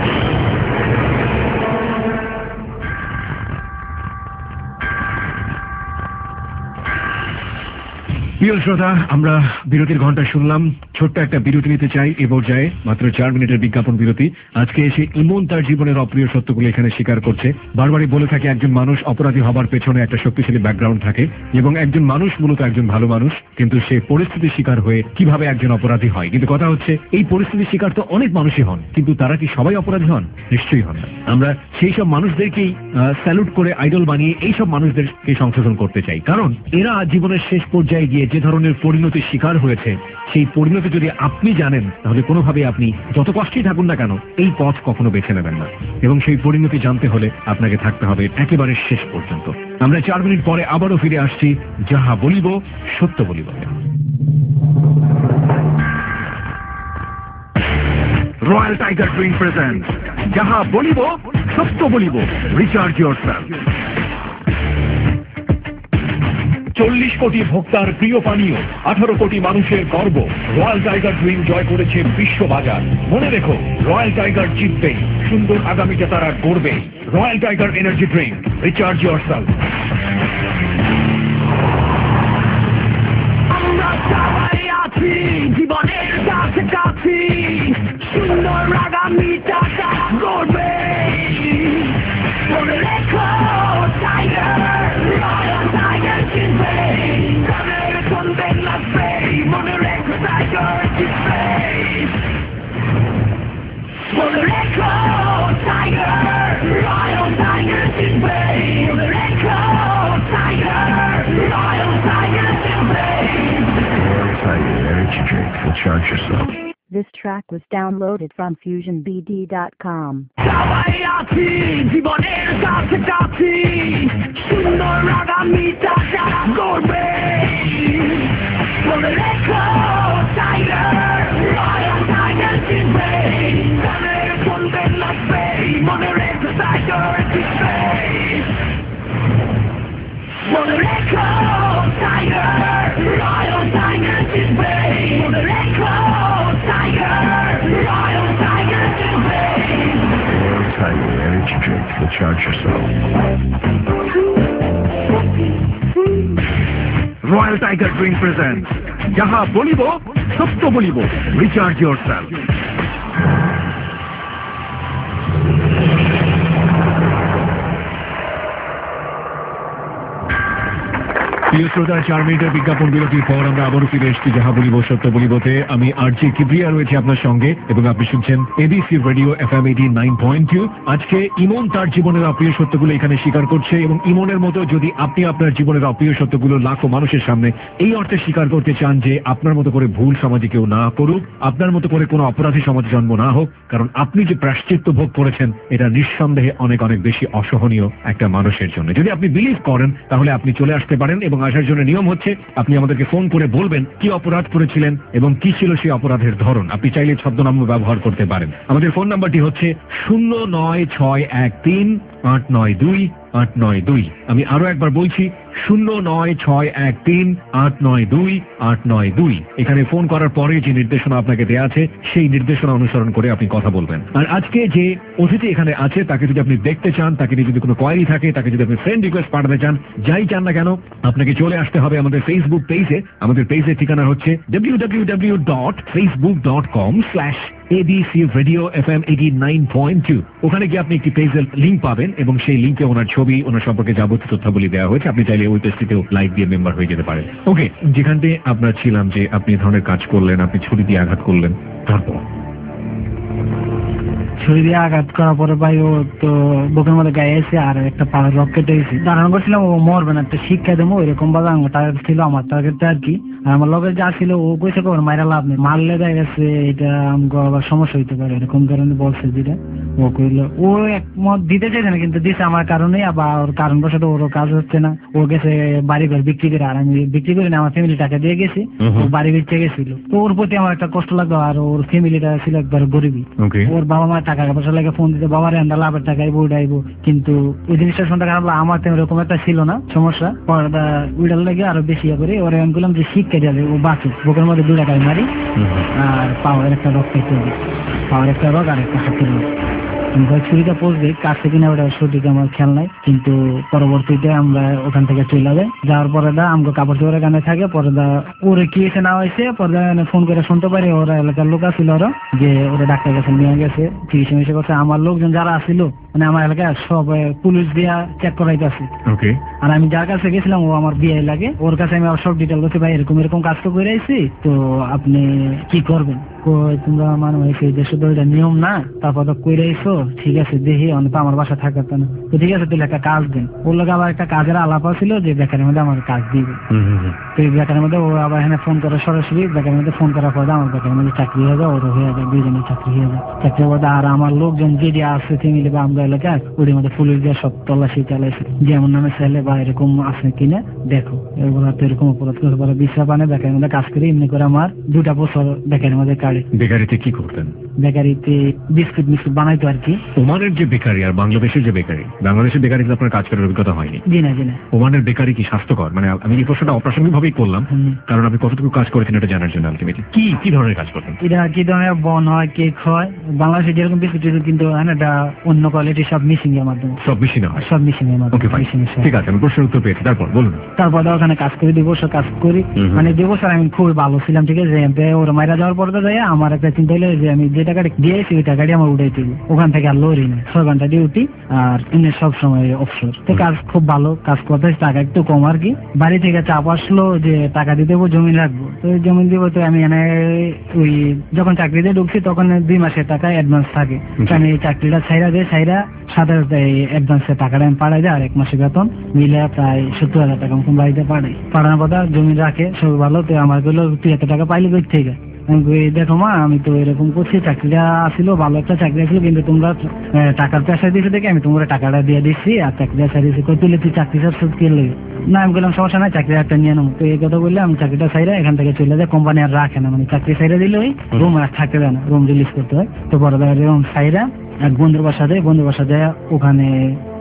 প্রিয় শ্রোতা, আমরা বিরতির ঘন্টা শুনলাম, ছোট্ট একটা বিরতি নিতে চাই এ পর্যায়ে, মাত্র চার মিনিটের বিজ্ঞাপন বিরতি। আজকে এসে ইমন তার জীবনের অপ্রিয় সত্যগুলো এখানে স্বীকার করছে। বারবারই বলে থাকে একজন মানুষ অপরাধী হবার পেছনে একটা শক্তিশালী ব্যাকগ্রাউন্ড থাকে, এবং একজন মানুষ মূলত একজন ভালো মানুষ, কিন্তু সে পরিস্থিতির শিকার হয়ে কিভাবে একজন অপরাধী হয়। কিন্তু কথা হচ্ছে এই পরিস্থিতির শিকার তো অনেক মানুষই হন, কিন্তু তারা কি সবাই অপরাধী হন? নিশ্চয়ই হন না। আমরা সেই সব মানুষদেরকেই স্যালুট করে আইডল বানিয়ে এই সব মানুষদেরকে সংশোধন করতে চাই, কারণ এরা জীবনের শেষ পর্যায়ে গিয়ে যে ধরনের পরিণতির শিকার হয়েছে, সেই পরিণতি যদি আপনি জানেন তাহলে কোনোভাবে আপনি যত কষ্টেই থাকুন না কেন এই পথ কখনো বেছে নেবেন না, এবং সেই পরিণতি জানতে হলে আপনাকে থাকতে হবে একেবারে শেষ পর্যন্ত। আমরা চার মিনিট পরে আবারও ফিরে আসছি যাহা বলিব সত্য বলিব। রয়্যাল টাইগার ড্রিঙ্ক প্রেজেন্টস যাহা বলিব সত্য বলিব, রিচার্জ ইয়োরসেলফ। চল্লিশ কোটি ভোক্তার প্রিয় পানীয়, আঠারো কোটি মানুষের গর্ব, রয়্যাল টাইগার ড্রিঙ্ক জয় করেছে বিশ্ব বাজার। মনে রেখো, রয়্যাল টাইগার জিতবেই, সুন্দর আগামীতে তারা গড়বে। Royal tiger energy drink, recharge yourself. আমরা সবাই আছি জীবনের কাছাকাছি, সুন্দর আগামীটা গড়বে। মনে রেখো টাইগার, রয়্যাল টাইগার জিতবে, গানের শুনবে লাগবে, মনে রেখো টাইগার জিতবে। মনে রেখো টাইগার, রয়্যাল টাইগার জিতবে, মনে রেখো টাইগার, রয়্যাল টাইগার জিতবে। Royal Tiger Energy Drink. Recharge yourself. This track was downloaded from fusion b d dot com. সবাই আছি জীবনের কাছাকাছি, সুন্দর আগামীটা গড়বে। মনে রেখো টাইগার, রয়্যাল টাইগার জিতবে, গানের শুনবে লাগবে, মনে রেখো Tiger his face. For the echo tiger, royal tiger his face. For the echo tiger, royal tiger his face. Royal Tiger Energy Drink to charge yourself. Royal Tiger Drink presents Jaha Bolibo, Sotto Bolibo. Recharge yourself. প্রিয় শ্রোতা, চার মিনিটের বিজ্ঞাপন বিরতির পর আমরা আবারও ফিরে এসেছি যাহা বলিব সত্য বলিবতে। আমি আরজি কিবরিয়া রয়েছে আপনার সঙ্গে এবং আপনি শুনছেন ABC radio FM eighty nine point two. আজকে ইমন তার জীবনের অপ্রিয় সত্যগুলো এখানে স্বীকার করছে এবং ইমনের মতো যদি আপনি আপনার জীবনের অপ্রিয় সত্যগুলো লাখো মানুষের সামনে এই অর্থে স্বীকার করতে চান যে আপনার মতো করে ভুল সমাজে কেউ না করুক, আপনার মতো করে কোনো অপরাধী সমাজে জন্ম না হোক, কারণ আপনি যে প্রায়শ্চিত্ত ভোগ করেছেন এটা নিঃসন্দেহে অনেক অনেক বেশি অসহনীয় একটা মানুষের জন্য। যদি আপনি বিলিভ করেন তাহলে আপনি চলে আসতে পারেন এবং আসার জন্য নিয়ম হচ্ছে আপনি আমাদেরকে ফোন করে বলবেন কি অপরাধ করেছিলেন এবং কি ছিল সেই অপরাধের ধরন। আপনি চাইলে ছদ্মনাম ব্যবহার করতে পারেন। আমাদের ফোন নাম্বারটি হচ্ছে শূন্য নয় ছয় এক তিন আট নয় দুই আট নয় দুই। আমি আরো একবার বলছি শূন্য নয় ছয় এক তিন আট নয় দুই আট নয় দুই। এখানে ফোন করার পরে যে নির্দেশনা আপনাকে দেওয়া আছে সেই নির্দেশনা অনুসরণ করে আপনি কথা বলবেন। আর আজকে যে অতিথি এখানে আছে তাকে যদি আপনি দেখতে চান, তাকে নিয়ে যদি কোনো কোয়ারি থাকে, তাকে যদি আপনি ফ্রেন্ড রিকোয়েস্ট পাঠাতে চান, যাই চান না কেন আপনাকে চলে আসতে হবে আমাদের ফেসবুক পেজে। আমাদের পেজের ঠিকানা হচ্ছে W W W dot Facebook dot com slash ABC radio FM eighty nine point two. ওখানে গিয়ে আপনি একটি পেজের লিঙ্ক পাবেন এবং সেই লিঙ্কে ওনার ছবি, ওনার সম্পর্কে যাবতীয় তথ্যাবলী দেওয়া হয়েছে। আপনি চাইলে ওই পেজটিতেও লাইক দিয়ে মেম্বার হয়ে যেতে পারেন। ওকে, যেখান থেকে আপনার ছিলাম যে আপনি এই ধরনের কাজ করলেন, আপনি ছুরি দিয়ে আঘাত করলেন, তারপর ছুরি দিয়ে আঘাত করার পরে ভাই ও তো বুকের মধ্যে গায়ে এসে আর একটা পাড়ার রক কেটে গেছে। ধারণা করছিলাম ও মরবে না, একটা শিক্ষা দেবো এরকম ভাবে আমার টার্গেট ছিল, আমার টার্গেটটা আর কি। আর আমার লগে যা ছিল ও কইছে কর মাইরা লাভ নেই, মারলে দেখা গেছে এটা আমাকে আবার সমস্যা হইতে পারে, এরকম কারণে বলছে যেটা ও কইলো। ও একমত দিতে চাইছে না কিন্তু দিছে আমার কারণে, আবার ওর কারণ বসাতে ওরও কাজ হচ্ছে না। ও গেছে বাড়ি ঘর বিক্রি করে, আর আমি বিক্রি করি না, আমার ফ্যামিলি টাকা দিয়ে গেছি, ও বাড়ি বেচে গেছিল। তো ওর প্রতি আমার একটা কষ্ট লাগতো, আর ওর ফ্যামিলিটা ছিল একবার গরিবই। ওর বাবা মা টাকা পয়সা লাগে ফোন দিতে, বাবার এন্ডা লাভের টাকা আইবো ওইটা আইবো, কিন্তু ওই জিনিসটা শুনতে খারাপ। আমার তো এরকম একটা ছিল না সমস্যা, পড়াটা ওইটার লাগে আরো বেশি ইয়ে করে। ওরা আমি বললাম যে শিক্ষা দেওয়া ও বাঁচে, বুকের মধ্যে দুই টাকায় মারি আর পাওয়ার একটা রোগ খাইতে হবে, পাওয়ার একটা রোগ আর একটা হাতের রোগ। ছুরিটা পড়বে কাছে কিনা ওটা সঠিক আমার খেয়াল নাই, কিন্তু পরবর্তীতে আমরা ওখান থেকে চলে যাই। যাওয়ার পরে দা আমাকে কাপড় চোপড়ের গানে থাকে, পরে দা ওরে কি এসে না হয়েছে, পরে ফোন করে শুনতে পারি ওরা এলাকার লোক আসছিল ওরা যে ওরা ডাক্তার কাছে নিয়ে গেছে, চিকিৎসা মিশে করছে। আমার লোকজন যারা আসছিল মানে আমার এলাকায় সব পুলিশ দিয়া চেক করাইতেছে। আর আমি যার কাছে গেছিলাম ও আমার বিয়ে লাগে, ওর কাছে আমি সব ডিটেল করছি, ভাই এরকম এরকম কাজ তো করে আইছি, তো আপনি কি করবেন? তোমরা মানে হয়েছে দেশে তো এটা নিয়ম না, তারপর তো কইরে আইছো, ঠিক আছে দেখি অনেক আমার বাসা থাকতো না, তো ঠিক আছে তাহলে একটা কাজ দেন। ওর লোক আবার একটা কাজের আলাপ ছিল যে বেকারের মধ্যে আমার কাজ দিবে, তো এই বেকারের মধ্যে ও আবার এখানে ফোন করে সরাসরি বেকারের মধ্যে ফোন করার পর আমার বেকারের মধ্যে চাকরি হয়ে যায়, ওর হয়ে যায়, দুইজনের চাকরি হয়ে যায়। চাকরি হয়ে যায় আর আমার লোকজন যে আছে ফ্যামিলি বা আমরা এলাকায় ওদের মধ্যে পুলিশ দিয়ে সব তল্লাশি চালাইছে যে আমার নামে ছেলে বা এরকম আছে কিনা দেখো। এগুলো তো এরকম অপরাধ করে পরে বিশ্রাপ আনে, বেকারের মধ্যে কাজ করে এমনি করে আমার দুটা বছর বেকারের মধ্যে কাটে। বেকারিতে কি করতেন? বেকারিতে বিস্কুট মিস্কুট বানাইতো আর কি। ওমানের যে বেকারি আর বাংলাদেশের যে বেকারি, বাংলাদেশের বেকারিতে আপনার কাজ করার অভিজ্ঞতা হয়নি? জি না জি না। ওমানের বেকারি কি স্বাস্থ্যকর? মানে আমি এই প্রশ্নটা অপ্রাসঙ্গিক ভাবেই করলাম, কারণ আপনি কতটুকু কাজ করেছেন এটা জানার জন্য। আলটিমেটলি কি কি ধরনের কাজ করতেন? এটা কি ধরনের বন হয়, কেক হয়, বাংলাদেশে যেরকম বিস্কুট কিন্তু এটা অন্য কোয়ালিটি, সব মিশিং এর মাধ্যমে। সব মিশিং হয়? সব মিশিং এর মাধ্যমে। ঠিক আছে, আমি প্রশ্নের উত্তর পেয়েছি, তারপর বলুন। তারপর ওখানে কাজ করি দুই বছর কাজ করি, মানে দুই বছর আমি খুবই ভালো ছিলাম, ঠিক আছে। ওর মাইরা যাওয়ার পর যাই আমার একটা চিন্তা হলো যে আমি যে টাকাটা দিয়েছি ওই টাকাটি আমার উঠাই দিব, ওখান থেকে আর লড়ি না, ছয় ঘন্টা ডিউটি আর এমনি সব সময় অবসর। তো কাজ খুব ভালো, কাজ করতে টাকা একটু কম আর কি। বাড়ি থেকে চাপ আসলো যে টাকা দিয়ে দেবো, জমি রাখবো, তো জমি দিব। তো আমি এনে ওই যখন চাকরিতে ঢুকছি তখন দুই মাসের টাকা অ্যাডভান্স থাকে, আমি চাকরিটা ছাইরা দিয়ে ছাইরা সাথে অ্যাডভান্সের টাকাটা আমি পাঠাই দেয়, আর এক মাসের বেতন মিলে প্রায় সত্তর হাজার টাকা মতন বাড়িতে পাঠাই। পাঠানোর পর জমি রাখে সব ভালো। তো আমার গুলো তুই এত টাকা পাইলে কই থেকে? দেখো মা আমি তো এরকম করছি, চাকরিটা আসছিল ভালো একটা চাকরি আসছিল, কিন্তু তোমরা টাকার প্রেসার দিয়েছো দেখে আমি তোমরা টাকাটা দিয়ে দিচ্ছি, আর চাকরিটা ছাড়িয়েছি কই তুলে তুই চাকরি সব সুদ কিনলে না। আমি বললাম সমস্যা নাই, চাকরি একটা নিয়ে নেবো। তো এই কথা বললে আমি চাকরিটা ছাইরা এখান থেকে চলে যায়, কোম্পানি আর রাখে না, মানে চাকরি ছাইরা দিলে ওই রুম আর থাকতে দেয় না, রুম রিলিজ করতে হয়। তো বড় রুম ছাইরা এক বন্ধুর বাসা যায়, বন্ধুর বাসা যায় ওখানে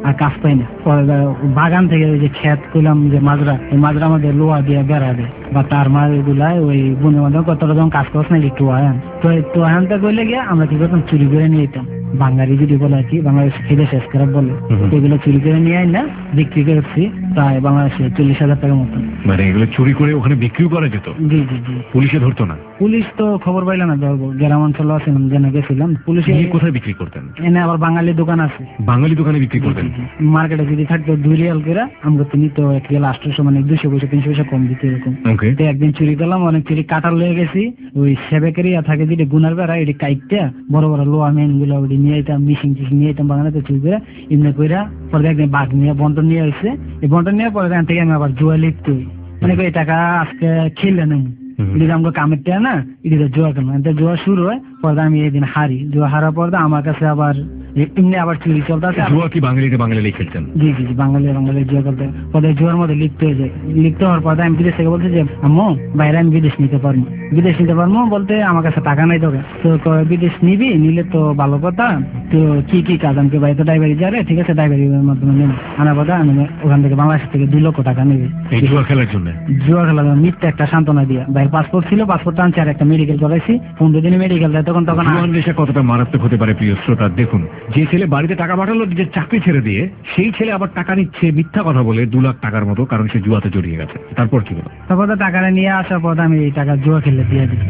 আর কাজ পাই না। পরে বাগান থেকে ওই যে ক্ষেত করলাম যে মাজরা, ওই মাজরা আমাদের লোহা দিয়ে বেড়া দেয় বা তার মাছ এগুলাই ওই বনে মধ্যে কতটা যখন কাজ করছ না একটু আয়ান তো একটু আয়ানটা করলে গিয়ে আমরা কি করতাম চুরি করে নিয়ে যেতাম। বাঙালি যদি বলে আর কি, বাংলাদেশ খেলে শেষ খারাপ বলে, এগুলো চুরি করে নিয়ে আই না বিক্রি করেছি প্রায় বাংলাদেশে চল্লিশ হাজার টাকার মতো। মানে এগুলো চুরি করে ওখানে বিক্রিও করা যেত? জি জি জি। পুলিশে ধরতো না? পুলিশ তো খবর পাইল না, ধরবো গ্রাম অঞ্চল আছিলাম জেনে গেছিলাম। পুলিশে কোথায় বিক্রি করতেন? এনে আবার বাঙালি দোকান আছে, বাঙালি দোকানে বিক্রি করতেন? মার্কেটে যদি থাকতো দুই রিয়াল করে আমরা তো নিত এক রিয়াল আটশো মানে দুশো পয়সা তিনশো পয়সা কম দিতে এরকম। তো একদিন চুরি করলাম, অনেক চুরি কাটার লয়ে গেছি, ওই সেবেকের ইয়া থাকে যেটা গুনার বেড়া এটি কাইটটা বড় বড় লোয়া মেন গুলো ওটি নিয়ে যেতাম, মিশিং টিশিং নিয়ে যেতাম বাগানে চুরি করে এমনি কইরা। পরে একদিন বাঘ নিয়ে বন্টন নিয়ে আসছে, এই বন্টন নেওয়ার পরে এখান থেকে আমি আবার জুয়া লিপ্ত হই, মানে এই টাকা আজকে খেলে নেই এটা আমরা কামের টাকা না, এটা জুয়া খেলাম। জুয়া শুরু হয় পরে আমি এই দিন হারি, জুয়া হারার পর আমার কাছে আবার এমনি আবার চুরি চলতে আছে। জুয়া কি বাঙালিতে বাঙালি খেলতেন? জি জি জি, বাঙালি বাঙালি জুয়া খেলতে। পরে জুয়ার মধ্যে লিপ্ত হয়ে যায়, লিপ্ত হওয়ার পরে আমি বিদেশ থেকে বলছি যে আম্মু বাইরে আমি বিদেশ নিতে পারবো, বিদেশ নিতে পারবো বলতে আমার কাছে টাকা নাই তোকে, তো বিদেশ নিবি, নিলে তো ভালো কথা, তো কি কি কাজ আমাকে বাইরে তো ড্রাইভারি যাবে, ঠিক আছে ড্রাইভারির মাধ্যমে নেব আনার কথা আমি ওখান থেকে বাংলাদেশ থেকে দুই লক্ষ টাকা নেবে জুয়া খেলার জন্য। জুয়া খেলার জন্য মিথ্যা একটা সান্ত্বনা দিয়া বাইরে পাসপোর্ট ছিল, পাসপোর্ট আনছি আর একটা মেডিকেল করাইছি, পনেরো দিনে মেডিকেল দেয় তখন তখন। নেশা কতটা মারাত্মক হতে পারে প্রিয় শ্রোতা দেখুন, যে ছেলে বাড়িতে টাকা পাঠালো নিজের চাকরি ছেড়ে দিয়ে, সেই ছেলে আবার টাকা নিচ্ছে মিথ্যা কথা বলে দু লাখ টাকার মতো, কারণ সে জুয়াতে জড়িয়ে গেছে। তারপর কি হলো? তারপর টাকাটা নিয়ে আসার পর আমি এই টাকা জুয়া খেলে দিয়ে দিই।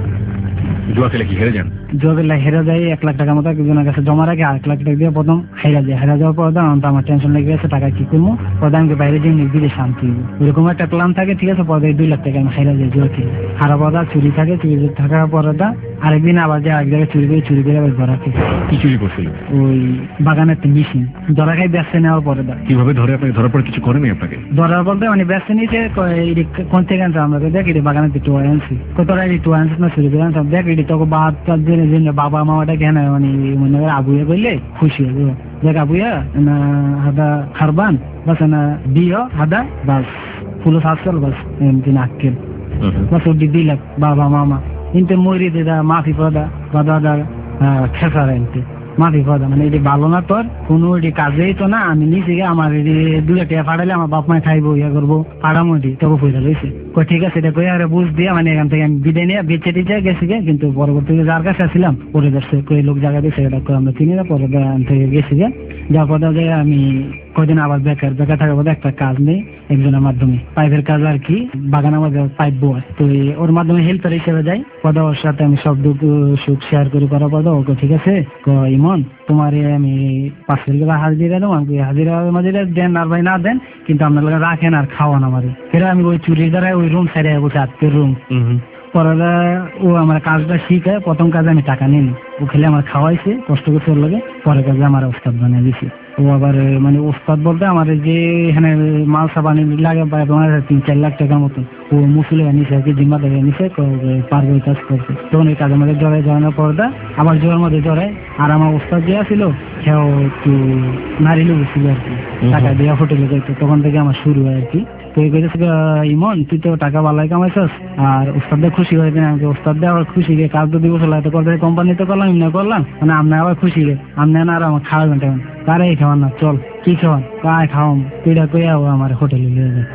জুয়া খেলে কি হেরে যান? জুয়া খেলে হেরে যায়, এক লাখ টাকার মতো একজনের কাছে জমা রাখে, এক লাখ টাকা দিয়ে প্রথম হেরা যায়। হেরা যাওয়ার পর আমার টেনশন লেগে গেছে টাকা কি করবো, পরে আমি বাইরে যে বিদেশ শান্তি এরকম একটা প্ল্যান থাকে, ঠিক আছে। পরে দুই লাখ টাকা আমি হেরা যাই জুয়া খেলে। হারা পদা চুরি থাকে, চুরি থাকার পরে আরেকদিন আবার যে এক জায়গায় চুরি করে চুরি করে আবার ধরা খেয়ে। কি চুরি করছিল? ওই বাগানের মেশিন ধরা খাই ব্যস্ত নেওয়ার পরে। কিভাবে ধরে? আপনাকে ধরার পরে কিছু করেনি আপনাকে? ধরার বলতে মানে ব্যস্ত নিয়েছে, কোন থেকে আনছে আমরা দেখ এটি বাগানের টোয়া আনছি, কতটা টোয়া আনছিস না চুরি করে আনছিলাম, দেখ এটি তোকে বাদ জেনে জেনে বাবা মামাটা কেন মানে মনে করে আবুয়া করলে খুশি হবে, দেখ আবুয়া না হাদা খারবান বাস না দিও হাদা বাস ফুলো সাতশাল বাস এমনি নাক্কেল বাস ওটি দিলাম বাবা মামা কিন্তু মরি দিদা মাফি পদা বা দাদা খেসার এনতে মাফি পদা মানে এটি ভালো না তোর কোনো এটি কাজেই তো না, আমি নিজে আমার এটি দুটা টিয়া ফাটালে আমার বাপ মায় খাইবো ইয়া করবো ফাটামো এটি তোকে পয়সা রয়েছে কই ঠিক আছে এটা কই আরে বুঝ দিয়ে মানে এখান থেকে আমি বিদায় নিয়ে বেঁচে টিচে গেছি গে, কিন্তু পরবর্তীতে যার কাছে আসছিলাম পরে যাচ্ছে কই লোক জায়গা দিয়েছে এটা আমরা চিনি না, পরে থেকে গেছি গে যার পর আমি কদিন আবার বেকার বেকার থাকার পর একটা কাজ নেই একজনের মাধ্যমে পাইপের কাজ আর কি, বাগান আমাদের পাইপ বয় তো ওর মাধ্যমে হেল্পার হিসেবে যাই পদা, ওর সাথে আমি সব দুঃখ সুখ শেয়ার করি করার পর ওকে ঠিক আছে ইমন তোমার আমি পাঁচ টাকা হাজিরা দেবো, আমি হাজিরা মাঝিরা দেন আর ভাই না দেন কিন্তু আপনার রাখেন আর খাওয়ান আমার। ফের আমি ওই চুরির দ্বারা ওই রুম সাইডে বসে আত্মীয় রুম পরে ও আমার কাজটা শিখে, প্রথম কাজে আমি টাকা নিই, ও খেলে আমার খাওয়াইছে কষ্ট করতে ওর লাগে, পরে কাজে আমার ওস্তাদ বানিয়ে দিছে। ও আবার মানে ওস্তাদ বলতে আমার যে এখানে মাল সাবানি লাগে তোমার তিন চার লাখ টাকার মতো, ও মুসুলে নিছে আর কি জিম্মাদারি নিছে পারবে কাজ করছে। তখন এই কাজের মধ্যে জড়াই জড়ানোর পরটা আবার জোয়ার মধ্যে জড়াই, আর আমার ওস্তাদ যে ছিল সেও একটু নারী লোক ছিল আর কি, টাকা দেওয়া হোটেলে যাইতো, তখন থেকে আমার শুরু হয় আর কি। তো এই কইতেছে ইমন তুই তো টাকা ভালোই কামাইছস আর ওস্তাদে খুশি হয়েছে, আমাকে ওস্তাদ দিয়ে আবার খুশি গে কাজ তো দিবস হলো করতে কোম্পানিতে করলাম এমনি করলাম মানে আপনি আবার খুশি গে আপনি না আর আমার খাওয়াবেন টাকা তারে এই খাওয়ান না চল কি খাওয়ান কায় খাওয়াম তুইটা কইয়া আমার হোটেলে নিয়ে যায়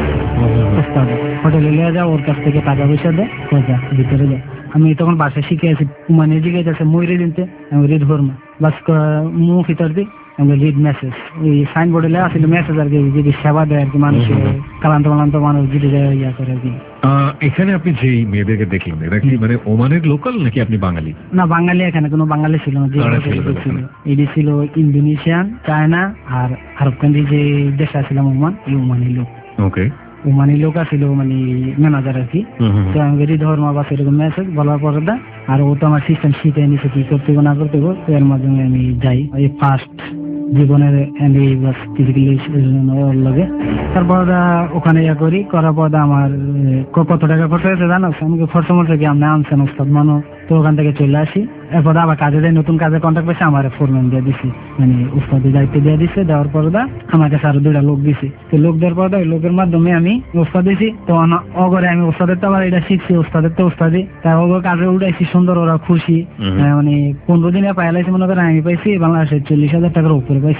ওস্তাদ হোটেলে নিয়ে যাও, ওর কাছ থেকে টাকা পয়সা দেয় কয়টা ভিতরে যায়। আমি তখন বাসায় শিখে আছি মানে জিজ্ঞেস আছে ময়ূরে দিনতে আমি রিড ভরমা বাস মুখ ভিতর দিই রিড মেসেজ ওই সাইনবোর্ডে লেখা ছিল মেসেজ আর কি, যদি সেবা দেয় আর কি মানুষের কালান্ত কালান্ত মানুষ যদি ইয়া করে আর কি। এখানে আপনি যেই মেয়েদেরকে দেখলেন এরা কি মানে ওমানের লোকাল নাকি আপনি বাঙালি? না বাঙালি, এখানে কোনো বাঙালি ছিল না, এটি ছিল ইন্দোনেশিয়ান চায়না আর আরব কান্ট্রি যে দেশ আসছিলাম ওমান এই ওমানি লোক। ওকে ওমানি লোক আসছিল মানে ম্যানেজার আর কি। তো আমি বেরি ধর্ম বা সেরকম মেসেজ বলার পরে দা আর ও তো আমার সিস্টেম শিখে নিছে কি করতে না করতে এর মাধ্যমে আমি যাই এই ফার্স্ট জীবনের লাগে। তারপর ওখানে ইয়া করি করার পর আমার কত টাকা খরচ হয়েছে জানো, আমাকে খরচ মরছে কি আপনি আনছেন ওস্তাদ মানো, তো ওখান থেকে চলে আসি। এরপর আবার কাজে যাই, নতুন কাজে কন্ট্যাক্ট পেয়েছে আমার ফোরম্যান দিয়ে দিছি মানে উস্তাদের দায়িত্ব দিয়ে দিচ্ছে, দেওয়ার পর দা আমার কাছে আরো দুইটা লোক দিছে, তো লোক দেওয়ার পর ওই লোকের মাধ্যমে আমি উস্তাদ দিছি। তো অগরে আমি উস্তাদের তো আবার এটা শিখছি, উস্তাদের তো উস্তাদি তার অগর কাজে উঠাইছি সুন্দর, ওরা খুশি মানে পনেরো দিনে পাইলাইছি মনে করেন আমি পাইছি বাংলাদেশের চল্লিশ হাজার টাকার উপরে পাইছি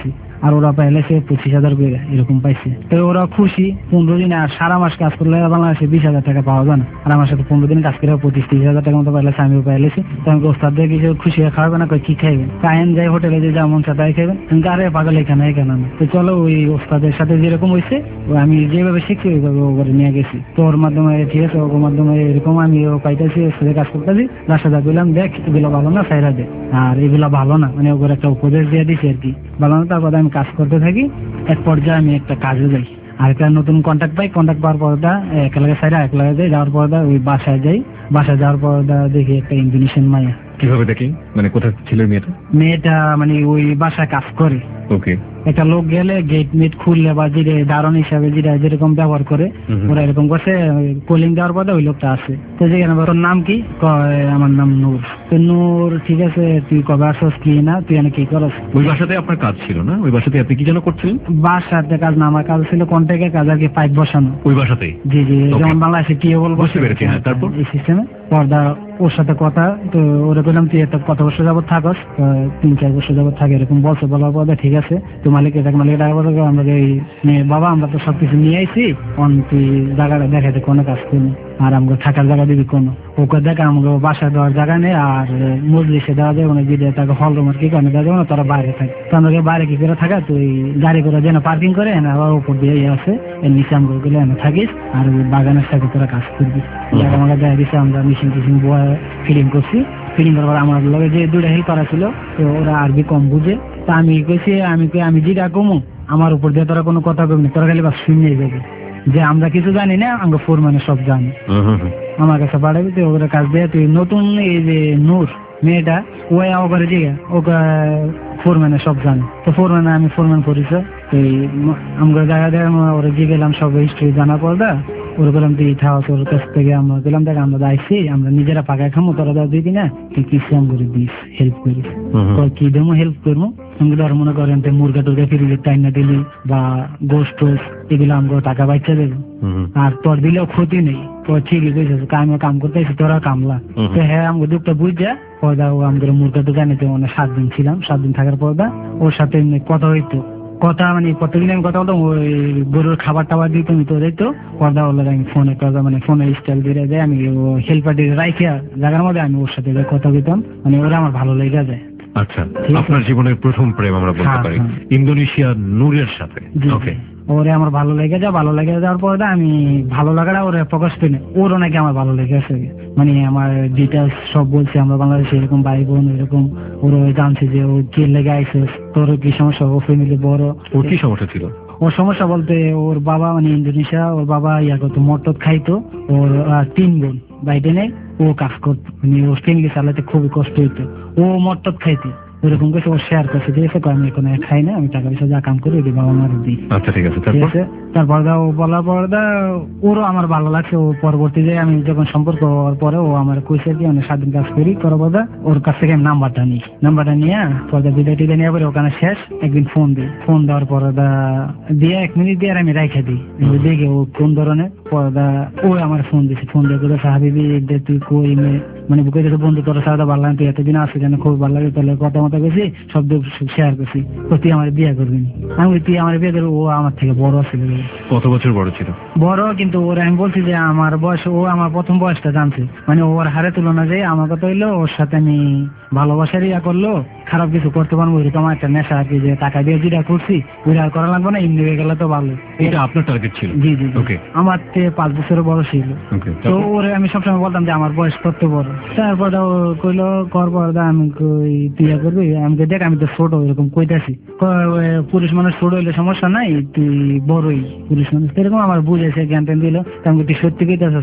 আর ওরা পাইলেছে পঁচিশ হাজার করে এরকম পাইছে। তো ওরা খুশি, পনেরো দিনে আর সারা মাস কাজ করলে বাংলাদেশে বিশ হাজার টাকা পাওয়া যায় না, আর আমার সাথে পনেরো দিন কাজ করে পঁচিশ তিরিশ হাজার টাকা মতো পাইলেছে, আমিও পাইলেছি। তো আমি ওস্তাদ দিয়ে কিছু খুশি হয়ে খাওয়াবে না, কি খাইবেন, কায়েন যাই হোটেলে যে যেমন সাথে খাইবেন, কিন্তু আরে পাগল এখানে এখানে না। তো চলো ওই ওস্তাদের সাথে যেরকম হয়েছে আমি যেভাবে শিখছি ওইভাবে ওভাবে নিয়ে গেছি। তো ওর মাধ্যমে ঠিক আছে, ওর মাধ্যমে এরকম আমিও পাইতেছি, ওর কাজ করতেছি। রাস্তা বললাম দেখ এগুলো ভালো না, সাইরা দে, আর এগুলো ভালো না, মানে ওর একটা উপদেশ দিয়ে দিছি আর কি, ভালো না। তারপরে আমি কাজ করতে থাকি, এক পর্যায়ে আমি একটা কাজে যাই, আর একটা নতুন কন্ট্যাক্ট পাই। কন্ট্যাক্ট পাওয়ার পর এক লাগে সাইরা এক লাগে যাই, যাওয়ার পর ওই বাসায় যাই, বাসায় যাওয়ার পর দেখি একটা ইন্দোনেশিয়ান মাইয়া। কিভাবে দেখি, মানে কোথায় ছিল মেয়েটা? মেয়েটা মানে ওই বাসায় কাজ করে। ওকে। একটা লোক গেলে গেট মেট খুললে বা যে দারণ হিসাবে যেটা যেরকম ব্যবহার করে ওরা এরকম করছে, কলিং দেওয়ার পরে ওই লোকটা আছে। তো যেখানে তোর নাম কি, আমার নাম নূর। তো নূর ঠিক আছে, তুই কবে আসছ কি না, তুই এনে কি করস? ওই বাসাতে আপনার কাজ ছিল না? ওই বাসাতে আপনি কি যেন করছিলেন? বাসাতে কাজ না, আমার কাজ ছিল কন্ট্রাক্টের কাজ আর কি, পাইপ বসানো। ওই বাসাতে? জি জি, যেমন বাংলাদেশে কি বলবো বুঝতে পেরেছি। হ্যাঁ, তারপর এই সিস্টেমে পর্দা ওর সাথে কথা। তো ওরা বললাম তুই একটা কত বছর যাবত থাকস, তিন চার বছর যাবত থাকে এরকম বলছে। বলার পরে ঠিক আছে, তো মালিক এটা মালিক টাকা বলতে আমরা এই বাবা আমরা তো সবকিছু নিয়ে আইছি, অন তুই জায়গাটা দেখাতে কোনো কাজ করি আর আমাকে থাকার জায়গা দিবি কোনো, ওকে দেখা আমাকে বাসা দেওয়ার জায়গা নেই, আর মজলিসে দেওয়া যাবে না, যদি তাকে হল রুমের কি কারণে দেওয়া যাবে না, তারা বাইরে থাকে। তো আমাকে বাইরে কি করে থাকা, তুই গাড়ি করে যেন পার্কিং করে এনে আবার উপর দিয়ে আছে, এর নিচে আমাকে গেলে এনে থাকিস, আর ওই বাগানের সাথে তোরা কাজ করবি। আমাকে দেখা দিচ্ছে, আমরা মেশিন টেশিন ফিলিং করছি। ফিলিং করার পর আমার লগে যে দুটা হেল্পার ছিল, তো ওরা আরবি কম বুঝে। তা আমি কইছি আমি আমি যেটা কমু আমার উপর দিয়ে তোরা কোনো কথা কবি না, তোরা খালি বা শুনে যাবে যে আমরা কিছু জানি না, আমরা ফোর মানে সব জানি। আমার কাছে পাঠাবি, তুই ওদের কাজ দিয়ে তুই নতুন এই যে নূর মেয়েটা ওই ওখানে যে ওকে ফোর মানে সব জানি। তো ফোর মানে আমি ফোরম্যান পরিচয় এই আমরা জায়গা দেয় ওরা যে গেলাম সব হিস্ট্রি জানা পড়দা ওরা বললাম তুই থাক, ওর কাছ থেকে আমরা গেলাম দেখ আমরা আইসি, আমরা নিজেরা পাকায় খামো, তোরা দাও দিবি না, তুই কিছু আম করে দিস, হেল্প করিস। কি দেবো হেল্প করবো, তুমি ধর মনে করেন মুরগা টুরগা ফিরিলে টাইনা দিলি বা গোস্ট টোস্ট এগুলো আমাকে টাকা বাচ্চা দেবো, আর তোর দিলেও ক্ষতি নেই। তো ঠিকই বুঝেছিস, আমি কাম করতে এসেছি, তোরা কামলা। তো হ্যাঁ আমাকে দুঃখটা বুঝছে পর্দা, ও আমাদের মুরগা তো জানিতে মানে সাত দিন ছিলাম, সাত দিন থাকার পর্দা ওর সাথে কথা হইতো, কথা মানে প্রত্যেকদিন আমি কথা বলতাম, ওই গরুর খাবার টাবার দিত নিতে যাইতো পর্দা বললে আমি ফোনে কথা মানে ফোনের স্টাইল দিয়ে যায়, আমি হেল্পার দিয়ে রাইখে জায়গার মধ্যে আমি ওর সাথে কথা বলতাম, মানে ওরা আমার ভালো লেগে যায়। আচ্ছা, আপনার জীবনের প্রথম প্রেম আমরা বলতে পারি ইন্দোনেশিয়া নূরের সাথে। ওকে, ওরে আমার ভালো লেগে যায়, ভালো লেগে যাওয়ার পরে আমি ভালো লাগাটা ওরে প্রকাশ করি না, ওরও নাকি আমার ভালো লেগে আছে, মানে আমার ডিটেলস সব বলছে, আমরা বাংলাদেশে এরকম ভাই বোন এরকম, ওরা জানছে যে ও কি লেগে আইসে, তোর কি সমস্যা, ও ফ্যামিলি বড়। ওর কি সমস্যা ছিল? ওর সমস্যা বলতে ওর বাবা মানে ইন্দোনেশিয়া, ওর বাবা ইয়া করতো মটর খাইতো, ওর তিন বোন বাইরে নেই, ও কাজ করতো, মানে ওর ফ্যামিলি চালাতে খুবই কষ্ট হইতো, ও মটর খাইতো ওরকম কিছু ওর শেয়ার করছে, দিয়েছে আমি এখন খাই না, আমি টাকা পয়সা যা কাম করি ওই বাবা মার দিই। আচ্ছা ঠিক আছে, তারপর ও বলার পর ওরও আমার ভালো লাগছে, ও পরবর্তীতে আমি যখন সম্পর্ক হওয়ার পরে ও আমার কইছে কি আমি সাত দিন কাজ করি করো পর্দা, ওর কাছ থেকে আমি নাম্বারটা নিই, নাম্বারটা নিয়ে পর্দা বিদায় টিদে নিয়ে পরে ওখানে শেষ, একদিন ফোন দিই, ফোন দেওয়ার পর দিয়ে এক মিনিট দিয়ে আমি রাইখা দিই, দেখে ও কোন ধরনের পর্দা, ও আমার ফোন দিছে, ফোন দিয়ে করে সাহাবিবি তুই কই মানে বুকে দেখে বন্ধু তোর সাথে ভালো লাগে, তুই এতদিন আসছিস যেন খুব ভালো লাগে, তাহলে কথা মতো গেছি সব শেয়ার করছি, তো তুই আমার বিয়ে করবি না, আমি তুই আমার বিয়ে করবি, ও আমার থেকে বড় ছিল। কত বছর বড় ছিল? বড়, কিন্তু ওর আমি বলছি যে আমার বয়স, ও আমার প্রথম বয়সটা জানছে, মানে ওর হারে তুলনা যায় আমার কথা হইলো ওর সাথে আমি ভালোবাসার ইয়া করলো, খারাপ কিছু করতে পারবো এরকম একটা নেশা আর কি, যে টাকা দিয়ে যেটা করছি ওইটা আর করা লাগবে না, এমনি হয়ে গেলে তো ভালো। এটা আপনার টার্গেট ছিল? জি জি, আমার থেকে পাঁচ বছরের বড় ছিল। তো ওরে আমি সবসময় বলতাম যে আমার বয়স কত বড়, তারপর ও কইলো করবো, আমি কই তুই ইয়া করবি, আমি দেখ আমি তো ছোট এরকম কইতাছি, পুরুষ মানুষ ছোট হইলে সমস্যা নাই, তুই বড়ই পুরুষ মানুষ, এরকম আমার বুঝেছে জ্ঞান টেন দিল, আমি তুই সত্যি কইতেছে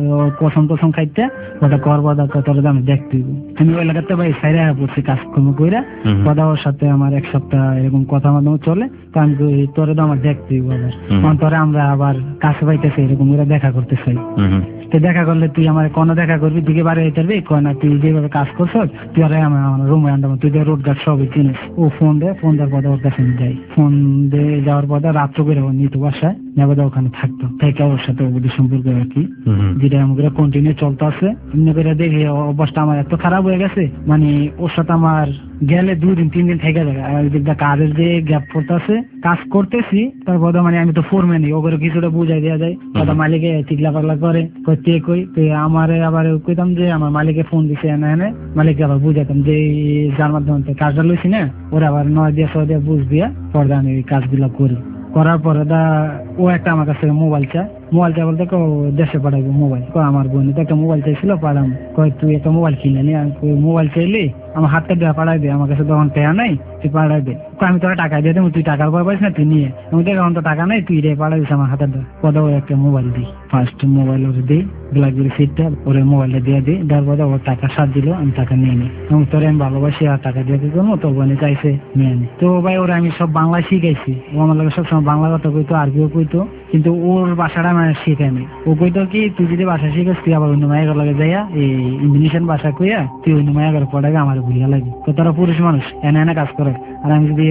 কসম টসম খাইতে ওটা করবো তোর আমি দেখতে, আমি ওই এলাকাতে ভাই সাইরা পড়ছি কাজকর্ম কইরা, কথা ওর সাথে আমার এক সপ্তাহ এরকম কথা মাধ্যমে চলে, তো আমি তোরে তো আমার দেখতে আবার তোরে আমরা আবার কাছে পাইতেছি এরকম ওরা দেখা করতে চাই, তো দেখা করলে তুই আমার কোনো দেখা করবি দিকে বাড়ি হইতে পারবি, কয় না তুই যেভাবে কাজ করছ তুই আর আমার রুমে আনতাম, তুই রোড গাছ সবই চিনিস। ও ফোন দেয়, ফোন দেওয়ার পরে ওর কাছে যাই, ফোন দিয়ে যাওয়ার পরে রাত্র করে নিত বাসায়, নেবাদা ওখানে থাকতো, থেকে ওর সাথে অবৈধ সম্পর্ক আর কি, যেটা আমাদের কন্টিনিউ চলতে আছে। এমনি করে দেখি অবস্থা আমার এত খারাপ হয়ে গেছে, মানে ওর সাথে আমার গেলে দুই দিন তিন দিন থেকে যায়। আর যেটা কাজের যে গ্যাপ করতে আছে, কাজ করতেছি, তারপর মানে আমি তো ফোরম্যানই, ওগুলো কিছুটা বুঝাই দেওয়া যায়, কথা মালিকে চিকলা পাগলা করে করতে কই তো আমার আবার কইতাম যে আমার মালিকে ফোন দিছে এনে এনে মালিককে আবার বুঝাতাম যে যার মাধ্যমে কাজটা লইছি না, ওরা আবার নয় দিয়ে ছয় দিয়ে বুঝ দিয়া পরে আমি ওই কাজগুলো করি। করার পরে দা ও একটা আমার কাছ থেকে মোবাইল চায়, মোবাইল চা বলতে দেশে পাঠাবো মোবাইল, আমার বোন তো একটা মোবাইল চাইছিল, পাঠাম, কয় তুই একটা মোবাইল কিনে নি, মোবাইল চাইলি আমার হাতটা দেওয়া পাঠাই দে, আমার কাছে তখন টাকা নাই, তুই পাঠাই দে, আমি তোরা টাকা দিয়ে দেবো, তুই টাকার পর পাইস না তুই নিয়ে, আমি দেখ এখন তো টাকা নাই, তুই রে পাঠাই দিস আমার হাতে দেওয়া কত একটা মোবাইল দিই, ফার্স্ট মোবাইল ওর দিই ব্ল্যাকবেরি সিটটা, ওর মোবাইলটা দিয়ে দিই, দেওয়ার পরে ওর টাকা সাত দিল, আমি টাকা নিয়ে নিই, এবং তোরে আমি ভালোবাসি আর টাকা দিয়ে দিই করবো, তোর বোনে চাইছে নিয়ে নি। তো ভাই ওরা আমি সব বাংলা শিখাইছি, ও আমার লাগে সবসময় বাংলা কথা কইতো, আরবিও কইতো, কিন্তু ওর ভাষাটা মানে শিখায়নি। ও কইতো কি তুই যদি ভাষা শিখাস তুই আবার অন্য মায়ের লাগে যাইয়া এই ইন্দোনেশিয়ান ভাষা কইয়া তুই অন্য মায়ের ঘরে পড়াবে, আমার ভুলিয়া লাগে, তো তারা পুরুষ মানুষ এনে এনে কাজ করে, আর আমি যদি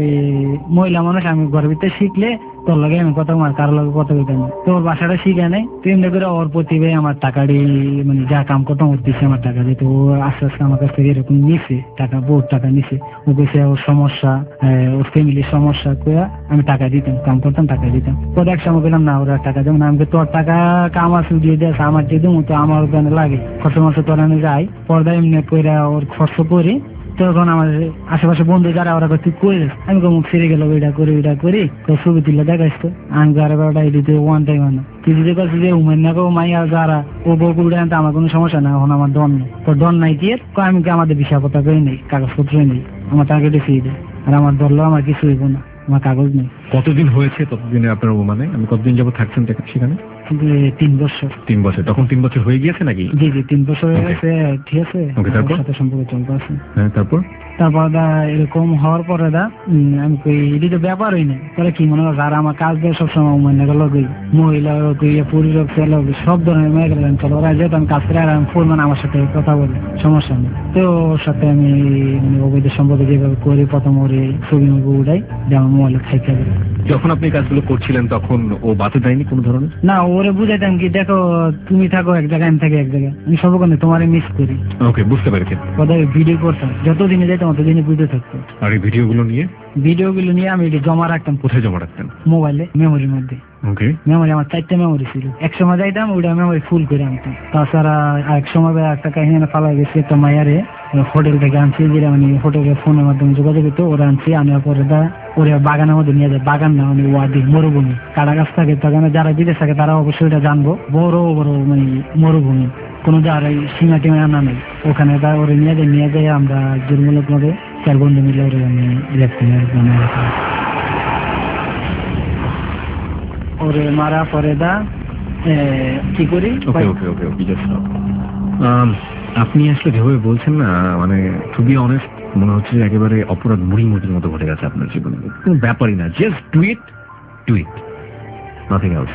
মহিলা মানুষ আমি ঘরের ভিতরে শিখলে তোর লাগে আমি কথা আমার কারো লাগে কথা বলতাম, তোর ভাষাটা শিখে নেই, তুই এমনি করে ওর প্রতিভাই আমার টাকা দিয়ে মানে যা কাম করতাম ওর দিচ্ছে আমার টাকা দিয়ে, তো ও আস্তে আস্তে আমার কাছ থেকে এরকম নিছে টাকা, বহুত টাকা নিছে, ও কইছে ওর সমস্যা ওর ফ্যামিলির সমস্যা কইয়া আমি টাকা দিতাম, কাম করতাম টাকা দিতাম, তো এক সময় বললাম না ওরা টাকা দেবো না, আমি তোর টাকা আমার দিয়ে দেয় আমার দিয়ে দেবো, তো আমার ওখানে লাগে খরচ মাস তোর আমি যাই পর্দা এমনি কইরা ওর খরচ করি, তখন আমার আশেপাশে বন্ধু যারা ওরা তুই করে আমি মুখ ছেড়ে গেল ওইটা করি ওইটা করি, তো ছবি তুলে দেখাইস তো আমি যারা বেড়াটা এদিকে ওয়ান টাইম আনো তুই যদি কাছে যে উমেন না মাইয়া যারা ও বউ উড়ে আনতে আমার কোনো সমস্যা না, এখন আমার দন নেই, তো দন নাই দিয়ে আমি কি আমাদের বিষয় কথা কই নেই, কাগজপত্রই নেই, আমার টাকা দেখিয়ে দেয়, আর আমার ধরলেও আমার কিছু হইব না, আমার কাগজ নেই। কতদিন হয়েছে ততদিনে আপনার মানে আমি কতদিন যাবো থাকছেন সেখানে? তিন বছর। তিন বছর তখন তিন বছর হয়ে গিয়েছে নাকি? জি জি তিন বছর হয়ে গেছে, ঠিক আছে, সাথে সম্পর্ক চলতে আছে। হ্যাঁ তারপর তারপর দা এরকম হওয়ার পরে দা আমি কই এটি তো ব্যাপার হই না, তাহলে কি মনে হয় যারা আমার কাজ দেয় সবসময় মানে লগই মহিলা পুরুষ সব ধরনের মেয়ে গেলেন চলো, ওরা যেহেতু আমি কাজ করে আর আমি ফোরম্যান আমার সাথে কথা বলি সমস্যা নেই, তো ওর সাথে আমি মানে অবৈধ সম্পর্কে যেভাবে করি প্রথম ওরে ছবি মুখে উঠাই যে আমার মোবাইলে খাইতে হবে। যখন আপনি কাজগুলো করছিলেন তখন ও বাধা দেয়নি কোনো ধরনের? না, ওরে বুঝাইতাম কি দেখো তুমি থাকো এক জায়গায় আমি থাকি এক জায়গায়, আমি সবখানে তোমারে মিস করি। ওকে বুঝতে পেরেছি। কথা ভিডিও করতাম, যতদিনে যাইতাম অতদিনে ভিডিও থাকতো। আর এই ভিডিওগুলো নিয়ে ভিডিওগুলো নিয়ে আমি জমা রাখতাম। কোথায় জমা রাখতেন? মোবাইলে মেমোরির মধ্যে। ওকে। মেমোরি আমার চারটে মেমোরি ছিল, এক সময় যাইতাম ওইটা মেমোরি ফুল করে আনতাম। তাছাড়া এক সময় একটা কাহিনী ফালা গেছে, একটা মায়ারে হোটেল থেকে আনছি, যেটা মানে হোটেলের ফোনের মাধ্যমে যোগাযোগ হতো, ওরা আনছি আনার পরে দা ওরা বাগানের মধ্যে নিয়ে যায়, বাগান না মানে ওয়াদি মরুভূমি, কাটা গাছ থাকে, তখন যারা বিদেশ থাকে তারা অবশ্যই এটা জানবো, বড় বড় মানে মরুভূমি, কোনো যার সীমা টিমা আনা নেই, ওখানে ওরে নিয়ে যায়, নিয়ে যায় আমরা জোরমূলক ভাবে চার বন্ধু মিলে ওরে আমি ওরে মারা পরে দা কি করি। ওকে ওকে ওকে ওকে আপনি আসলে যেভাবে বলছেন না, মানে টু বি অনেস্ট মনে হচ্ছে যে একেবারে অপরাধ মুড়ি মুড়ির মতো ঘটে গেছে আপনার জীবনে, কোনো ব্যাপারই না, just do it do it nothing else.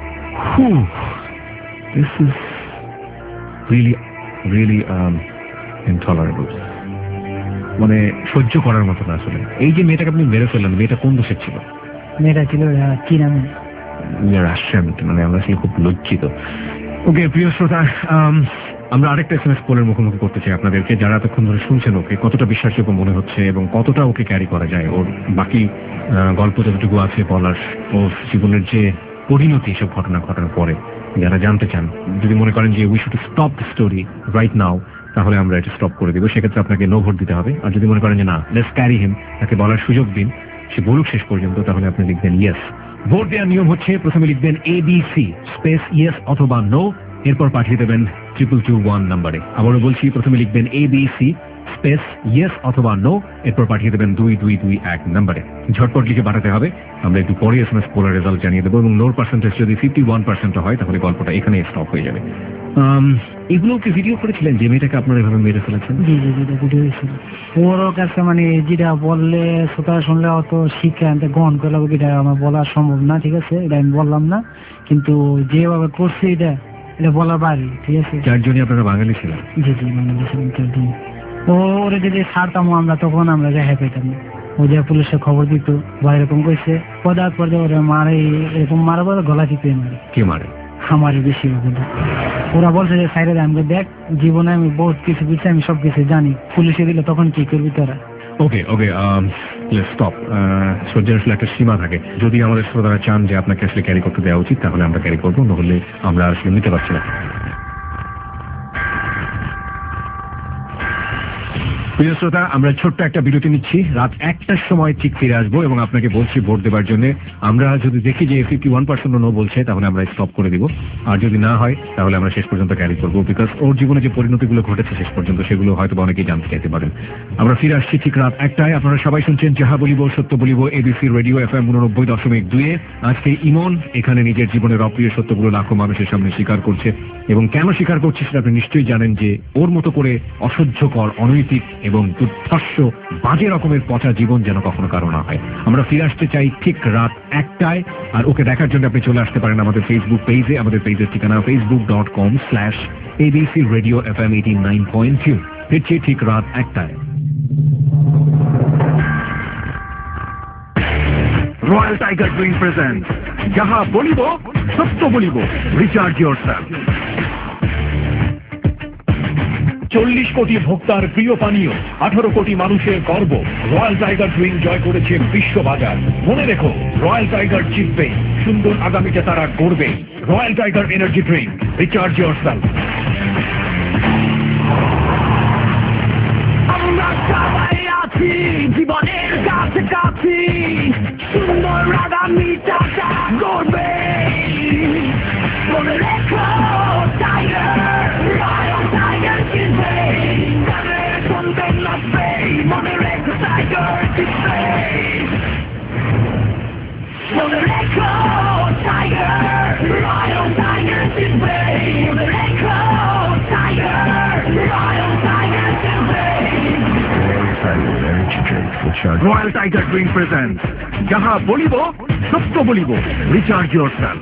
This is really really intolerable, মানে সহ্য করার মতো না আসলে। এই যে মেয়েটাকে আপনি মেরে ফেললেন, মেয়েটা কোন দেশের ছিল? মেয়েটা ছিল কি নামে রাশিয়ান, মানে আমরা আসলে খুব লজ্জিত। ওকে প্রিয় শ্রোতা, আমরা আরেকটা এস এম এস পোলের মুখোমুখি করতে চাই আপনাদেরকে, যারা এতক্ষণ ধরে শুনছেন ওকে কতটা বিশ্বাসযোগ্য মনে হচ্ছে এবং কতটা ওকে ক্যারি করা যায়, ওর বাকি গল্প যতটুকু আছে বলার, ওর জীবনের যে পরিণতি সব ঘটনা ঘটানোর পরে, যারা জানতে চান, যদি মনে করেন যে we should stop the story right now, তাহলে আমরা এটা স্টপ করে দেবো, সেক্ষেত্রে আপনাকে নো ভোট দিতে হবে। আর যদি মনে করেন যে না, লেটস ক্যারি হিম, তাকে বলার সুযোগ দিন, সে বলুক শেষ পর্যন্ত, তাহলে আপনি লিখবেন ইয়েস। ভোট দেওয়ার নিয়ম হচ্ছে প্রথমে লিখবেন A B C space yes অথবা নো, এরপর পাঠিয়ে দেবেন ট্রিপল টু ওয়ান নাম্বারে। আবারও বলছি, প্রথমে লিখবেন A B C space yes অথবা নো, এরপর পাঠিয়ে দেবেন দুই দুই দুই এক নাম্বারে। ঝটপট লিখে পাঠাতে হবে, আমরা একটু পরে এস এম এস পোলার রেজাল্ট জানিয়ে দেবো, এবং নোর পার্সেন্টেজ যদি ফিফটি ওয়ান পার্সেন্ট হয় তাহলে গল্পটা এখানে স্টপ হয়ে যাবে। এগুলোকে ভিডিও করেছিলেন যে মেয়েটাকে আপনারা এভাবে মেরে ফেলেছেন? জি জি যেটা ভিডিও হয়েছিল, ওর কাছে মানে যেটা বললে শ্রোতা শুনলে অত শিক্ষা আনতে গ্রহণ করলে এটা আমার বলা সম্ভব না, ঠিক আছে, এটা আমি বললাম না, কিন্তু যেভাবে করছে এটা এটা বলার বাড়ি, ঠিক আছে। চারজনই আপনারা বাঙালি ছিলেন? জি জি বাঙালি ছিলাম চারজন। ওরে যদি ছাড়তাম আমরা তখন আমরা রেহাই পেতাম না, ওই যে পুলিশে খবর দিত বা এরকম কইছে পদার্থ পর্যায়ে ওরা মারে এরকম মারা বলে গলা চিপে মারে। কে মারে? আমারই বেশি কথা ওরা বলছে যে সাইডে আমাকে দেখ জীবনে আমি বহুত কিছু কিছু আমি সবকিছু জানি, পুলিশে দিলে তখন কি করবি তোরা? Okay okay stop. সহ্যের আসলে একটা সীমা থাকে। যদি আমাদের শ্রোতারা চান যে আপনাকে আসলে ক্যারি করতে দেওয়া উচিত তাহলে আমরা ক্যারি করবো, নাহলে আমরা আসলে নিতে পারছি না। প্রিয় শ্রোতা, আমরা ছোট্ট একটা বিরতি নিচ্ছি। রাত একটার সময় ঠিক ফিরে আসবো এবং আপনাকে বলছি ভোট দেবার জন্য। আমরা যদি দেখি যে ফিফটি ওয়ান পার্সেন্ট নো বলছে তাহলে আমরা স্টপ করে দিব, আর যদি না হয় তাহলে আমরা শেষ পর্যন্ত ক্যারি করবো, বিকজ ওর জীবনে যে পরিণতিগুলো ঘটেছে শেষ পর্যন্ত সেগুলো হয়তো অনেকেই জানতে চাইতে পারেন। আমরা ফিরে আসছি ঠিক রাত একটায়। আপনারা সবাই শুনছেন যাহা বলিব সত্য বলিব এবিসি রেডিও এফ এম উননব্বই দশমিক দুইয়ে। আজকে ইমন এখানে নিজের জীবনের অপ্রিয় সত্যগুলো লাখো মানুষের সামনে স্বীকার করছে, এবং কেন স্বীকার করছে সেটা আপনি নিশ্চয়ই জানেন যে ওর মতো করে অসহ্যকর, অনৈতিক এবং দুর্ধর্ষ বাজে রকমের পচা জীবন যেন কখনো কারো না হয়। আমরা ফিরে আসতে চাই ঠিক রাত একটায়, আর ওকে দেখার জন্য আপনি চলে আসতে পারেন আমাদের ফেসবুক পেজে। আমাদের পেজের ঠিকানা Facebook dot com slash ABC radio F M eighty nine point two. ফিরছি ঠিক রাত একটায়। রয়্যাল টাইগার ড্রিঙ্ক প্রেজেন্ট যাহা বলিব সত্য বলিব, রিচার্জ ইয়োরসেলফ। চল্লিশ কোটি ভোক্তার প্রিয় পানীয়, আঠারো কোটি মানুষের গর্ব, রয়্যাল টাইগার ড্রিঙ্ক জয় করেছে বিশ্ববাজার। মনে রেখো, রয়্যাল টাইগার জিতবে, সুন্দর আগামীতে তারা গড়বে। Royal tiger energy drink, recharge yourself. আমরা সবাই আছি জীবনের কাছে কাছে, সুন্দর আগামীটা গড়বে। মনে রেখো টাইগার, রয়্যাল টাইগার জিতবে, মনে শুনবে নাচবে, মনে রেখো টাইগার জিতবে। মনে রেখো টাইগার, রয়্যাল টাইগার জিতবে, মনে রেখো টাইগার, রয়্যাল টাইগার জিতবে। রয়্যাল টাইগার ড্রিঙ্ক প্রেজেন্ট যাহা বলিব সত্য বলিব, রিচার্জ ইয়োরসেলফ।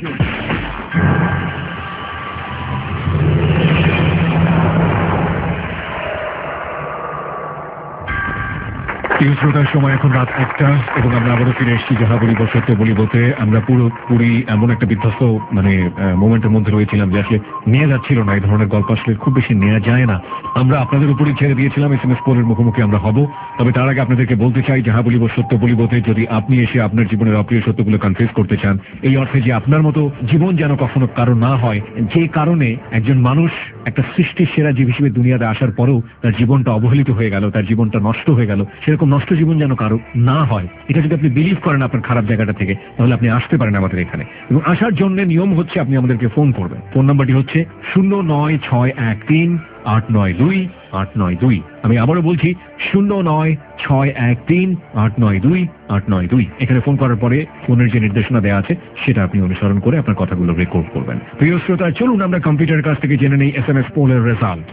শ্রোতার সময় এখন রাত একটা এবং আমরা আবারও ফিরে এসেছি যাহা বলিব সত্য বলিবতে। আমরা পুরোপুরি এমন একটা বিধ্বস্ত মানে মোমেন্টের মধ্যে রয়েছিলাম যে আসলে নিয়ে যাচ্ছিল না, এই ধরনের গল্প আসলে খুব বেশি নেওয়া যায় না। আমরা আপনাদের উপরই ছেড়ে দিয়েছিলাম এস এম এস কোডের মুখোমুখি আমরা হব। তবে তার আগে আপনাদেরকে বলতে চাই যাহা বলিব সত্য বলিবতে যদি আপনি এসে আপনার জীবনের অপ্রিয় সত্যগুলো কনফেস করতে চান, এই অর্থে যে আপনার মতো জীবন যেন কখনো কারো না হয়, যে কারণে একজন মানুষ একটা সৃষ্টির সেরা জীব হিসেবে দুনিয়াতে আসার পরেও তার জীবনটা অবহেলিত হয়ে গেল, তার জীবনটা নষ্ট হয়ে গেল, সেরকম নষ্ট জীবন যেন কারো না হয়, এটা যদি আপনি বিলিভ করেন আপনার খারাপ জায়গাটা থেকে, তাহলে আপনি আসতে পারেন আমাদের এখানে। এবং আসার জন্য নিয়ম হচ্ছে আপনি আমাদেরকে ফোন করবেন। ফোন নাম্বারটি হচ্ছে শূন্য নয় ছয় এক তিন আট নয় দুই আট নয় দুই। আমি আবারও বলছি শূন্য নয় ছয় এক তিন আট নয় দুই আট নয় দুই। এখানে ফোন করার পরে ফোনের যে নির্দেশনা দেওয়া আছে সেটা আপনি অনুসরণ করে আপনার কথাগুলো রেকর্ড করবেন। প্রিয় শ্রোতা, চলুন আমরা কম্পিউটারের কাছ থেকে জেনে নেই এস এম এস পোলের result.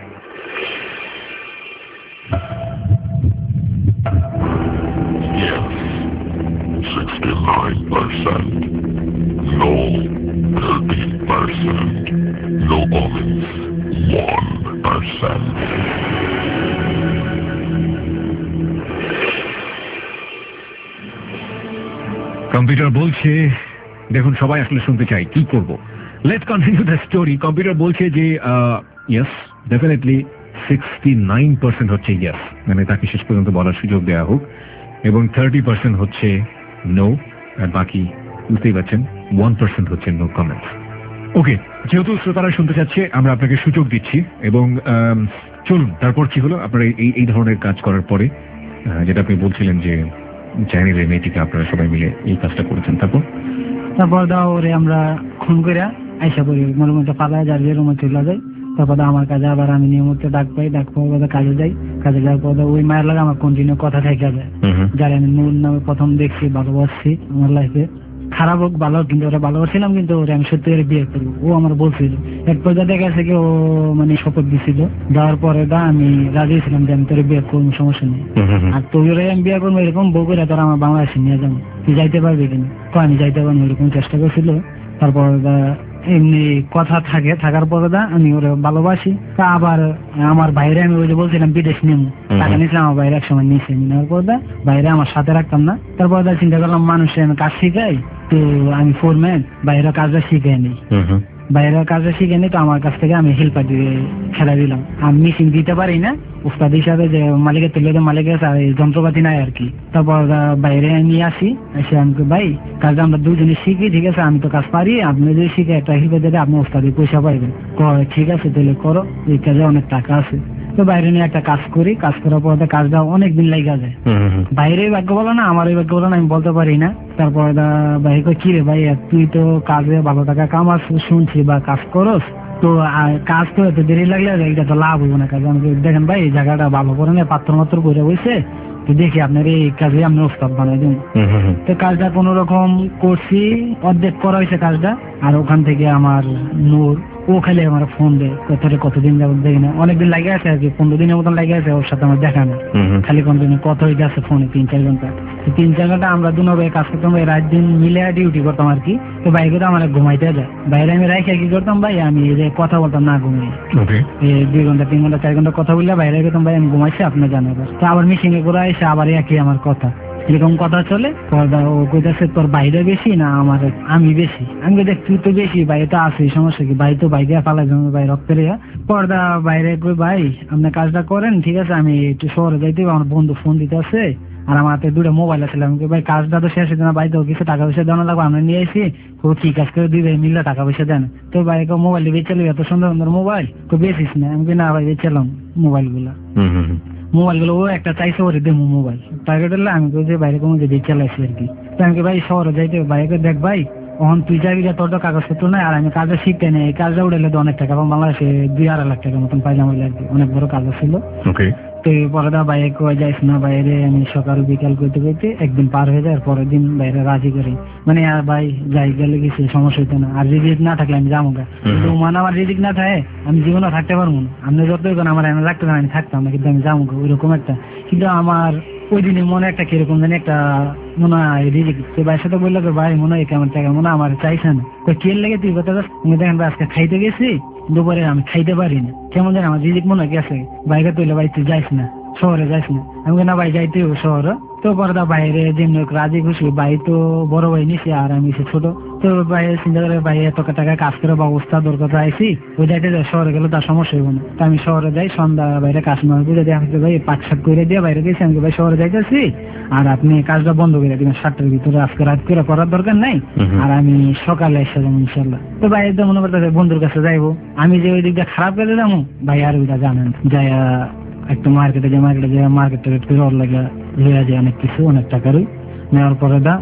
sixty-nine percent. No, thirty percent. No comments, one percent. Computer বলছে, দেখুন সবাই আসলে শুনতে চাই, কি করব। Let's continue the story. Computer বলছে যে yes, definitely sixty nine percent হচ্ছে ইয়েস, মানে তাকে শেষ পর্যন্ত বলার সুযোগ দেওয়া হোক, এবং থার্টি পার্সেন্ট হচ্ছে নো, আর বাকি বুঝতেই পারছেন ওয়ান পার্সেন্ট হচ্ছে নো কমেন্টস। ওকে, যেহেতু শ্রোতারা শুনতে চাচ্ছে আমরা আপনাকে সুযোগ দিচ্ছি, এবং চলুন তারপর কি হলো আপনারা এই এই ধরনের কাজ করার পরে, যেটা আপনি বলছিলেন যে চ্যানেলের মেয়েটিকে আপনারা সবাই মিলে এই কাজটা করেছেন, তারপর তারপর দাও ওরে আমরা খুন করে আইসা করি মনে মধ্যে পালায় যার যে রুমে চলে যায়। তারপর আমার কাজে আবার আমি নিয়মিত ডাক পাই, ডাক পাওয়ার কাজে যাই, কাজে যাওয়ার পর ওই মায়ের লাগে আমার কন্টিনিউ কথা থেকে যায়, যারা আমি নূর নামে প্রথম দেখছি, ভালোবাসছি আমার লাইফে, খারাপ হোক ভালো হোক, কিন্তু ওরা ভালোবাসছিলাম, কিন্তু ওরা আমি সত্যি করে বিয়ে করবো ও আমার বলছিল। এক পর্যায়ে দেখা গেছে কি ও মানে শপথ দিছিল, দেওয়ার পরে দা আমি রাজি ছিলাম যে আমি তোর বিয়ে করবো, সমস্যা নেই, আর তোর আমি বিয়ে করবো এরকম বউ করে তোর আমার বাংলাদেশে নিয়ে যাবো, তুই যাইতে পারবি কিনা, তো আমি যাইতে পারবো এরকম চেষ্টা করছিল। তারপর এমনি কথা থাকে, থাকার পরে দা আমি ওরা ভালোবাসি। তা আবার আমার বাইরে আমি ওই যে বলছিলাম বিদেশ নেবো, টাকা নিয়েছিলাম আমার বাইরে এক সময় নিয়েছে, নেওয়ার পর দা বাইরে আমার সাথে রাখতাম না। তারপর দা চিন্তা করলাম মানুষের আমি কাজ শিখাই, তো আমি ফোরম্যান বাইরের কাজটা শিখাই নি, বাইরের কাজটা শিখে নি, তো আমার কাছ থেকে আমি হেল্পার দিয়ে খেলা দিলাম। আমি মেশিন দিতে পারি না, উস্তাদ হিসাবে যে মালিকের তুলে মালিকের কাছে আর এই যন্ত্রপাতি নাই আর কি। তারপর বাইরে নিয়ে আসি, এসে আমি ভাই কাজটা আমরা দুজনে শিখি, ঠিক আছে আমি তো কাজ পারি, আপনি যদি শিখে একটা হেল্পার দিলে আপনি উস্তাদি পয়সা পাইবেন। ঠিক আছে তাহলে করো, এই কাজে অনেক টাকা আছে। তো বাইরে নিয়ে একটা কাজ করি, কাজ করার পর কাজটা অনেক দিন লেগে যায়। বাইরে ভাগ্য বলো না, আমার ভাগ্য বলো না, আমি বলতে পারি না। তারপর ভাই কি রে ভাই তুই তো কাজে ভালো টাকা কামাস শুনছি বা কাজ করস, তো কাজ তো এত দেরি লাগলে এটা তো লাভ হবো না। কাজে আমাকে দেখেন ভাই এই জায়গাটা ভালো করে না, পাত্র মাত্র করে বসে, তো দেখি আপনার এই কাজে আমি ওস্তাদ বানাই দিন। তো কাজটা কোন রকম করছি, অর্ধেক করা হয়েছে কাজটা। আর ওখান থেকে আমার নূর ও খালি আমার ফোন দেয়, তোরে কতদিন যাবত দেখি না, অনেকদিন লাগে আছে আর কি, পনেরো দিনের মতন লাগে আছে, ওর সাথে আমার দেখা না, খালি কন্টিনিউ কথা হয়ে যাচ্ছে ফোনে তিন চার ঘন্টা। তিন চার ঘন্টা আমরা দুনো ভাই কাজ করতাম, রাত দিন মিলে ডিউটি করতাম আর কি। তো বাইকে তো আমার ঘুমাইতে যায়, বাইরে আমি রাইখে কি করতাম ভাই, আমি এই যে কথা বলতাম না ঘুমিয়ে, দুই ঘন্টা তিন ঘন্টা চার ঘন্টা কথা বললে বাইরে গেতাম ভাই আমি ঘুমাইছি আপনার জানাবো। তো আবার মিশিংয়ে করে এসে আবার একই আমার কথা, এরকম কথা চলে। পর্দা ও কইতাছে তোর বাইরে বেশি না আমার আমি বেশি, আমি দেখ তুই তো বেশি, বাইরে তো আছে সমস্যা কি, ভাই তো বাইরে পালাই যাবে ভাই রক্তের। পর্দা বাইরে কই ভাই আপনি কাজটা করেন, ঠিক আছে আমি একটু শহরে যাইতে, আমার বন্ধু ফোন দিতে আছে আর আমার হাতে দুটো মোবাইল আছে, আমি ভাই কাজটা তো শেষ হইতে না, ভাই তো কিছু টাকা পয়সা দেওয়া লাগবে, আমরা নিয়ে আসি ও ঠিক কাজ করে দুই ভাই মিললে টাকা পয়সা দেন। তো ভাই মোবাইল বেঁচে এত সুন্দর সুন্দর মোবাইল তো বেশিস না, আমি না ভাই বেঁচেলাম মোবাইল গুলা, মোবাইল গুলো ও একটা চাইছে ওরে দেবো মোবাইল টার্গেট হলে আমি যে বাইরে কোনো যে চালাইছি আর কি। আমি ভাই শহরে যাইতে বাইরে দেখ ভাই তখন তুই যাবি তোর তো কাগজপত্র নাই, আর আমি কাজটা শিখতে নেই, এই কাজটা উঠলে তো অনেক টাকা, এবং বাংলাদেশে দুই আড়াই লাখ টাকার মতন পাইলাম আর কি, অনেক বড় কাজ ছিল। তো পরে দা বাইরে কয়ে যাইস না বাইরে, আমি সকাল বিকাল করতে করতে একদিন পার হয়ে যায়, পরের দিন বাইরে রাজি করি, মানে আর ভাই যাই গেলে কিছু সমস্যা হইতো না, আর রিজিক না থাকলে আমি যাবো গা, কিন্তু মানে আমার রিজিক না থাকে আমি জীবনে থাকতে পারবো না, আপনি যতই কোন আমার এনে রাখতে পারেন আমি থাকতাম না, কিন্তু আমি যাবো গা ওইরকম একটা। কিন্তু আমার ওই দিনে মনে একটা কিরকম জানি একটা মনে হয় রিজিক, সে ভাইয়ের সাথে বললো ভাই মনে হয় কেমন টাকা মনে আমার চাইছে না, তো কে লেগে তুই কথা দেখেন ভাই আজকে খাইতে গেছি দুপুরে আমি খাইতে পারি না, কেমন জানি আমার রিজিক মনে হয় গেছে, বাইরে তুইলে ভাই তুই যাইস না শহরে যাইস না, আমি না ভাই যাইতে শহরে। তো পর্দা বাইরে যেমনি রাজি খুশি, ভাই তো বড় ভাই নিছি আর আমি ছোট, তো ভাই চিন্তা করে ভাই এত টাকা কাজ করে ব্যবস্থা দরকার আইসি, ওই যাইতে যায় শহরে গেলে তার সমস্যা হইব না। তো আমি শহরে যাই, সন্ধ্যা বাইরে কাজ না বুঝে দিয়ে আমি ভাই পাঁচ সাত করে দিয়ে বাইরে গেছি, আমি ভাই শহরে যাইতেছি আর আপনি কাজটা বন্ধ করে দিবেন সাতটার ভিতরে, আজকে রাত করে করার দরকার নাই, আর আমি সকালে এসে যাবো ইনশাল্লাহ। তো ভাই একদম মনে করতে বন্ধুর কাছে যাইবো, আমি যে ওই দিকটা খারাপ করে যাবো ভাই আর ওইটা জানেন যাই একটু মার্কেটে যে মার্কেটে যে মার্কেট টার্কেট করে ওর লাগে লইয়া যায় অনেক কিছু অনেক টাকারই, নেওয়ার পরে দা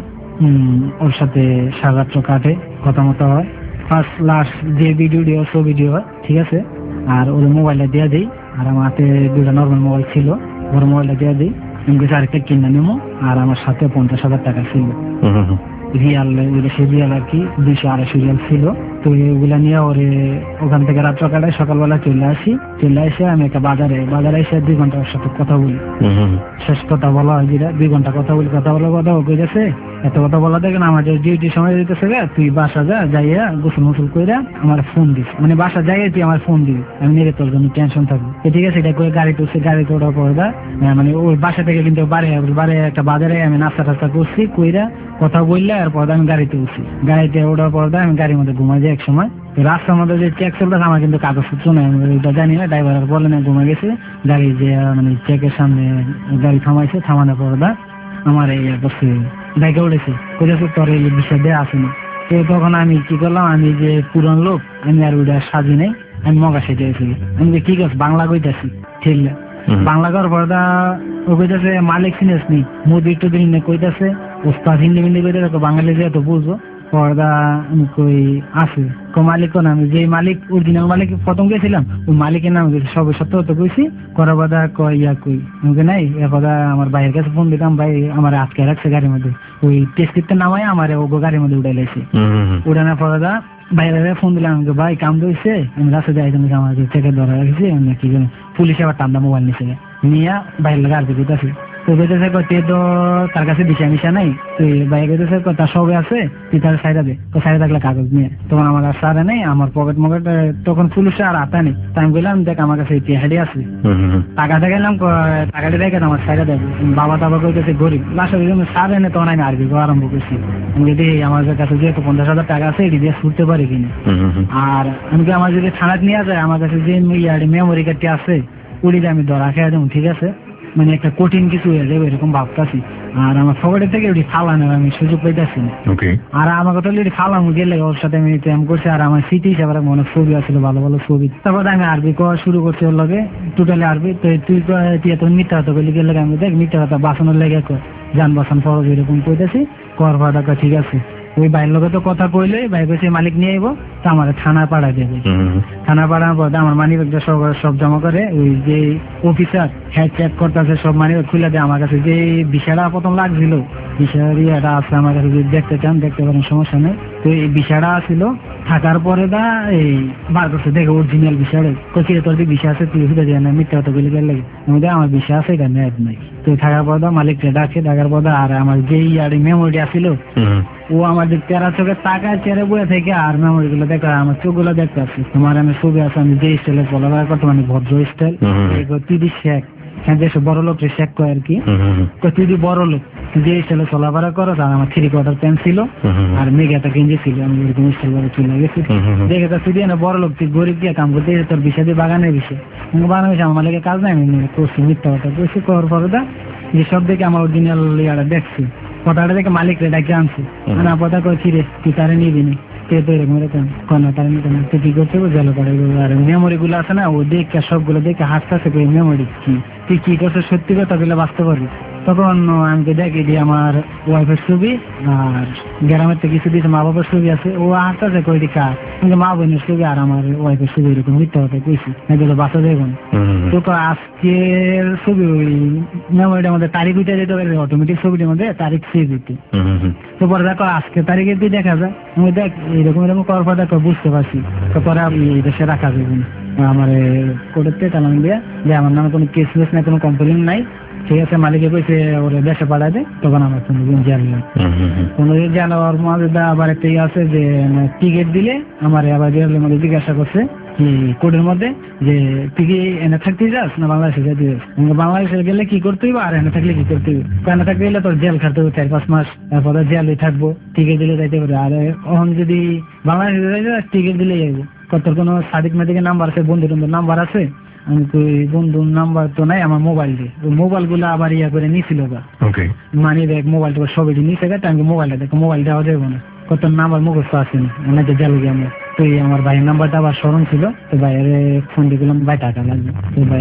ওর সাথে সারাত্র কাটে, কথা মতো হয়, ফার্স্ট লাস্ট যে ভিডিও সব ভিডিও হয় ঠিক আছে, আর ওর মোবাইলটা দিয়ে দিই, আর আমার হাতে দুটা নর্মাল মোবাইল ছিল, ওর মোবাইলটা দিয়ে দিই, আমি কিছু আরেকটা কিনে নেবো, আর আমার সাথে পঞ্চাশ হাজার টাকা ছিল রিয়াল, সে রিয়াল আর কি দুইশো আড়াইশো রিয়াল ছিল। তো এগুলা নিয়ে ওরে ওখান থেকে রাত সকালে সকালবেলা চলে আসি, চলে এসে আমি একটা বাজারে বাজারে এসে দুই ঘন্টা ওর সাথে কথা বলি, শেষ কথা বলা হয় যেটা দুই ঘন্টা কথা বলি, কথা বলার কথা ও কইতেছে এত কথা বলা দেখেন আমাদের ডিউটি সময় দিতেছে গা, তুই বাসা যা যাইয়া গোসল মুসল কইরা আমার ফোন দিস, মানে বাসা যাইয়া তুই আমার ফোন দিবি, আমি নিয়ে তোর জন্য টেনশন থাকবো। ঠিক আছে এটা করে গাড়িতে উঠছে, গাড়িতে ওঠার পর মানে ওই বাসা থেকে কিন্তু বাড়ি বাড়ি একটা বাজারে আমি নাস্তা টাস্তা করছি, কইরা কথা বললে আর পর আমি গাড়িতে উঠছি, গাড়িতে ওঠার পর আমি গাড়ির মধ্যে ঘুমাই যাই এক সময়, রাস্তার মধ্যে যে চেক চলতেছে আমার কিন্তু কাগজপত্র নেই, ওইটা জানি না, ড্রাইভার বলে না ঘুমে গেছে, গাড়ি যে মানে চেকের সামনে গাড়ি থামাইছে, থামানোর পর আমার এই করছে বাইকে উঠেছে, কইতেছে তোর এই বিষয় দেওয়া আছে না। তো তখন আমি কি করলাম, আমি যে পুরান লোক আমি আর ওইটা সাজি নাই, আমি মগা সেজে গেছি, আমি যে কি করছি বাংলা কইতাছি ঠিক না, বাংলা করার পর ও কইতেছে মালিক চিনিস নি মোদি একটু দিন কইতেছে ওস্তাদ হিন্দি মিন্দি কইতেছে বাঙালি যে তো বুঝবো, পর্দা আমি কই আছে কো মালিক কোন, আমি যে মালিক অরিজিনাল মালিক প্রথম গেছিলাম ওই মালিকের নাম সবে সত্য তো কইছি, করার বাদা কয় ইয়া কই আমাকে নাই এ কথা, আমার ভাইয়ের কাছে ফোন দিতাম, ভাই আমার আটকে রাখছে গাড়ির মধ্যে, ওই টেস্টিতে নামাই আমার ও গাড়ির মধ্যে উঠাই লাইছে, উঠানোর পরে বাইরে ফোন দিলাম আমাকে ভাই কাম দিয়েছে, আমি রাস্তা যাই আমার চেকে ধরা রাখছি, কি পুলিশ আবার টান্দা মোবাইল নিচে নিয়ে বাইরে গাড়ি দিতেছি, তো কইতেছে কইতে তো তার কাছে দিশা মিশা নাই, তুই ভাই কইতেছে তার সবে আছে, তুই তার সাইডা দে, তো সাইডা থাকলে কাগজ নিয়ে। তখন আমার আর সারে নেই, আমার পকেট মকেট তখন পুলিশে আর আতা নেই। তাই আমি বললাম দেখ আমার কাছে হেডি আছে, টাকাটা গেলাম, টাকাটা রেখে আমার সাইডা দেবে। বাবা টাবা কইতেছে গরিব লাস্টে সার এনে তখন আমি আরবি আরম্ভ করছি। আমি যদি আমার কাছে যেহেতু পঞ্চাশ হাজার টাকা আছে এটি দিয়ে ছুটতে পারি কিনা। আর আমি আমার যদি থানাত নিয়ে যায়, আমার কাছে যে মেমোরি কার্ডটি আছে ওটি আমি ধরা খেয়ে দেবো, ঠিক আছে, মানে একটা কঠিন কিছু হয়ে যাবে এরকম ভাবতেছি। আর আমার পকেটের থেকে ওটি ফালানোর আমি সুযোগ পাইতেছি না। আর আমাকে তো ফালামু গেলে ওর সাথে আমি প্রেম করছি, আর আমার স্মৃতি হিসাবে অনেক ছবি আসছিল, ভালো ভালো ছবি। তারপর আমি আরবি করা শুরু করছি ওর লগে, টোটালি আরবি। তো তুই তুই মিথ্যা কথা বলি গেলে আমি দেখ মিথ্যা কথা বাঁচানোর লেগে যান বাঁচান ফরজ এরকম কইতেছি, কর ভাড়া ঠিক আছে। ওই ভাইয়ের লোকে তো কথা কইলে ভাই কইছে মালিক নিয়ে আইবো, তো আমার থানা পাড়া দেবে। থানা পাড়ার পর আমার মানি ব্যাগটা সব সব জমা করে ওই যে অফিসার হ্যাঁ চেক করতেছে, সব মানি ব্যাগ খুলে দেয়। আমার কাছে যে বিষয়টা প্রথম লাগছিল, বিষয়ের ইয়েটা আছে আমার কাছে, যদি দেখতে চান দেখতে পারেন, সমস্যা নেই। তো এই বিষয়টা ছিল থাকার পরে দা এই বার করছে দেখে অরিজিনাল বিষয় কচি তোর যে বিষয় আছে তুই হুদে দিয়ে না মিথ্যা কথা বলে গেলে আমাদের আমার বিষয় আছে এটা নেয় নাই। তো থাকার পর দা মালিকটা ডাকে, ডাকার পর আর আমার যেই আর মেমোরি আসছিল ও আমাদের তেরা চোখে টাকায় চেয়ারে বয়ে থেকে আর মেমোরি গুলো দেখা আমার চোখ গুলো দেখতে আসছে। তোমার আমি ছবি আছে, আমি যে স্টাইলে চলাফেরা করতাম মানে ভদ্র স্টাইল, তিরিশ শেখ হ্যাঁ যেসব বড় লোক শেখ কয় আর কি, তুই বড় লোক যে স্টাইলে চলাফেরা করো। আর আমার থ্রি কোয়ার্টার প্যান্ট ছিল আর মেঘাটা গেঞ্জি ছিল, আমি এরকম স্টাইল করে চলে গেছি। দেখে তো তুই না বড় লোক, তুই গরিব দিয়ে কাম করতে তোর বিষয় দিয়ে বাগানের বিষয় বাগানের বিষয় আমার লাগে কাজ নাই, আমি করছি মিথ্যা কথা করছি। করার পরে দা যে সব দেখে আমার অরিজিনাল ইয়াটা দেখছি, কথাটা দেখে মালিক রে ডাকে আনছি, না পতা করছি রে তুই তারে নিবি না, তুই তো এরকম এরকম কনা তারে নিতে না, তুই কি করতে জেল করে। আর মেমোরি গুলো আছে না ও দেখে সবগুলো দেখে হাসতেছে মেমোরি কি তুই কি করছো সত্যি কথা গুলো বাঁচতে পারবি। তখন আমি দেখি যে আমার ওয়াইফের ছবি আর গ্রামের থেকে কিছু দিয়েছে মা বাবার ছবি আছে, ও হাসতেছে কয়টি কাজ কিন্তু মা বোনের ছবি আর আমার ওয়াইফের ছবি এরকম মিথ্যা কথা কইছি এগুলো বাঁচা দেবেন। তো আজকের ছবি ওই মেমোরিটার মধ্যে তারিখ উঠে যেতে পারে, অটোমেটিক ছবিটার মধ্যে তারিখ সেভ দিতে। তো পরে দেখো আজকে তারিখে দিয়ে দেখা যায়, আমি দেখ এরকম এরকম করার পর দেখো বুঝতে পারছি। তো পরে আমি এই দেশে রাখা যাবে না, আমার কোর্টের চালান দিয়ে যে আমার নামে কোনো কেস ফেস নাই, কোনো কমপ্লেন নাই, ঠিক আছে। মালিকে কইছে ওরা দেশে পাঠায় দেয়, তখন আমার কোনোদিন জেল নেই। কোনোদিন জেল হওয়ার মধ্যে আবার একটা ইয়ে আছে যে টিকিট দিলে আমার আবার জেলের মধ্যে জিজ্ঞাসা করছে কি কোর্টের মধ্যে যে তুই কি এনে থাকতে যাস না বাংলাদেশে যেতে যাস। বাংলাদেশে গেলে কি করতে হইব আর এনে থাকলে কি করতে হইব, এনে থাকতে গেলে তোর জেল খাটতে হবে চার পাঁচ মাস, তারপরে জেলে থাকবো, টিকিট দিলে যাইতে পারে। আর এখন যদি বাংলাদেশে যাইতে টিকিট দিলে যাইবো, তোর কোনো সাদিক মাদিকের নাম্বার আছে, বন্ধু বন্ধুর নাম্বার আছে, আমি তো বন্ধুর নাম্বার তো নাই আমার মোবাইল দিয়ে, ওই মোবাইল গুলো আবার ইয়া করে নিছিল গা, মানি ব্যাগ মোবাইল টোবাইল সবই নিচে গেছে। আমি মোবাইলটা দেখো মোবাইল দেওয়া যাবো না, কত নাম্বার মুখস্থ আসেনি, অনেকে জাল গিয়ে আমার। তো আমার ভাইয়ের নাম্বারটা আবার স্মরণ ছিল, তো ভাইয়ের ফোন দিয়ে দিলাম ভাই টাকা লাগবে। তো ভাই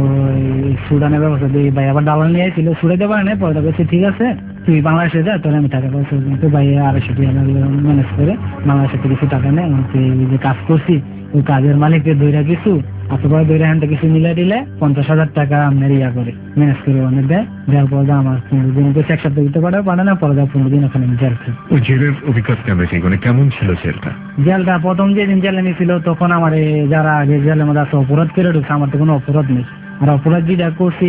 সুডানের ব্যবস্থা দিয়ে ভাই আবার দালাল নিয়ে ছিল, সুড়াইতে পারে না, পরে বলছে ঠিক আছে তুই বাংলাদেশে যা, তোর আমি টাকা পয়সা। তো ভাই আড়াইশো টাকা ম্যানেজ করে বাংলাদেশে কিছু টাকা নেই, আমাকে যে কাজ করছি ওই কাজের মালিককে দইরা কিছু অথবা দইরা হ্যান্ডে কিছু মিলাই দিলে পঞ্চাশ হাজার টাকা আপনার ইয়া করে ম্যানেজ করে অনেক দেয়। দেওয়ার পর আমার পনেরো দিন এক সপ্তাহ দিতে পারে পারে না, পরে পনেরো দিন ওখানে জেল খাই। ওই জেলের অভিজ্ঞতা মানে কেমন ছিল জেলটা? জেলটা প্রথম যেদিন জেলে নিয়েছিল তখন আমার যারা আগে জেলের মধ্যে আছে অপরাধ করে ঢুকছে, আমার তো কোনো অপরাধ নেই। আর অপরাধ যেটা করছি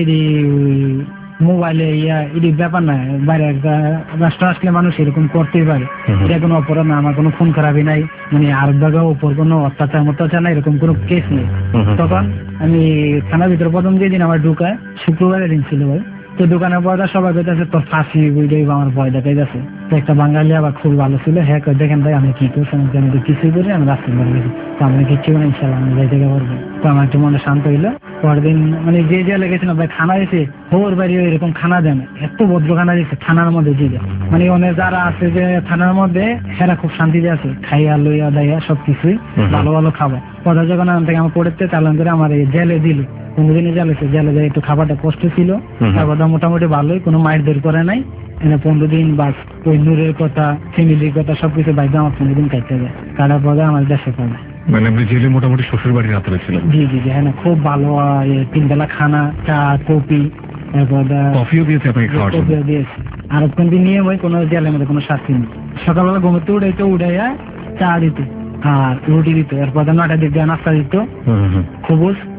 মোবাইলে ইয়া এটি ব্যাপার না, বাইরে একটা রাষ্ট্র আসলে মানুষ এরকম করতেই পারে, এটা কোনো অপরাধ না। আমার কোনো ফোন খারাপই নাই, মানে আর জায়গার উপর কোনো অত্যাচার অত্যাচার নাই, এরকম কোনো কেস নেই। তখন আমি থানার ভিতরে প্রথম যেদিন আমার ঢুকায় শুক্রবারের দিন ছিল ভাই, তো দোকানের পয়দা সবাই পেতেছে তোর ফাঁসি বুঝলেই আমার ভয় দেখাই যাচ্ছে। তো একটা বাঙালি আবার খুব ভালো ছিল, হ্যাঁ দেখেন ভাই আমি কি করছি, আমি তো কিছুই করি, আমি রাস্তায় বেড়ে গেছি, তো আমি কিচ্ছু না ইনশাল্লাহ আমি যাই থেকে পারবো। তো আমার একটু মনে শান্ত হইলো। পরের দিন মানে যে জেলে গেছিলাম ভাই খানা এসে হোর বাড়ি এরকম খানা দেন, এত ভদ্র খানা দিচ্ছে থানার মধ্যে যে মানে অনেক যারা আছে যে থানার মধ্যে হেরা খুব শান্তিতে আছে, খাইয়া লইয়া দাইয়া সবকিছুই ভালো ভালো খাবার। পরে যখন থেকে আমার পড়েতে চালান করে আমার এই জেলে দিল, পনেরো দিনে জ্বালেছে, জেলে যায় একটু খাবারটা কষ্ট ছিল, তারপর মোটামুটি ভালোই, কোনো মাইট দূর করে নাই। এনে পনেরো দিন বাস ওই নূরের কথা ফ্যামিলির কথা সবকিছু বাইরে আমার পনেরো দিন কাটতে যায়, কাটার পরে আমার দেশে পড়ে। মানে আপনি জেলে মোটামুটি শ্বশুর বাড়ির আতরে ছিলেন? জি জি জি হ্যাঁ, খুব ভালো তিন বেলা খানা, চা কফি, তারপর কফিও দিয়েছে আপনাকে খাওয়ার জন্য? কফিও দিয়েছে। আর কিন্তু নিয়ম হয় কোনো জেলের মধ্যে কোনো শাস্তি নেই। সকালবেলা ঘুমোতে উঠাইতো, উঠাইয়া চা দিত আর রুটি দিত, এরপর নয়টার দিক দিয়ে নাস্তা দিত, সবুজ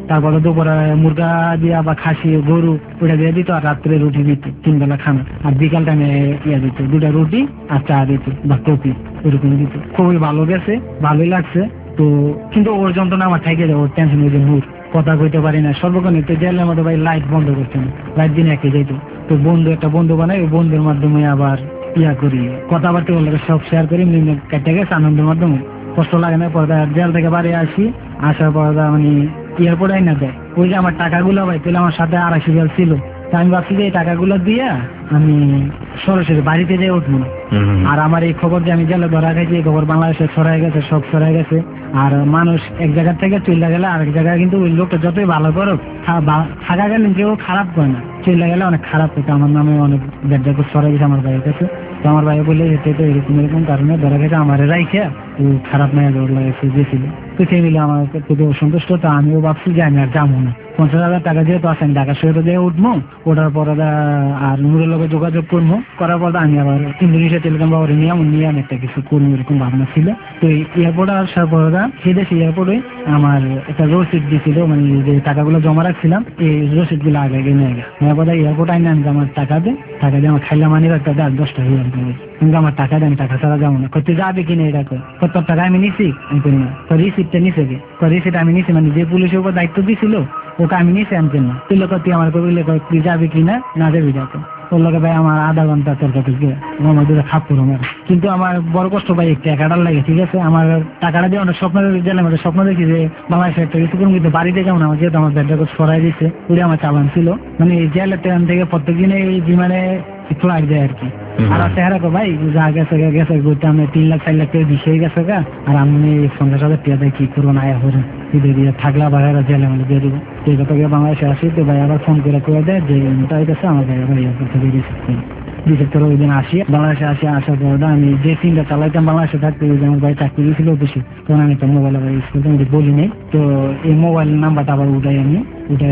তারপরে দুপুরে মুরগা দিয়া বা খাসি গরু ওটা দিয়ে দিত, আর রাত্রে রুটি দিত তিন বেলা খানা, আর বিকাল টাইমে ইয়া দিত দুটা রুটি আর চা দিত বা কফি এরকম দিত। খুবই ভালো গেছে, ভালোই লাগছে। তো কিন্তু ওর যন্ত্রণা আমার থেকে যায়, ওর টেনশন হয়ে যায়, নূর কথা কইতে পারি না সর্বক্ষণ। তো জেলের মধ্যে ভাই লাইট বন্ধ করছে না, লাইট দিন একে যেত। তো বন্ধু একটা বন্ধু বানাই, ওই বন্ধুর মাধ্যমে আবার ইয়া করি, কথাবার্তা বলে সব শেয়ার করি, কেটে গেছে আনন্দের মাধ্যমে, কষ্ট লাগে না। পরে জেল থেকে বাড়ি আসি, আসার পর মানে এয়ারপোর্টে আইনা দেয় ওই যে আমার টাকাগুলো ভাই, তাহলে আমার সাথে আড়াইশো রিয়াল ছিল। তা আমি ভাবছি যে এই টাকাগুলো দিয়ে আমি সরাসরি বাড়িতে যেয়ে উঠবো না। আর আমার এই খবর যে আমি জেলে ধরা খাইছি, এই খবর বাংলাদেশে ছড়াই গেছে, সব ছড়াই গেছে। আর মানুষ এক জায়গা থেকে চলে গেলে আরেক জায়গায় কিন্তু ওই লোকটা যতই ভালো করুক, থাকা গেলে কেউ খারাপ করে না, চলে গেলে অনেক খারাপ হতো। আমার নামে অনেক ব্যাড ছড়াই গেছে আমার ভাইয়ের কাছে। তো আমার ভাই বলে যেতে তো এরকম এরকম কারণে ধরা গেছে আমার রাইখা তো খারাপ মেয়ে দৌড় লাগাইছে দিয়েছিল। তো সেই মিলে আমার প্রতি অসন্তুষ্ট। তো আমিও ভাবছি যে আমি আর যাবো না, পঞ্চাশ হাজার টাকা যেহেতু আছে আমি ঢাকা শহরে দিয়ে উঠবো, ওঠার পর আর নূরের লোকের যোগাযোগ করবো, করার পর আমি আবার ইন্দোনেশিয়া টেলিকম বা নিয়ে আমি নিয়ে আমি একটা কিছু করবো এরকম ভাবনা ছিল। তো এয়ারপোর্টে আসার পর সেদেশে এয়ারপোর্টে আমার একটা রসিদ দিয়েছিল, মানে যে টাকাগুলো জমা রাখছিলাম এই রসিদ গুলো আগে আগে নিয়ে গেছে। এরপর এয়ারপোর্ট আইনে আমি আমার টাকা দেয়, টাকা দিয়ে আমার খাইলাম মানি একটা দেয় দশ টাকা কিন্তু আমার টাকা দেয়, আমি টাকা ছাড়া যাবো না। করতে যাবে কিনা এটা কত টাকা আমি নিছি, আমি করি না। তো রিসিপ্টটা নিছে কি রিসিপ্ট আমি নিছি, মানে যে পুলিশের উপর দায়িত্ব দিয়েছিল ওকে আমি নিছি, আমি কেন তুই লোক তুই আমার করবি, তুই যাবি কিনা না যাবি যাতে ওর লোকে ভাই আমার আধা ঘন্টা তোর কাছে গিয়ে আমার দুটো খাপ করো আমার। কিন্তু আমার বড় কষ্ট ভাই একটু একাটার লাগে, ঠিক আছে। আমার টাকাটা দিয়ে অনেক স্বপ্ন গেলাম, স্বপ্ন দেখি যে বাংলাদেশে একটা কিছু করুন, কিন্তু বাড়িতে যেমন আমার যেহেতু আমার ব্যাগটা সরাই দিচ্ছে, ওই আমার চালান ছিল, মানে জেলের ট্রেন থেকে প্রত্যেক দিনে এই বিমানে ফ্লাইট দেয় আর কি। আর চেহারা কো ভাই যা গেছে গেছে ঘুরতে আমি তিন লাখ চার লাখ টাকা দিছে গেছে গা, আর আমি পঞ্চাশ হাজার টাকা দিয়ে কি করবো না আয়া হরে দিয়ে থাকলা বাইরে জেলে মধ্যে দিয়ে দিব। এই কথা বাংলাদেশে আসি তো ভাই আবার ফোন করে করে দেয় যে তাই গেছে আমার ভাই আবার এয়ারপোর্ট থেকে রিসিভ করে রিসিভ করে ওই দিন আসি বাংলাদেশে আসি। আসার পর আমি যে সিমটা চালাইতাম বাংলাদেশে থাকতে, ওই যে আমার ভাই চাকরি দিয়েছিল অফিসে, তখন আমি একটা মোবাইল আবার ইউজ করতাম, বলি নেই। তো এই মোবাইল নাম্বারটা আবার উঠাই আমি উঠে,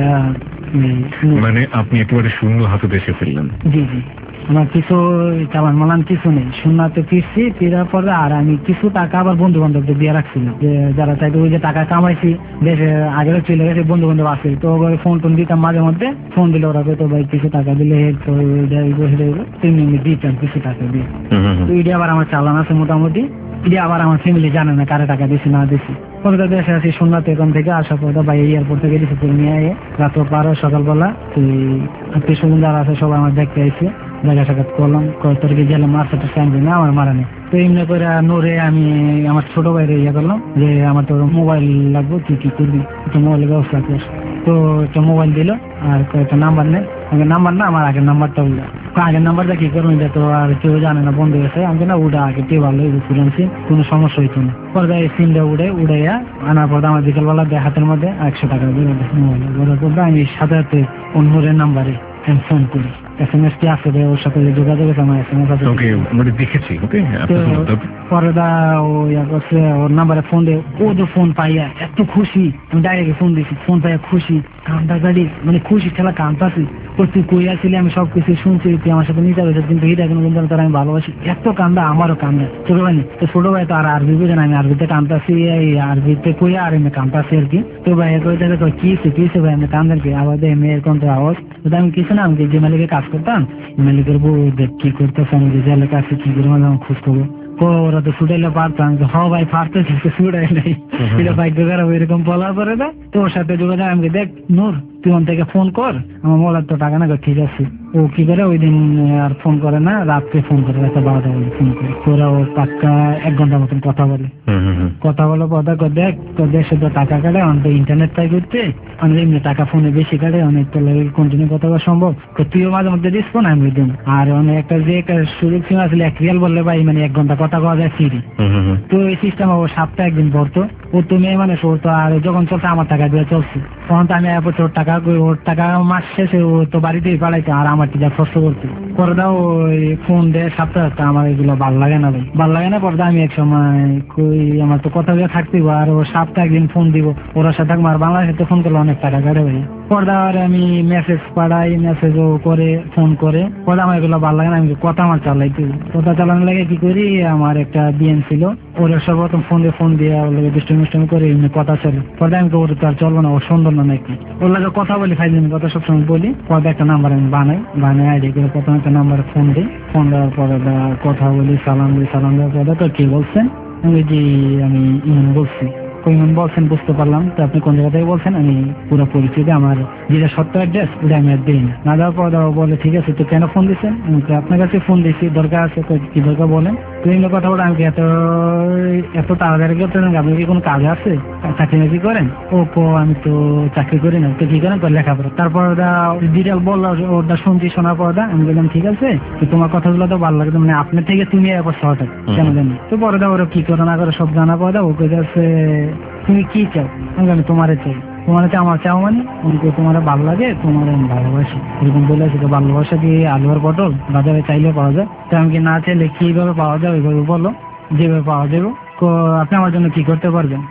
মানে আপনি একেবারে শূন্য হাতে দেশে ফেললেন? জি জি, আমার কিছু চালান মালান কিছু নেই, শূন্যতে ফিরছি। ফিরার পরে আর আমি কিছু টাকা আবার বন্ধু বান্ধবদের দিয়ে রাখছিলাম, যে যারা চাইতো ওই যে টাকা কামাইছি দেশে আগে চলে গেছে বন্ধু বান্ধব আছে, তো ফোন টোন দিতাম মাঝে মধ্যে, ফোন দিলে ওরা তো ভাই কিছু টাকা দিলে তো তেমনি দিতাম কিছু টাকা দিয়ে। তো এটা আবার আমার চালান আছে মোটামুটি, এটা আবার আমার ফ্যামিলি জানে না কারে টাকা দিছি না দিছি। কলকাতা দেশে আসি শূন্যতে, এখান থেকে আসার পর ভাই এয়ারপোর্ট থেকে রিসিভ করে নিয়ে আয়ে রাত পারো সকালবেলা আত্মীয় স্বজন যারা আছে সবাই আমার দেখতে আইসে, দেখা সাক্ষাৎ করলাম, তোর কি গেলাম মার সাথে স্ট্যান্ড না আমার মারা নেই। তো এমনি করে নোরে আমি আমার ছোট ভাইরে ইয়ে করলাম যে আমার তোর মোবাইল লাগবে, তুই কি করবি, একটা মোবাইলের ব্যবস্থা কর। তো একটা মোবাইল দিল আর কয়েকটা নাম্বার নেই, আমাকে নাম্বার না আমার আগের নাম্বারটা উঠলো, আগের নাম্বারটা কি করবো এটা তো আর কেউ জানে না, বন্ধ গেছে। আমি না ওটা আগে তে ভালো সিম, কোনো সমস্যা হইতো না। পরে সিমটা উড়ে উড়াইয়া আনার পর আমার বিকেলবেলা দেয় হাতের মধ্যে একশো টাকা দিয়ে মোবাইল, আমি সাথে সাথে অন্যের নাম্বারে ফোন করি, এস এম এস কি আছে ওর সাথে যোগাযোগ আছে আমার এস এম এস আছে দেখেছি। পরে দা ওর নাম্বারে ফোন দিয়ে ও তো ফোন পাইয়া এত খুশি, আমি ডাইরেক্ট ফোন দিয়েছি, ফোন পাইয়া খুশি কান্তা গাড়ি মানে খুশি ঠেলা কান্তাছি, তুই কই আসলে আমি সবকিছু শুনছি, তুই আমার সাথে নিতে হয়েছে কিন্তু এটা কোনো কিন্তু তার আমি ভালোবাসি, এত কান্দা আমারও কান্দা। ছোট ভাই তো ছোট ভাই তো আর আরবি বুঝে না, আমি আরবিতে কান্তাছি, এই আরবিতে কই আর এমনি কান্তাছি আর কি। তো ভাই কই কিসে কিসে ভাই আমি কান্দার কি আবার দেয় মেয়ের কোন আওয়াজ, আমি কিছু না, আমি যে মালিকের কাজ করতাম মালিকের বউ দেখ কি করতেছে, আমি যে জেলের কাছে কি করে আমি খোঁজ করবো, ওরা তো ছুটাইলে পারতাম, হ ভাই পারতেছি ছুটাই নাই, এটা ভাগ্য খারাপ এরকম বলার পরে না তোর সাথে যোগাযোগ আমাকে দেখ নূর তুই ওন থেকে ফোন কর, আমার মোবাইল তো টাকা না, ঠিক আছে। ও কি করে ওই দিন আর ফোন করে না, রাত্রে ফোন করে, রাতে বারোটা বলে ফোন করে, তোরা ও পাক্কা এক ঘন্টার মতন কথা বলে, কথা বলো কথা দেখ তোর দেশে তো টাকা কাটে, অনেক ইন্টারনেট পাই করতে, অনেক এমনি টাকা ফোনে বেশি কাটে, অনেক তোর কন্টিনিউ কথা বলা সম্ভব, তুইও মাঝে মধ্যে দিস ফোন আমি দিন। আর অনেক একটা যে একটা সুযোগ সীমা আসলে এক রিয়াল বললে ভাই মানে এক ঘন্টা কথা কওয়া যায় ফ্রি। তো এই সিস্টেম ও সপ্তাহে একদিন পড়তো, ও তুমি মানে পড়তো, আর যখন চলছে আমার টাকা দিয়ে চলছে, তখন তো আমি ওর টাকা ওর টাকা মাস শেষে ও তো বাড়িতেই পাঠাইতো, আর আমার টিকা খরচ করতো। পরে দাও ওই ফোন দেয় সপ্তাহে, আমার এগুলো ভালো লাগে না ভাই, ভালো লাগে না। পরে আমি এক সময় কই আমার তো কথা দিয়ে থাকতেই, আর ও সপ্তাহে একদিন ফোন দিব, ওরা সাথে থাকবো, আর বাংলাদেশে তো ফোন করলে অনেক টাকা কাটে ভাই, পর্দার আমি মেসেজ পাঠাই, মেসেজও করে, ফোন করে। পর্দা আমার এগুলো ভালো লাগে না, আমি কথা আমার চালাইতে কথা চালানোর লাগে কি করি, আমার একটা বিএন ছিল, ওরা সর্বপ্রথম ফোন দিয়ে ফোন দিয়ে ওর লাগে দুষ্টমি দুষ্টমি করে এমনি কথা চলে। পর্দা আমি ওর তো আর চলবো না, ও সুন্দর না নাকি, ওর লাগে কথা বলি, ফাইভ মিনিট কথা সবসময় বলি। পর্দা একটা নাম্বার আমি বানাই, বানাই আইডি করে প্রথমে একটা নাম্বারে ফোন দিই, ফোন দেওয়ার পরে কথা বলি, সালাম দিই, সালাম দেওয়ার পরে তো কি বলছেন, আমি জি আমি ইমন বলছি। কইমন বলছেন বুঝতে পারলাম, তো আপনি কোন জায়গা থেকে বলছেন, আমি পুরো পরিচিত, আমার যেটা সত্য অ্যাড্রেস ওটা আমি আর দিই না। না দেওয়ার পর বলে ঠিক আছে, তো কেন ফোন দিচ্ছেন, আমি আপনার কাছে ফোন দিচ্ছি, দরকার আছে, কি দরকার বলেন। তো এই কথা বলে আমি এত এত তাড়াতাড়ি করতেন, আপনি কি কোনো কাজ আছে, চাকরি বাকরি করেন? ও কো আমি তো চাকরি করি না। তো কি করেন? লেখাপড়া। তারপর ওরা ডিটেল বললো, ওটা শুনছি, শোনার পর আমি বললাম ঠিক আছে, তো তোমার কথাগুলো তো ভালো লাগে, মানে আপনার থেকে তুমি একবার শর্ট কেন জানি। তো পরে দা ওরা কি করে না করে সব জানা পর দা ও কে যাচ্ছে তুমি কি চাও, আমি তোমারে চাই। তোমার চাই আমার চাও মানে তোমার ভালো লাগে, তোমার আমি ভালোবাসি, এরকম বলে আছে। ভালোবাসা কি আলু আর পটল বাজারে চাইলে পাওয়া যায়? তো আমি কি না চাইলে কিভাবে পাওয়া যায় ওইভাবে বলো, যেভাবে পাওয়া যাবে। আপনি আমার জন্য কি করতে পারবেন?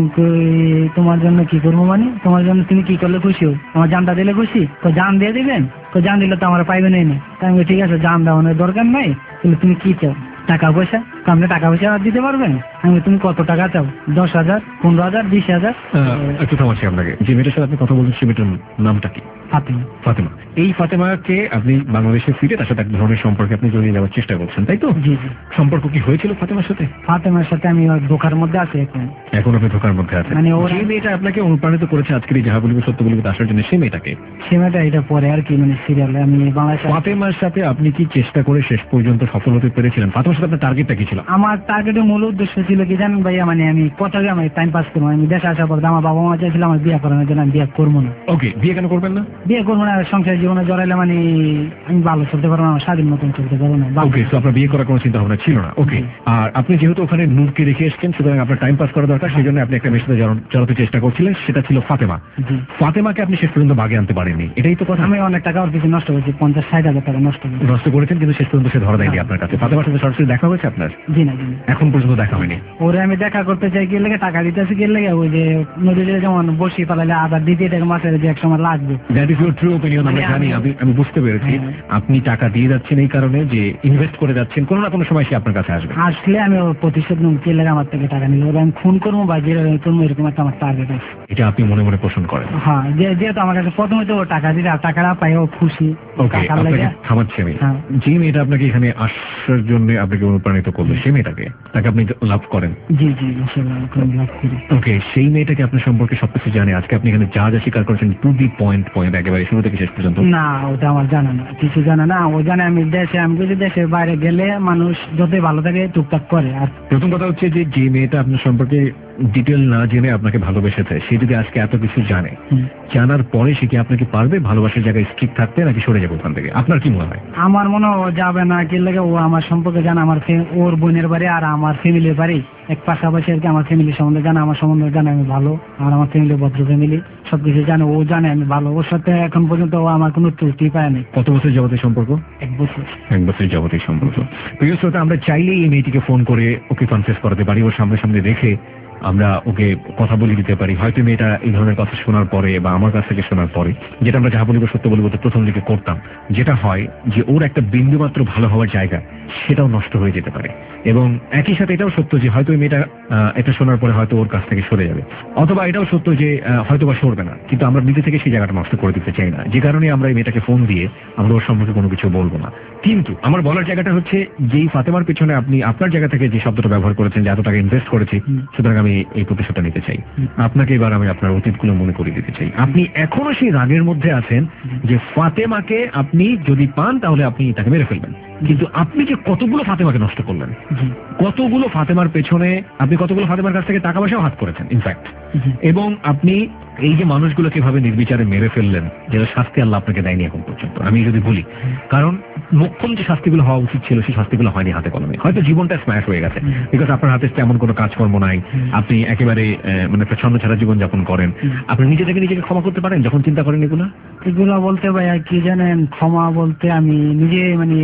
তোমার জন্য কি করবো মানে, তোমার জন্য তুমি কি করলে খুশি হো? আমার জানটা দিলে খুশি? তো জান দিয়ে দিবেন, তো জান দিলে তো আমার পাইবেন না। তাই আমি ঠিক আছে, জান দেওয়ানোর দরকার নাই, তাহলে তুমি কি চাও? টাকা পয়সা? আপনি টাকা পয়সা দিতে পারবেন? আমি তুমি কত টাকা চাও? দশ হাজার, পনেরো হাজার, বিশ হাজার? একটু থামাচ্ছি আপনাকে। যে মেয়েটার সাথে আপনি কথা বলছেন সে মেয়েটার নামটা কি? ফাতেমা। ফাতেমা। এই ফাতেমাকে আপনি বাংলাদেশে ফিরে তার সাথে এক ধরনের সম্পর্কে আপনি জড়িয়ে যাওয়ার চেষ্টা করছেন, তাই তো? জি জি। সম্পর্ক কি হয়েছিল ফাতেমার সাথে? ফাতেমার সাথে আমি ধোকার মধ্যে আছি এখন। এখন আপনি ধোকার মধ্যে আছেন? মানে ওই মেয়েটা আপনাকে অনুপ্রাণিত করেছে আজকের এই যাহা বলিব সত্য বলিব আসার জন্য, সেই মেয়েটাকে? সেই মেয়েটা এটা পরে আর কি, মানে সিরিয়ালে আমি বাংলাদেশে। ফাতেমার সাথে আপনি কি চেষ্টা করে শেষ পর্যন্ত সফল হতে পেরেছিলেন? ফাতেমার সাথে আপনার টার্গেটটা কি ছিল? আমার টার্গেটের মূল উদ্দেশ্য ছিল কি জানেন ভাইয়া, মানে আমি কথা আমি টাইম পাস করবো। আমি দেশে আসার পর আমার বাবা মা চাইছিল আমার বিয়ে করানোর জন্য, আমি বিয়ে করবো না। ওকে, বিয়ে কেন করবেন না? বিয়ে করবো না, সংসার জীবনে জড়াইলে মানে আমি ভালো চলতে পারবো না, আমার স্বাধীন মতন চলতে পারবো না। ওকে, তো আপনার বিয়ে করার কোনো চিন্তা ভাবনা ছিল না? ওকে, আর আপনি যেহেতু ওখানে নূরকে রেখে এসেছেন, সুতরাং আপনার টাইম পাস করা দরকার, সেই জন্য আপনি একটা মেয়ের সাথে জড়াতে চেষ্টা করছিলেন, সেটা ছিল ফাতেমা। ফাতেমাকে আপনি শেষ পর্যন্ত বাগে আনতে পারেননি, এটাই তো কথা? আমি অনেক টাকা ওর কিছু নষ্ট করেছি, পঞ্চাশ ষাট হাজার টাকা নষ্ট করেছি। নষ্ট করেছেন, কিন্তু শেষ পর্যন্ত সে ধরা দেয়নি আপনার কাছে। ফাতেমার সাথে সরাসরি দেখা হয়েছে আপনার? জি না, এখন পর্যন্ত দেখা হয়নি। ওরে আমি দেখা করতে চাই কি লেগে, টাকা দিতেছি কি লেগে, ওই যে নদীতে যেমন বসি পালাইলে আবার দিতে টাকা মাসের যে এক সময় লাগবে। That is your true opinion, আমরা জানি, আমি বুঝতে পেরেছি। আপনি টাকা দিয়ে যাচ্ছেন এই কারণে যে ইনভেস্ট করে যাচ্ছেন, কোনো না কোনো সময় সে আপনার কাছে আসবে। আসলে আমি ওর প্রতিশোধ নেব, কে লেগে আমার থেকে টাকা নিলে আমি খুন করবো বা যে করবো, এরকম একটা আমার টার্গেট আছে। এটা আপনি মনে মনে পোষণ করেন? হ্যাঁ, যেহেতু আমার কাছে প্রথমে তো টাকা দিলে, আর টাকাটা পাই ও খুশি। ওকে, আপনাকে থামাচ্ছি আমি। যে মেয়েটা আপনাকে এখানে আসার জন্য আপনাকে অনুপ্রাণিত করলো, সেই মেয়েটাকে, তাকে আপনি লাভ করেন? জি জি, লাভ করি। ওকে, সেই মেয়েটাকে আপনার সম্পর্কে সবকিছু জানে? আজকে আপনি এখানে যা যা স্বীকার করেছেন টু দি পয়েন্ট পয়েন্ট একেবারে শুরু থেকে শেষ পর্যন্ত? না, ওটা আমার জানা না, কিছু জানা না। ও জানে আমি দেশে, আমি যদি দেশের বাইরে গেলে মানুষ যতই ভালো থাকে টুকটাক করে। আর প্রথম কথা হচ্ছে যে যে মেয়েটা আপনার সম্পর্কে ডিটেল না জেনে আপনাকে ভালোবেসেছে, সে যদি আজকে এত কিছু জানে, জানার পরে সে কি আপনাকে পারবে ভালোবাসার জায়গায় স্ট্রিক থাকতে, নাকি সরে যাবে ওখান থেকে? আপনার কি মনে হয়? আমার মনে হয় ও যাবে না, কি লাগে, ও আমার সম্পর্কে জানে, আমার ওর বোনের বাড়ি আর আমার ফ্যামিলির বাড়ি এক পাশাপাশি আর কি। আমার ফ্যামিলির সম্বন্ধে জানে, আমার সম্বন্ধে জানে আমি ভালো, আর আমার ফ্যামিলি ভদ্র ফ্যামিলি, সবকিছু জানে, ও জানে আমি ভালো। ওর সাথে এখন পর্যন্ত ও আমার কোনো ত্রুটি পায়নি। কত বছর যাবতীয় সম্পর্ক? এক বছর। এক বছর যাবতীয় সম্পর্ক। প্রিয় শ্রোতা, আমরা চাইলেই এই মেয়েটিকে ফোন করে ওকে কনফেস করাতে পারি, ওর সামনে সামনে রেখে আমরা ওকে কথা বলে দিতে পারি। হয়তো মেয়েটা এই ধরনের কথা শোনার পরে বা আমার কাছ থেকে শোনার পরে, যেটা আমরা যাহা বলিব সত্য বলিব প্রথম দিকে করতাম, যেটা হয় যে ওর একটা বিন্দুমাত্র ভালো হওয়ার জায়গা সেটাও নষ্ট হয়ে যেতে পারে। এবং একই সাথে এটাও সত্য যে হয়তো মেয়েটা এটা শোনার পরে হয়তো ওর কাছ থেকে সরে যাবে, অথবা এটাও সত্য যে হয়তো বা সরবে না, কিন্তু আমরা নিজে থেকে সেই জায়গাটা নষ্ট করে দিতে চাই না, যে কারণে আমরা এই মেয়েটাকে ফোন দিয়ে আমরা ওর সম্পর্কে কোনো কিছু বলবো না। কিন্তু আমার বলার জায়গাটা হচ্ছে, যেই ফাতেমার পিছনে আপনি আপনার জায়গা থেকে যে শব্দটা ব্যবহার করেছেন যে এত টাকা ইনভেস্ট করেছি, সুতরাং আমি এই প্রতিশোধটা নিতে চাই, আপনাকে এবার আমি আপনার অতীতগুলো মনে করিয়ে দিতে চাই। আপনি এখনো সেই রাগের মধ্যে আছেন যে ফাতেমাকে আপনি যদি পান তাহলে আপনি তাকে মেরে ফেলবেন, কিন্তু আপনি যে কতগুলো ফাতেমাকে নষ্ট করলেন, কতগুলো ফাতেমার পেছনে আপনি কতগুলো ফাতেমার কাছ থেকে টাকা পয়সাও হাত করেছেন ইনফ্যাক্ট, এবং আপনি এই যে মানুষগুলোকে ভাবে নির্বিচারে মেরে ফেললেন, যেটা শাস্তি আল্লাহ আপনাকে দেয়নি এখন পর্যন্ত, আমি যদি বলি, কারণ মোক্ষম যে শাস্তিগুলো হওয়া উচিত ছিল সেই শাস্তিগুলো হয়নি হাতে কলমে। হয়তো জীবনটা স্ম্যাশ হয়ে গেছে, বিকজ আপনার হাতে তেমন কোনো কাজকর্ম নাই, আপনি একেবারে মানে প্রচ্ছন্ন ছাড়া জীবন যাপন করেন। আপনি নিজে থেকে নিজেকে ক্ষমা করতে পারেন যখন চিন্তা করেন এগুলো? এগুলো বলতে ভাই কি জানেন, ক্ষমা বলতে আমি নিজে মানে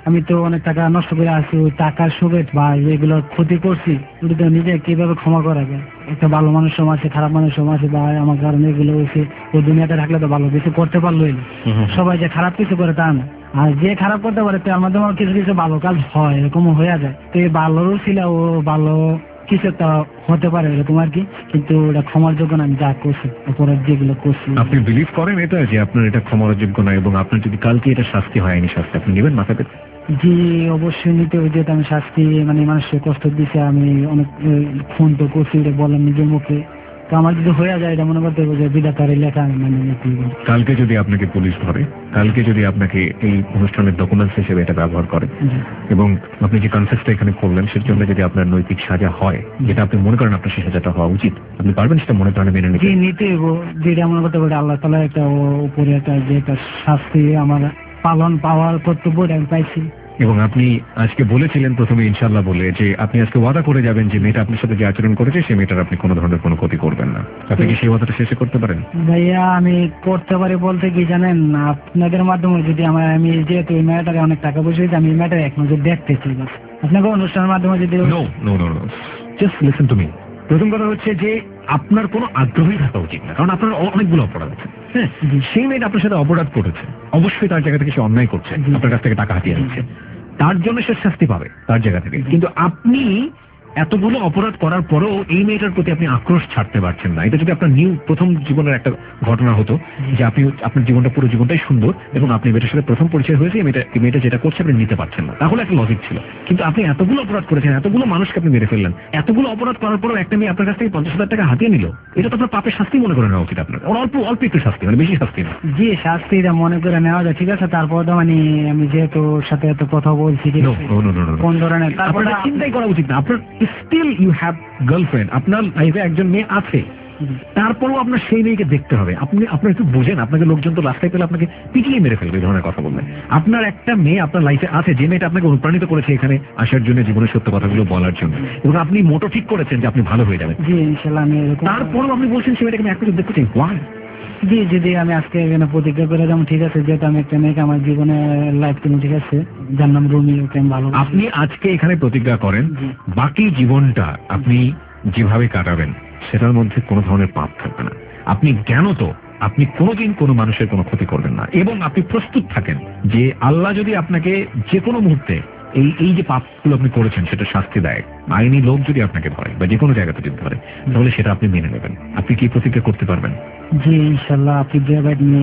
আমি তো অনেক টাকা নষ্ট করে আসছি, ওই টাকার সুখে বা যেগুলো ক্ষতি করছি ওটা তো নিজে কিভাবে ক্ষমা করা যায়। একটা ভালো মানুষ আছে, খারাপ মানুষ আছে, বা আমার কারণে এগুলো হয়েছে। ওই দুনিয়াতে থাকলে তো ভালো কিছু করতে পারলোই না। সবাই যে খারাপ কিছু করে তা না, আর যে খারাপ করতে পারে তার মাধ্যমে কিছু কিছু ভালো কাজ হয়, এরকমও হয়ে যায়। তো এই ভালোরও ছিল, ও ভালো কিছু একটা হতে পারে এরকম আর কি, কিন্তু এটা ক্ষমার যোগ্য না। আমি যা করছি, অপরাধ যেগুলো করছি। আপনি বিলিভ করেন এটা যে আপনার এটা ক্ষমার যোগ্য না, এবং আপনার যদি কালকে এটা শাস্তি হয়নি, শাস্তি আপনি নেবেন মাথা পেতে? জি অবশ্যই নিতে হবে, যেহেতু আমি শাস্তি মানে মানুষকে কষ্ট দিছে, আমি অনেক খুন তো করছি, এটা বললাম নিজের মুখে। তো আমার যদি হয়ে যায় এটা মনে করতে হবে যে বিধাতার লেখা আমি মানে নিতে হবে। কালকে যদি আপনাকে পুলিশ ধরে, কালকে যদি আপনাকে এই অনুষ্ঠানের ডকুমেন্টস হিসেবে এটা ব্যবহার করে, এবং আপনি যে কনসেপ্টটা এখানে করলেন সেটার জন্য যদি আপনার নৈতিক সাজা হয়, যেটা আপনি মনে করেন আপনার সেই সাজাটা হওয়া উচিত, আপনি পারবেন সেটা মনে করেন মেনে নিতে? জি নিতে হবে, যেটা মনে করতে হবে আল্লাহ তাআলা একটা উপরে একটা যে একটা শাস্তি আমার পালন পাওয়ার কর্তব্য আমি পাইছি। এবং আপনি আজকে বলেছিলেন প্রথমে ইনশাআল্লাহ বলে যে আপনি আজকে ওয়াদা করে যাবেন যে মেয়েটা আপনার সাথে যে আচরণ করেছে সেই মেয়েটার আপনি কোনো ধরনের কোনো ক্ষতি করবেন না। আপনি কি সেই ওয়াদাটা শেষে করতে পারেন? ভাইয়া আমি করতে পারি বলতে কি জানেন, আপনাদের মাধ্যমে যদি আমার, আমি যেহেতু এই মেয়েটারে অনেক টাকা পয়সা দিচ্ছি, আমি এই মেয়েটারে এক নজর দেখতে চাই। আপনাকে অনুষ্ঠানের মাধ্যমে যদি no no no no just listen to me. প্রথম কথা হচ্ছে যে আপনার কোনো আগ্রহই থাকা উচিত না, কারণ আপনার অনেকগুলো অপরাধ আছে। হ্যাঁ, সেই মেয়েটা আপনার সাথে অপরাধ করেছে, অবশ্যই তার জায়গা থেকে সে অন্যায় করছে, আপনার কাছ থেকে টাকা হাতিয়ে নিচ্ছে, তার জন্য সে শাস্তি পাবে তার জায়গা থেকে। কিন্তু আপনি এতগুলো অপরাধ করার পরেও এই মেয়েটার প্রতি আপনি আক্রোশ ছাড়তে পারছেন না। এটা যদি আপনার নিউ প্রথম জীবনের একটা ঘটনা হতো যে আপনি আপনার জীবনটা পুরো জীবনটাই সুন্দর এবং আপনি মেয়েটার সাথে প্রথম পরিচয় হয়েছে, মেয়েটা মেয়েটা যেটা করছে আপনি নিতে পারছেন না, তাহলে একটা লজিক ছিল। কিন্তু আপনি এতগুলো অপরাধ করেছেন, এতগুলো মানুষকে আপনি মেরে ফেললেন, এতগুলো অপরাধ করার পরেও একটা মেয়ে আপনার কাছ থেকে পঞ্চাশ হাজার টাকা হাতিয়ে নিল, এটা তো আপনার পাপের শাস্তি মনে করে নেওয়া উচিত আপনার। অল্প অল্প একটু শাস্তি, মানে বেশি শাস্তি না। জি শাস্তিটা মনে করে নেওয়া যায়, ঠিক আছে। তারপর তো মানে আমি যেহেতু সাথে এত কথা বলছি, কোন ধরনের তারপর চিন্তাই করা উচিত না। আপনার স্টিল ইউ হ্যাভ গার্লফ্রেন্ড, আপনার লাইফে একজন মেয়ে আছে, তারপরেও আপনার সেই মেয়েকে দেখতে হবে। আপনি আপনার একটু বোঝেন, আপনাকে লোকজন তো রাস্তায় পেলে আপনাকে পিটিয়ে মেরে ফেলবে এই ধরনের কথা বললে। আপনার একটা মেয়ে আপনার লাইফে আছে, যে মেয়েটা আপনাকে অনুপ্রাণিত করেছে এখানে আসার জন্য, জীবনের সত্য কথাগুলো বলার জন্য, এবং আপনি মোটো ঠিক করেছেন যে আপনি ভালো হয়ে যাবেন। জি ইনশাআল্লাহ। আমি তারপরেও আপনি বলছেন সেই মেয়েটাকে আমি একটা দেখতে চাই। ওয়াই? জি যদি আমি আজকে এখানে প্রতিজ্ঞা করে যাবো, ঠিক আছে, যেহেতু আমি একটা মেয়েকে আমার জীবনে লাইফ টাইম, ঠিক আছে, যার নাম রুমি, ওকে আমি ভালো। আপনি আজকে এখানে প্রতিজ্ঞা করেন বাকি জীবনটা আপনি যেভাবে কাটাবেন সেটার মধ্যে কোনো ধরনের পাপ থাকবে না। আপনি জ্ঞানত আপনি কোনোদিন কোনো মানুষের কোনো ক্ষতি করবেন না, এবং আপনি প্রস্তুত থাকেন যে আল্লাহ যদি আপনাকে যে কোনো মুহূর্তে এই এই যে পাপগুলো আপনি করেছেন সেটা শাস্তি দেয়, আইনি লোক যদি আপনাকে ধরে বা যে কোনো জায়গাতে যদি ধরে, তাহলে সেটা আপনি মেনে নেবেন। আপনি কি প্রতিজ্ঞা করতে পারবেন? জি ইনশাল্লাহ। আপনি যে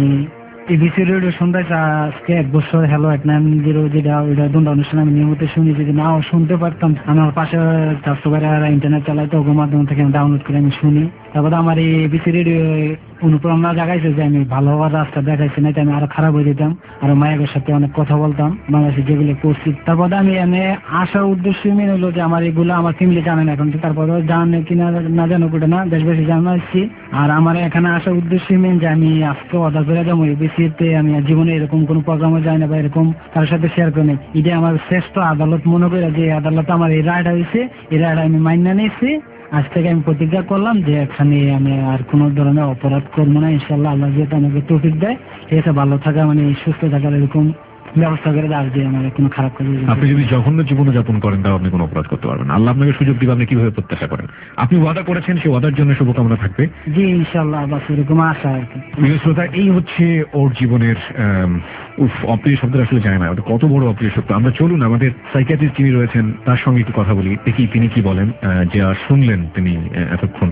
এবিসি রেডিও সন্ধ্যায় আজকে এক বছর হ্যালো এক নাইন জিরো যেটা ওইটা দুটা অনুষ্ঠান আমি নিয়মিত শুনি। যদি নাও শুনতে পারতাম, আমার পাশে চারশো বাইরে ইন্টারনেট চালাইতে, ওগুলোর মাধ্যম থেকে আমি ডাউনলোড করে আমি শুনি। তারপরে আমার এই এবিসি রেডিও অনুপ্রেরণা জাগাইছে যে আমি ভালো হওয়ার রাস্তা দেখাইছি, না আমি আরো খারাপ হয়ে যেতাম, আরো মায়ের সাথে অনেক কথা বলতাম বাংলাদেশে যেগুলো করছি। তারপরে আমি এনে আসার উদ্দেশ্য মেনে হলো যে আমার এগুলো আমার ফ্যামিলি জানে না এখন, তারপরে জানে কিনা না জানো করে না, দেশবাসী জানাচ্ছি। আর আমার এখানে আসার উদ্দেশ্য মেন যে আমি আজকে অর্ডার করে যাবো এবিসিতে, আমি জীবনে এরকম কোনো প্রোগ্রামে যাই না বা এরকম কারোর সাথে শেয়ার করে নেই। এটা আমার শ্রেষ্ঠ আদালত মনে করে যে আদালত আমার এই রায়টা হয়েছে, এই রায়টা আমি মাইনা নিয়েছি। আজ থেকে আমি প্রতিজ্ঞা করলাম যে এখানে আমি আর কোনো ধরনের অপরাধ করবো না ইনশাল্লাহ। আল্লাহ যেহেতু আমাকে তৌফিক দেয়, ঠিক আছে, ভালো থাকা মানে সুস্থ থাকার এরকম ব্যবস্থা করে দেয়, যে আমার কোনো খারাপ কাজ। আপনি যদি জঘন্য জীবনযাপন করেন তাও আপনি কোনো অপরাধ করতে পারবেন না। আল্লাহ আপনাকে সুযোগ দিবে, আপনি কিভাবে প্রত্যাশা করেন? আপনি ওয়াদা করেছেন, সেই ওয়াদার জন্য শুভকামনা থাকবে। জি ইনশাল্লাহ, বাস এরকম আশা আর কি। প্রিয় শ্রোতা, এই হচ্ছে ওর জীবনের উফ অপ্রিয় শব্দ আসলে যায় না, ওটা কত বড় অপ্রিয় শব্দ। আমরা চলুন আমাদের সাইকিয়াট্রিস্ট যিনি রয়েছেন তার সঙ্গে একটু কথা বলি, দেখি তিনি কি বলেন, যে আর শুনলেন তিনি এতক্ষণ।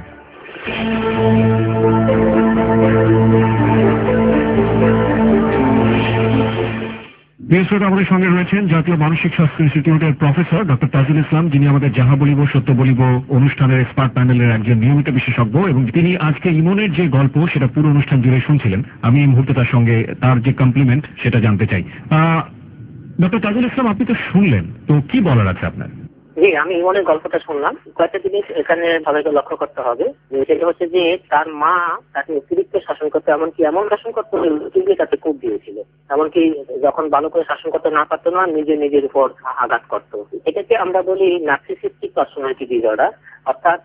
আমাদের সঙ্গে রয়েছেন জাতীয় মানসিক স্বাস্থ্য ইনস্টিটিউটের প্রফেসর ডক্টর তাজুল ইসলাম, যিনি আমাদের যাহা বলিব সত্য বলিব অনুষ্ঠানের এক্সপার্ট প্যানেলের একজন নিয়মিত বিশেষজ্ঞ, এবং তিনি আজকে ইমনের যে গল্প সেটা পুরো অনুষ্ঠান জুড়ে শুনছিলেন। আমি এই মুহূর্তে তার সঙ্গে তার যে কমপ্লিমেন্ট সেটা জানতে চাই। ডক্টর তাজুল ইসলাম, আপনি তো শুনলেন, তো কি বলার আছে আপনার? জি, আমি ইমনের গল্পটা শুনলাম। কয়েকটা জিনিস এখানে ভালো লক্ষ্য করতে হবে। সেটা হচ্ছে যে তার মা তাকে অতিরিক্ত শাসন করতে, এমনকি এমন শাসন করতে তাকে কূপ দিয়েছিল, এমনকি যখন ভালো করে শাসন করতে না পারতো না, নিজে নিজের উপর আঘাত করতো। এটাকে আমরা বলি নার্সিসিস্টিক পার্সোনালিটি ডিসঅর্ডার, অর্থাৎ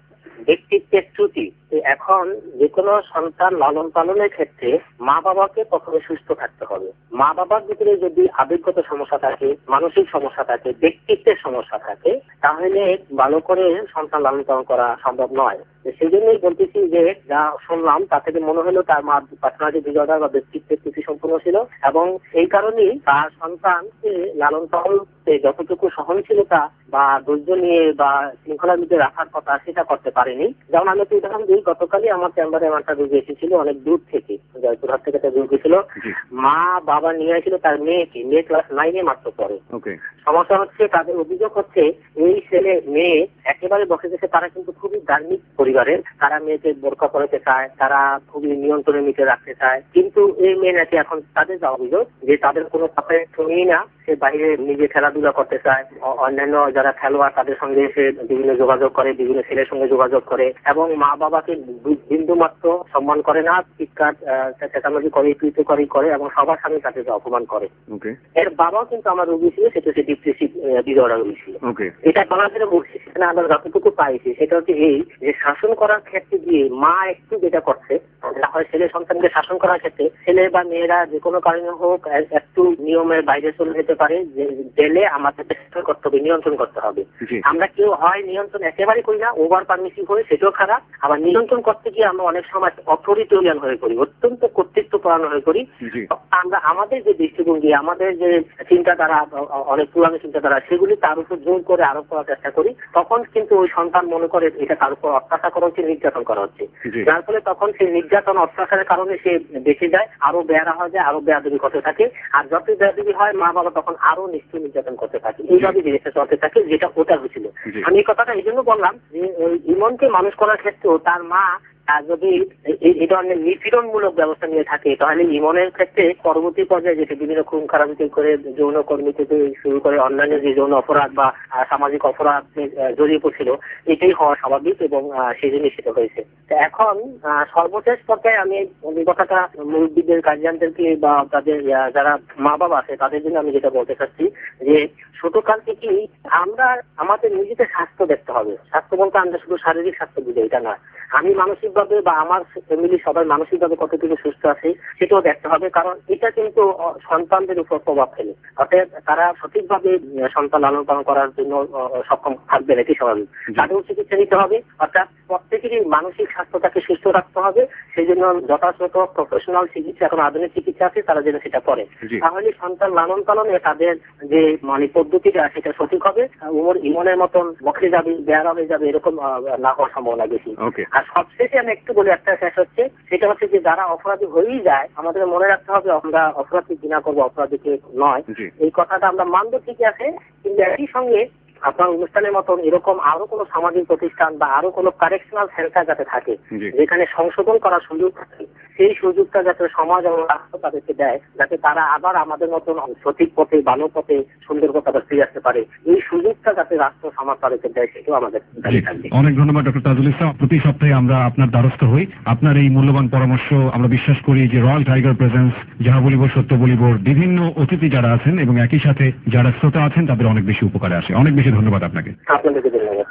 ব্যক্তিত্বের ত্রুটি। এখন যে কোনো সন্তান লালন পালনের ক্ষেত্রে মা বাবাকে প্রথমে সুস্থ থাকতে হবে। মা বাবার ভিতরে যদি আবেগগত সমস্যা থাকে, মানসিক সমস্যা থাকে, ব্যক্তিত্বের সমস্যা থাকে, তাহলে ভালো করে সন্তান লালন পালন করা সম্ভব নয়। সেই জন্যই বলতেছি যে যা শুনলাম তা থেকে মনে হলো তার মা পার্সোনালিটি ডিসঅর্ডার বা ব্যক্তিত্বের ত্রুটি সম্পূর্ণ ছিল, এবং এই কারণেই তার সন্তানকে লালন পালনতে যতটুকু সহনশীলতা বা ধৈর্য নিয়ে বা শৃঙ্খলার মধ্যে রাখার কথা সেটা করতে পারেনি। যেমন আমি একটু উদাহরণ দিই, গতকালই আমার চেম্বারে আমার একটা রোগী এসেছিল অনেক দূর থেকে, জয়পুরহাট থেকে একটা রোগী ছিল। মা বাবা নিয়ে আসছিল তার মেয়েকে, মেয়ে ক্লাস নাইনে মাত্র পড়ে। সমস্যা হচ্ছে তাদের অভিযোগ হচ্ছে এই ছেলে মেয়ে একেবারে বসে গেছে, তারা কিন্তু খুবই ধার্মিক পরিবারের, তারা মেয়েকে বোরকা পরাতে চায়, তারা খুবই নিয়ন্ত্রণের নিচে রাখতে চায়, কিন্তু এই মেয়ে নাকি এখন তাদের যা অভিযোগ যে তাদের কোনো কথায় শুনেই না, সে বাইরে নিজে খেলাধুলা করতে চায়, অন্যান্য যারা খেলোয়াড় তাদের সঙ্গে সে বিভিন্ন যোগাযোগ করে, বিভিন্ন ছেলের সঙ্গে যোগাযোগ করে, এবং মা বাবাকে বিন্দু মাত্র সম্মান করে না, চিৎকার চেঁচামেচি করে, পিটু করে করে এবং সবার সামনে তাকে অপমান করে। এর বাবাও কিন্তু আমার রোগী ছিল, সেটা হচ্ছে ডিপ্রেসিভ ডিসঅর্ডার রোগী ছিল। এটা বলা যেটা বলছি সেখানে আমরা যতটুকু পাইছি সেটা হচ্ছে এই যে শাসন করার ক্ষেত্রে গিয়ে মা একটু যেটা করছে, হয় ছেলে সন্তানকে শাসন করার ক্ষেত্রে ছেলে বা মেয়েরা যে কোনো কারণে হোক একটু নিয়মের বাইরে চলে যেতে পারে, যে গেলে আমাদের করতে হবে, নিয়ন্ত্রণ করতে হবে। আমরা কেউ হয় নিয়ন্ত্রণ একেবারে করি না, ওভার পারমিসিভ হয়ে সেটাও খারাপ, আবার নিয়ন্ত্রণ করতে গিয়ে আমরা অনেক সময় অথরিটেরিয়ান হয়ে পড়ি, অত্যন্ত কর্তৃত্ব পরায়ণ হয়ে পড়ি। আমরা আমাদের যে দৃষ্টিভঙ্গি, আমাদের যে চিন্তাধারা, অনেক পুরানো চিন্তাধারা, সেগুলি তার উপর জোর করে আরোপ করার চেষ্টা করি, তখন কিন্তু ওই সন্তান মনে করে এটা তার উপর অত্যাচার করা হচ্ছে, নির্যাতন করা হচ্ছে, যার ফলে তখন সেই নির্যাতন অত্যাচারের কারণে সে বেঁচে যায়, আরো বেয়ারা হয়ে যায়, আরো বেয়াদবি করতে থাকে, আর যত বেয়াদবি হয় মা বাবা তখন আরো নিশ্চয় নির্যাতন করতে থাকে, এইভাবে জিনিসটা চলতে থাকে, যেটা ওটা হয়েছিল। আমি এই কথাটা এই জন্য বললাম যে ইমনকে মানুষ করার ক্ষেত্রেও তার মা যদি এই ধরনের নিপীড়নমূলক ব্যবস্থা নিয়ে থাকে, তাহলে ইমনের ক্ষেত্রে পরবর্তী পর্যায়ে যেটি বিভিন্ন খুন খারাপি করে যৌন কর্মী থেকে শুরু করে অন্যান্য যে যৌন অপরাধ বা সামাজিক অপরাধ জড়িয়ে পড়ছিল, এটাই হওয়া স্বাভাবিক এবং সেই জন্যই সেটা হয়েছে। এখন সর্বশেষ পর্যায়ে আমি এই কথাটা মুরব্বীদের, গার্জিয়ানদেরকে বা তাদের যারা মা বাবা আছে তাদের জন্য আমি যেটা বলতে চাচ্ছি যে ছোটকাল থেকেই আমরা আমাদের নিজেদের স্বাস্থ্য দেখতে হবে। স্বাস্থ্য বলতে আমরা শুধু শারীরিক স্বাস্থ্য বুঝি এটা না, আমি মানসিকভাবে বা আমার ফ্যামিলি সবাই মানসিকভাবে কতটুকু সুস্থ আছে সেটাও দেখতে হবে, কারণ এটা কিন্তু সন্তানদের উপর প্রভাব ফেলে। অর্থাৎ তারা সঠিকভাবে সন্তান লালন পালন করার জন্য সক্ষম থাকবে নাকি স্বাভাবিক, তাদেরও চিকিৎসা নিতে হবে। অর্থাৎ প্রত্যেকেরই মানসিক স্বাস্থ্যটাকে সুস্থ রাখতে হবে, সেই জন্য যথাযথ প্রফেশনাল চিকিৎসা, এখন আধুনিক চিকিৎসা আছে, তারা যেন সেটা করে, তাহলে সন্তান লালন পালনে তাদের যে মানে পদ্ধতিটা সেটা সঠিক হবে, ওর ইমনের মতন বকরে যাবে, বেয়ারা হয়ে যাবে, এরকম না হওয়ার সম্ভাবনা বেশি। আর সবশেষে আমি একটু বলি, একটা শেষ হচ্ছে সেটা হচ্ছে যে যারা অপরাধী হয়েই যায়, আমাদের মনে রাখতে হবে আমরা অপরাধী ঘৃণা করবো, অপরাধীকে নয়। এই কথাটা আমরা মানব ঠিক আছে, কিন্তু একই সঙ্গে আপনার অনুষ্ঠানের মতন এরকম আরো কোনো সামাজিক প্রতিষ্ঠান বা আরো কোনো কারেকশনাল সেন্টার যাতে থাকে, যেখানে সংশোধন করার সুযোগ থাকে, সেই সুযোগটা যাতে সমাজ এবং রাষ্ট্র তাদেরকে দেয়, যাতে তারা আবার আমাদের মতন সঠিক পথে, ভালো পথে, সুন্দর পথে আবার ফিরে আসতে পারে, এই সুযোগটা যাতে রাষ্ট্র সমাজ তাদেরকে দেয়, সেটাও আমাদের থাকবে। অনেক ধন্যবাদ ডক্টর তাজুল ইসলাম। প্রতি সপ্তাহে আমরা আপনার দ্বারস্থ হই, আপনার এই মূল্যবান পরামর্শ আমরা বিশ্বাস করি যে রয়্যাল টাইগার প্রেজেন্স, যাহা বলিব সত্য বলিব, বিভিন্ন অতিথি যারা আছেন এবং একই সাথে যারা শ্রোতা আছেন তাদের অনেক বেশি উপকারে আসে। অনেক বেশি ধন্যবাদ আপনাকে। আপনাদেরকে ধন্যবাদ।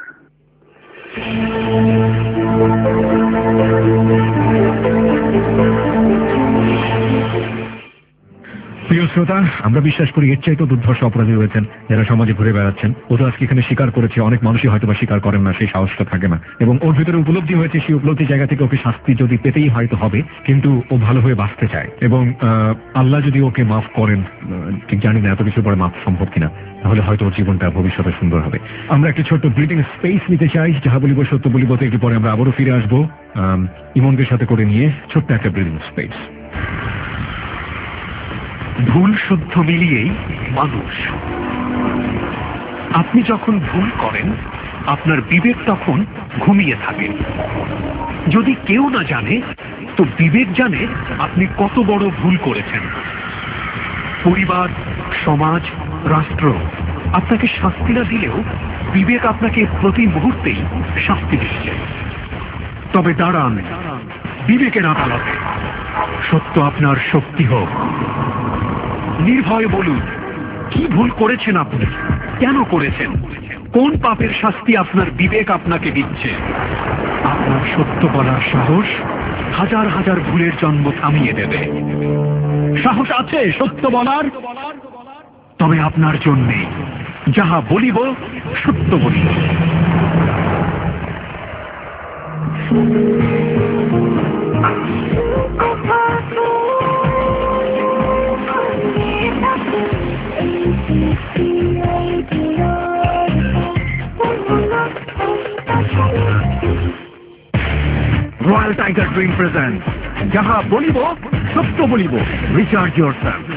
প্রিয় শ্রোতা, আমরা বিশ্বাস করি এর চাইতে দুর্ধর্ষ অপরাধী রয়েছেন যারা সমাজে ঘুরে বেড়াচ্ছেন। ও তো আজকে এখানে স্বীকার করেছে, অনেক মানুষই হয়তো বা স্বীকার করেন না, সেই সাহসটা থাকে না, এবং ওর ভিতরে উপলব্ধি হয়েছে, সেই উপলব্ধি জায়গা থেকে ওকে শাস্তি যদি পেতেই হয়তো হবে, কিন্তু ও ভালো হয়ে বাঁচতে চায়, এবং আল্লাহ যদি ওকে মাফ করেন, ঠিক জানি না এত কিছু পরে মাফ সম্ভব কিনা, তাহলে হয়তো ওর জীবনটা ভবিষ্যতে সুন্দর হবে। আমরা একটি ছোট্ট ব্রিদিং স্পেস নিতে চাই, যাহা বলিব সত্য বলিব, একটু পরে আমরা আবারও ফিরে আসবো ইমনদের সাথে করে নিয়ে ছোট্ট একটা ব্রিদিং স্পেস। ভুল শুদ্ধ মিলিয়েই মানুষ। আপনি যখন ভুল করেন আপনার বিবেক তখন ঘুমিয়ে থাকে। যদি কেউ না জানে তো বিবেক জানে আপনি কত বড় ভুল করেছেন। পরিবার, সমাজ, রাষ্ট্র আপনাকে শাস্তি না দিলেও বিবেক আপনাকে প্রতি মুহূর্তেই শাস্তি দিচ্ছে। তবে দাঁড়ান বিবেকের আদালতে, সত্য আপনার শক্তি হোক। নির্ভয়ে বলুন কি ভুল করেছেন আপনি, কেন করেছেন, কোন পাপের শাস্তি আপনার বিবেক আপনাকে দিচ্ছে। আপনার সত্য বলার সাহস হাজার হাজার ভুলের জন্ম থামিয়ে দেবে। সাহস আছে সত্য বলার? তবে আপনার জন্যে যাহা বলিব সত্য বলিব। রয়্যাল টাইগার ড্রিম প্রেজেন্ট যাহা বলিব সত্য বলিব। Recharge yourself.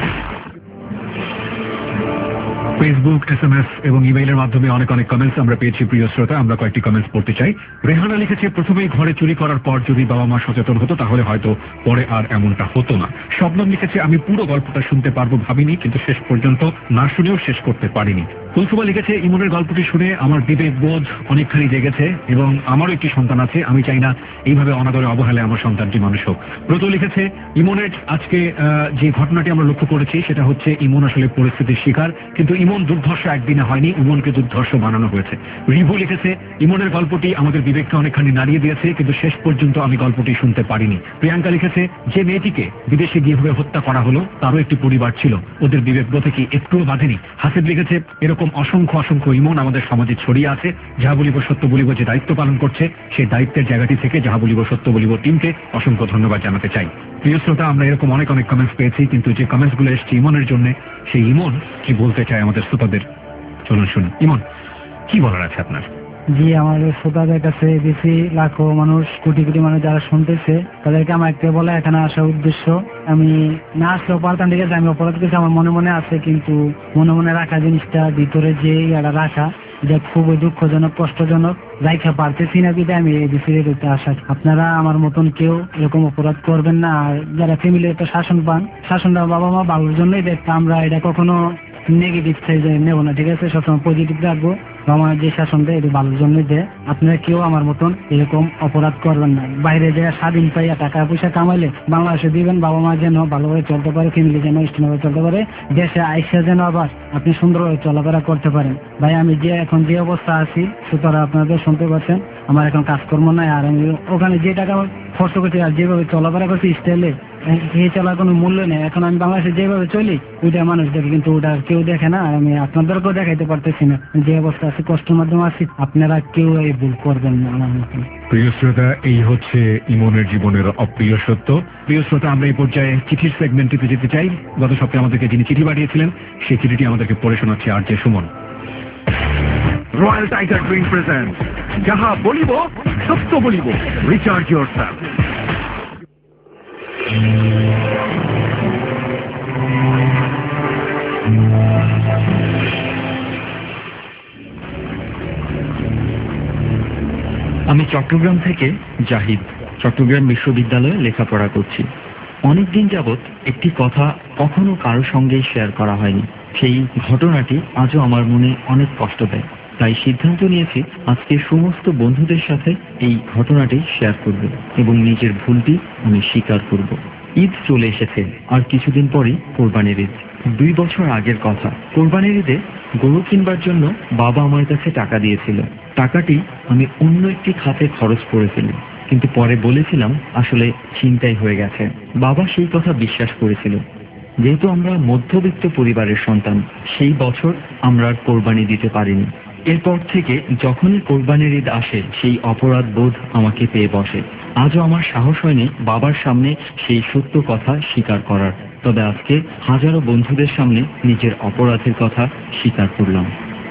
Facebook, S M S এবং ইমেইলের মাধ্যমে অনেক অনেক কমেন্টস আমরা পেয়েছি প্রিয় শ্রোতা। আমরা কয়েকটি কমেন্টস পড়তে চাই। রেহানা লিখেছে, প্রথমেই ঘরে চুরি করার পর যদি বাবা মা সচেতন হতো তাহলে হয়তো পরে আর এমনটা হতো না। শবনম লিখেছে, আমি পুরো গল্পটা শুনতে পারবো ভাবিনি, কিন্তু শেষ পর্যন্ত না শুনেও শেষ করতে পারিনি। কুলসুমা লিখেছে, ইমনের গল্পটি শুনে আমার বিবেক বোধ অনেকখানি জেগেছে এবং আমারও একটি সন্তান আছে। আমি চাই না এইভাবে অনাদরে অবহেলায় আমার সন্তানটি মানুষ হোক। ব্রত লিখেছে, ইমনের আজকে যে ঘটনাটি আমরা লক্ষ্য করেছি সেটা হচ্ছে ইমন আসলে পরিস্থিতির শিকার, কিন্তু ইমন দুর্ধর্ষ একদিনে হয়নি, ইমনকে দুর্ধর্ষ বানানো হয়েছে। রিভু লিখেছে, ইমনের গল্পটি আমাদের বিবেককে অনেকখানি নাড়িয়ে দিয়েছে, কিন্তু শেষ পর্যন্ত আমি গল্পটি শুনতে পারিনি। প্রিয়াঙ্কা লিখেছে, যে মেয়েটিকে বিদেশে গিয়ে হত্যা করা হলো তারও একটি পরিবার ছিল, ওদের বিবেক বোধে কি একটুও বাঁধেনি। হাসিব লিখেছে, এরকম অসংখ্য অসংখ্য ইমন আমাদের সমাজে ছড়িয়ে আছে। যাহা বলিব সত্য বলিব যে দায়িত্ব পালন করছে, সেই দায়িত্বের জায়গাটি থেকে যাহা বলিব সত্য বলিব টিমকে অসংখ্য ধন্যবাদ জানাতে চাই। প্রিয় শ্রোতা, আমরা এরকম অনেক অনেক কমেন্টস পেয়েছি, কিন্তু যে কমেন্টস গুলো এসছে ইমনের জন্য, সেই ইমন কি বলতে চায় আমাদের শ্রোতাদের, চলুন শুনি। ইমন, কি বলার আছে আপনার? জি, আমাদের শ্রোতাদের কাছে বেশি লাখো মানুষ, কোটি কোটি মানুষ যারা শুনতেছে, তাদেরকে আমার একটা বলা এখানে আসার উদ্দেশ্য, আমি না আসলেও পারতাম, ঠিক আছে, আমি অপরাধ করেছি, আমার মনে মনে আছে, কিন্তু মনে মনে রাখা জিনিসটা ভিতরে যে এটা রাখা, এটা খুবই দুঃখজনক, কষ্টজনক, রাইখা পারতেছি না, বিধায় আমি এই বিষয়ে করতে আসা। আপনারা আমার মতন কেউ এরকম অপরাধ করবেন না। আর যারা ফ্যামিলির একটা শাসন পান, শাসনটা বাবা মা ভালোর জন্যই দেখতে, আমরা এটা কখনো নেগেটিভ সাইডে নেব না, ঠিক আছে, সবসময় পজিটিভ রাখবো। আমার যে শাসন দেয় এটা ভালোর জন্য দেয়। আপনারা কেউ আমার মতন এরকম অপরাধ করবেন না। বাইরে যে স্বাধীন পাইয়া টাকা পয়সা কামাইলে বাংলাদেশে দিবেন, বাবা মা যেন ভালোভাবে চলতে পারে, ফ্যামিলি যেন স্টেবল চলতে পারে, দেশে আইসা যেন আবার আপনি সুন্দরভাবে চলাফেরা করতে পারেন। ভাই, আমি যে এখন যে অবস্থা আছি, সুতরাং আপনাদের শুনতে পাচ্ছেন, আমার এখন কাজকর্ম নাই, আর আমি ওখানে যে টাকা খরচ করছি আর যেভাবে চলাফেরা করছি স্টাইলে, এই চলার কোনো মূল্য নেই। এখন আমি বাংলাদেশে যেভাবে চলি ওইটা মানুষ দেখে, কিন্তু ওটা কেউ দেখে না। আমি আপনাদেরকেও দেখাইতে পারতেছি না যে অবস্থা আছে, কষ্টের মাধ্যমে আছি। আপনারা কেউ এই ভুল করবেন না আমার মতন। প্রিয় শ্রোতা, এই হচ্ছে ইমনের জীবনের অপ্রিয় সত্য। প্রিয় শ্রোতা, আমরা এই পর্যায়ে চিঠির সেগমেন্টটিতে যেতে চাই। গত সপ্তাহে আমাদেরকে যিনি চিঠি পাঠিয়েছিলেন সেই চিঠিটি আমাদেরকে পড়ে শোনাচ্ছে R J Suman. Royal tiger dream present যাহা বলিব সত্য বলিব। Recharge yourself. আমি চট্টগ্রাম থেকে জাহিদ, চট্টগ্রাম বিশ্ববিদ্যালয়ে লেখাপড়া করছি। অনেকদিন যাবৎ একটি কথা কখনো কারো সঙ্গেই শেয়ার করা হয়নি। সেই ঘটনাটি আজও আমার মনে অনেক কষ্ট দেয়। তাই সিদ্ধান্ত নিয়েছি আজকে সমস্ত বন্ধুদের সাথে এই ঘটনাটি শেয়ার করব এবং নিজের ভুলটি আমি স্বীকার করব। ঈদ চলে এসেছে, আর কিছুদিন পরেই কোরবানির ঈদ। দুই বছর আগের কথা, কোরবানির ঈদে গরু কিনবার জন্য বাবা আমার কাছে টাকা দিয়েছিল। টাকাটি আমি অন্য একটি খাতে খরচ করে ফেলি, কিন্তু পরে বলেছিলাম আসলে ছিনতাই হয়ে গেছে। বাবা সেই কথা বিশ্বাস করেছিল। যেহেতু আমরা মধ্যবিত্ত পরিবারের সন্তান, সেই বছর আমরা আর কোরবানি দিতে পারিনি। এরপর থেকে যখনই কোরবানির ঈদ আসে, সেই অপরাধ বোধ আমাকে পেয়ে বসে। আজও আমার সাহস হয়নি বাবার সামনে সেই সত্য কথা স্বীকার করার। তবে আজকে হাজারো বন্ধুদের সামনে নিজের অপরাধের কথা স্বীকার করলাম।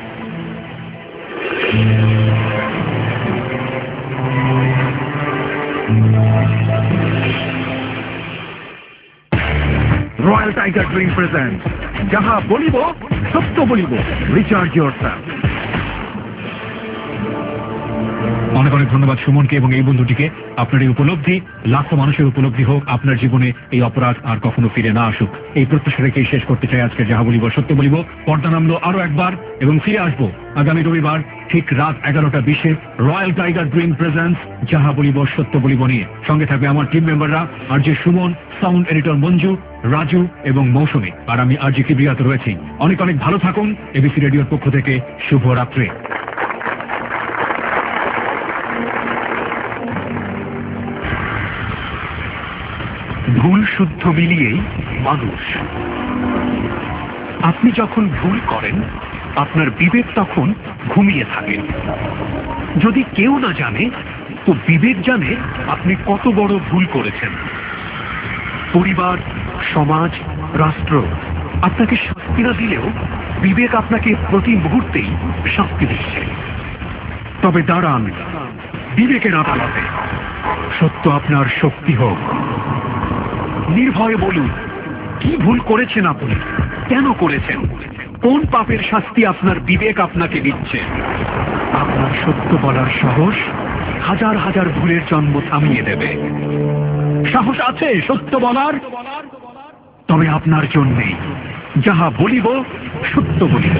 রয়্যাল টাইগার ড্রিম প্রেজেন্ট যাহা বলিব সত্য বলিব। Recharge yourself. অনেক অনেক ধন্যবাদ সুমনকে এবং এই বন্ধুটিকে। আপনার এই উপলব্ধি লাখো মানুষের উপলব্ধি হোক, আপনার জীবনে এই অপরাধ আর কখনো ফিরে না আসুক, এই প্রত্যাশা রেখেই শেষ করতে চাই আজকে যাহা বলিব সত্য বলিব। পর্দা নামলো আরো একবার এবং ফিরে আসবো আগামী রবিবার ঠিক রাত এগারোটা বিশে রয়্যাল টাইগার ড্রিম প্রেজেন্স যাহা বলিব সত্য বলিব নিয়ে। সঙ্গে থাকবে আমার টিম মেম্বাররা, R J Suman, sound editor Manju, Raju এবং মৌসুমী, আর আমি আর জি কিবরিয়াতে রয়েছি। অনেক অনেক ভালো থাকুন। এবিসি রেডিওর পক্ষ থেকে শুভ রাত্রি। ভুল শুদ্ধ মিলিয়েই মানুষ। আপনি যখন ভুল করেন আপনার বিবেক তখন ঘুমিয়ে থাকে। যদি কেউ না জানে তো বিবেক জানে আপনি কত বড় ভুল করেছেন। পরিবার, সমাজ, রাষ্ট্র আপনাকে শাস্তি না দিলেও বিবেক আপনাকে প্রতি মুহূর্তেই শাস্তি দিচ্ছে। তবে দাঁড়ান বিবেকের আদালতে, সত্য আপনার শক্তি হোক। নির্ভয়ে বলুন কি ভুল করেছেন আপনি, কেন করেছেন, কোন পাপের শাস্তি আপনার বিবেক আপনাকে দিচ্ছে। আপনার সত্য বলার সাহস হাজার হাজার ভুলের জন্ম থামিয়ে দেবে। সাহস আছে সত্য বলার? তবে আপনার জন্যেই যাহা বলিব সত্য বলিব।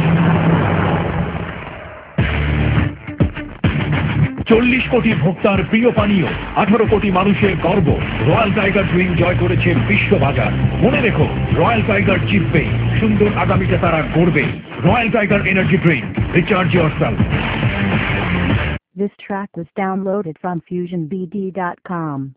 চল্লিশ কোটি ভোক্তার প্রিয় পানীয়, আঠারো কোটি মানুষের গর্ব, রয়্যাল টাইগার ড্রিঙ্ক জয় করেছে বিশ্ববাজার। মনে রেখো, রয়্যাল টাইগার জিতবে, সুন্দর আগামীতে তারা গড়বে। Royal tiger energy drink, recharge yourself. This track was downloaded from fusion b d dot com.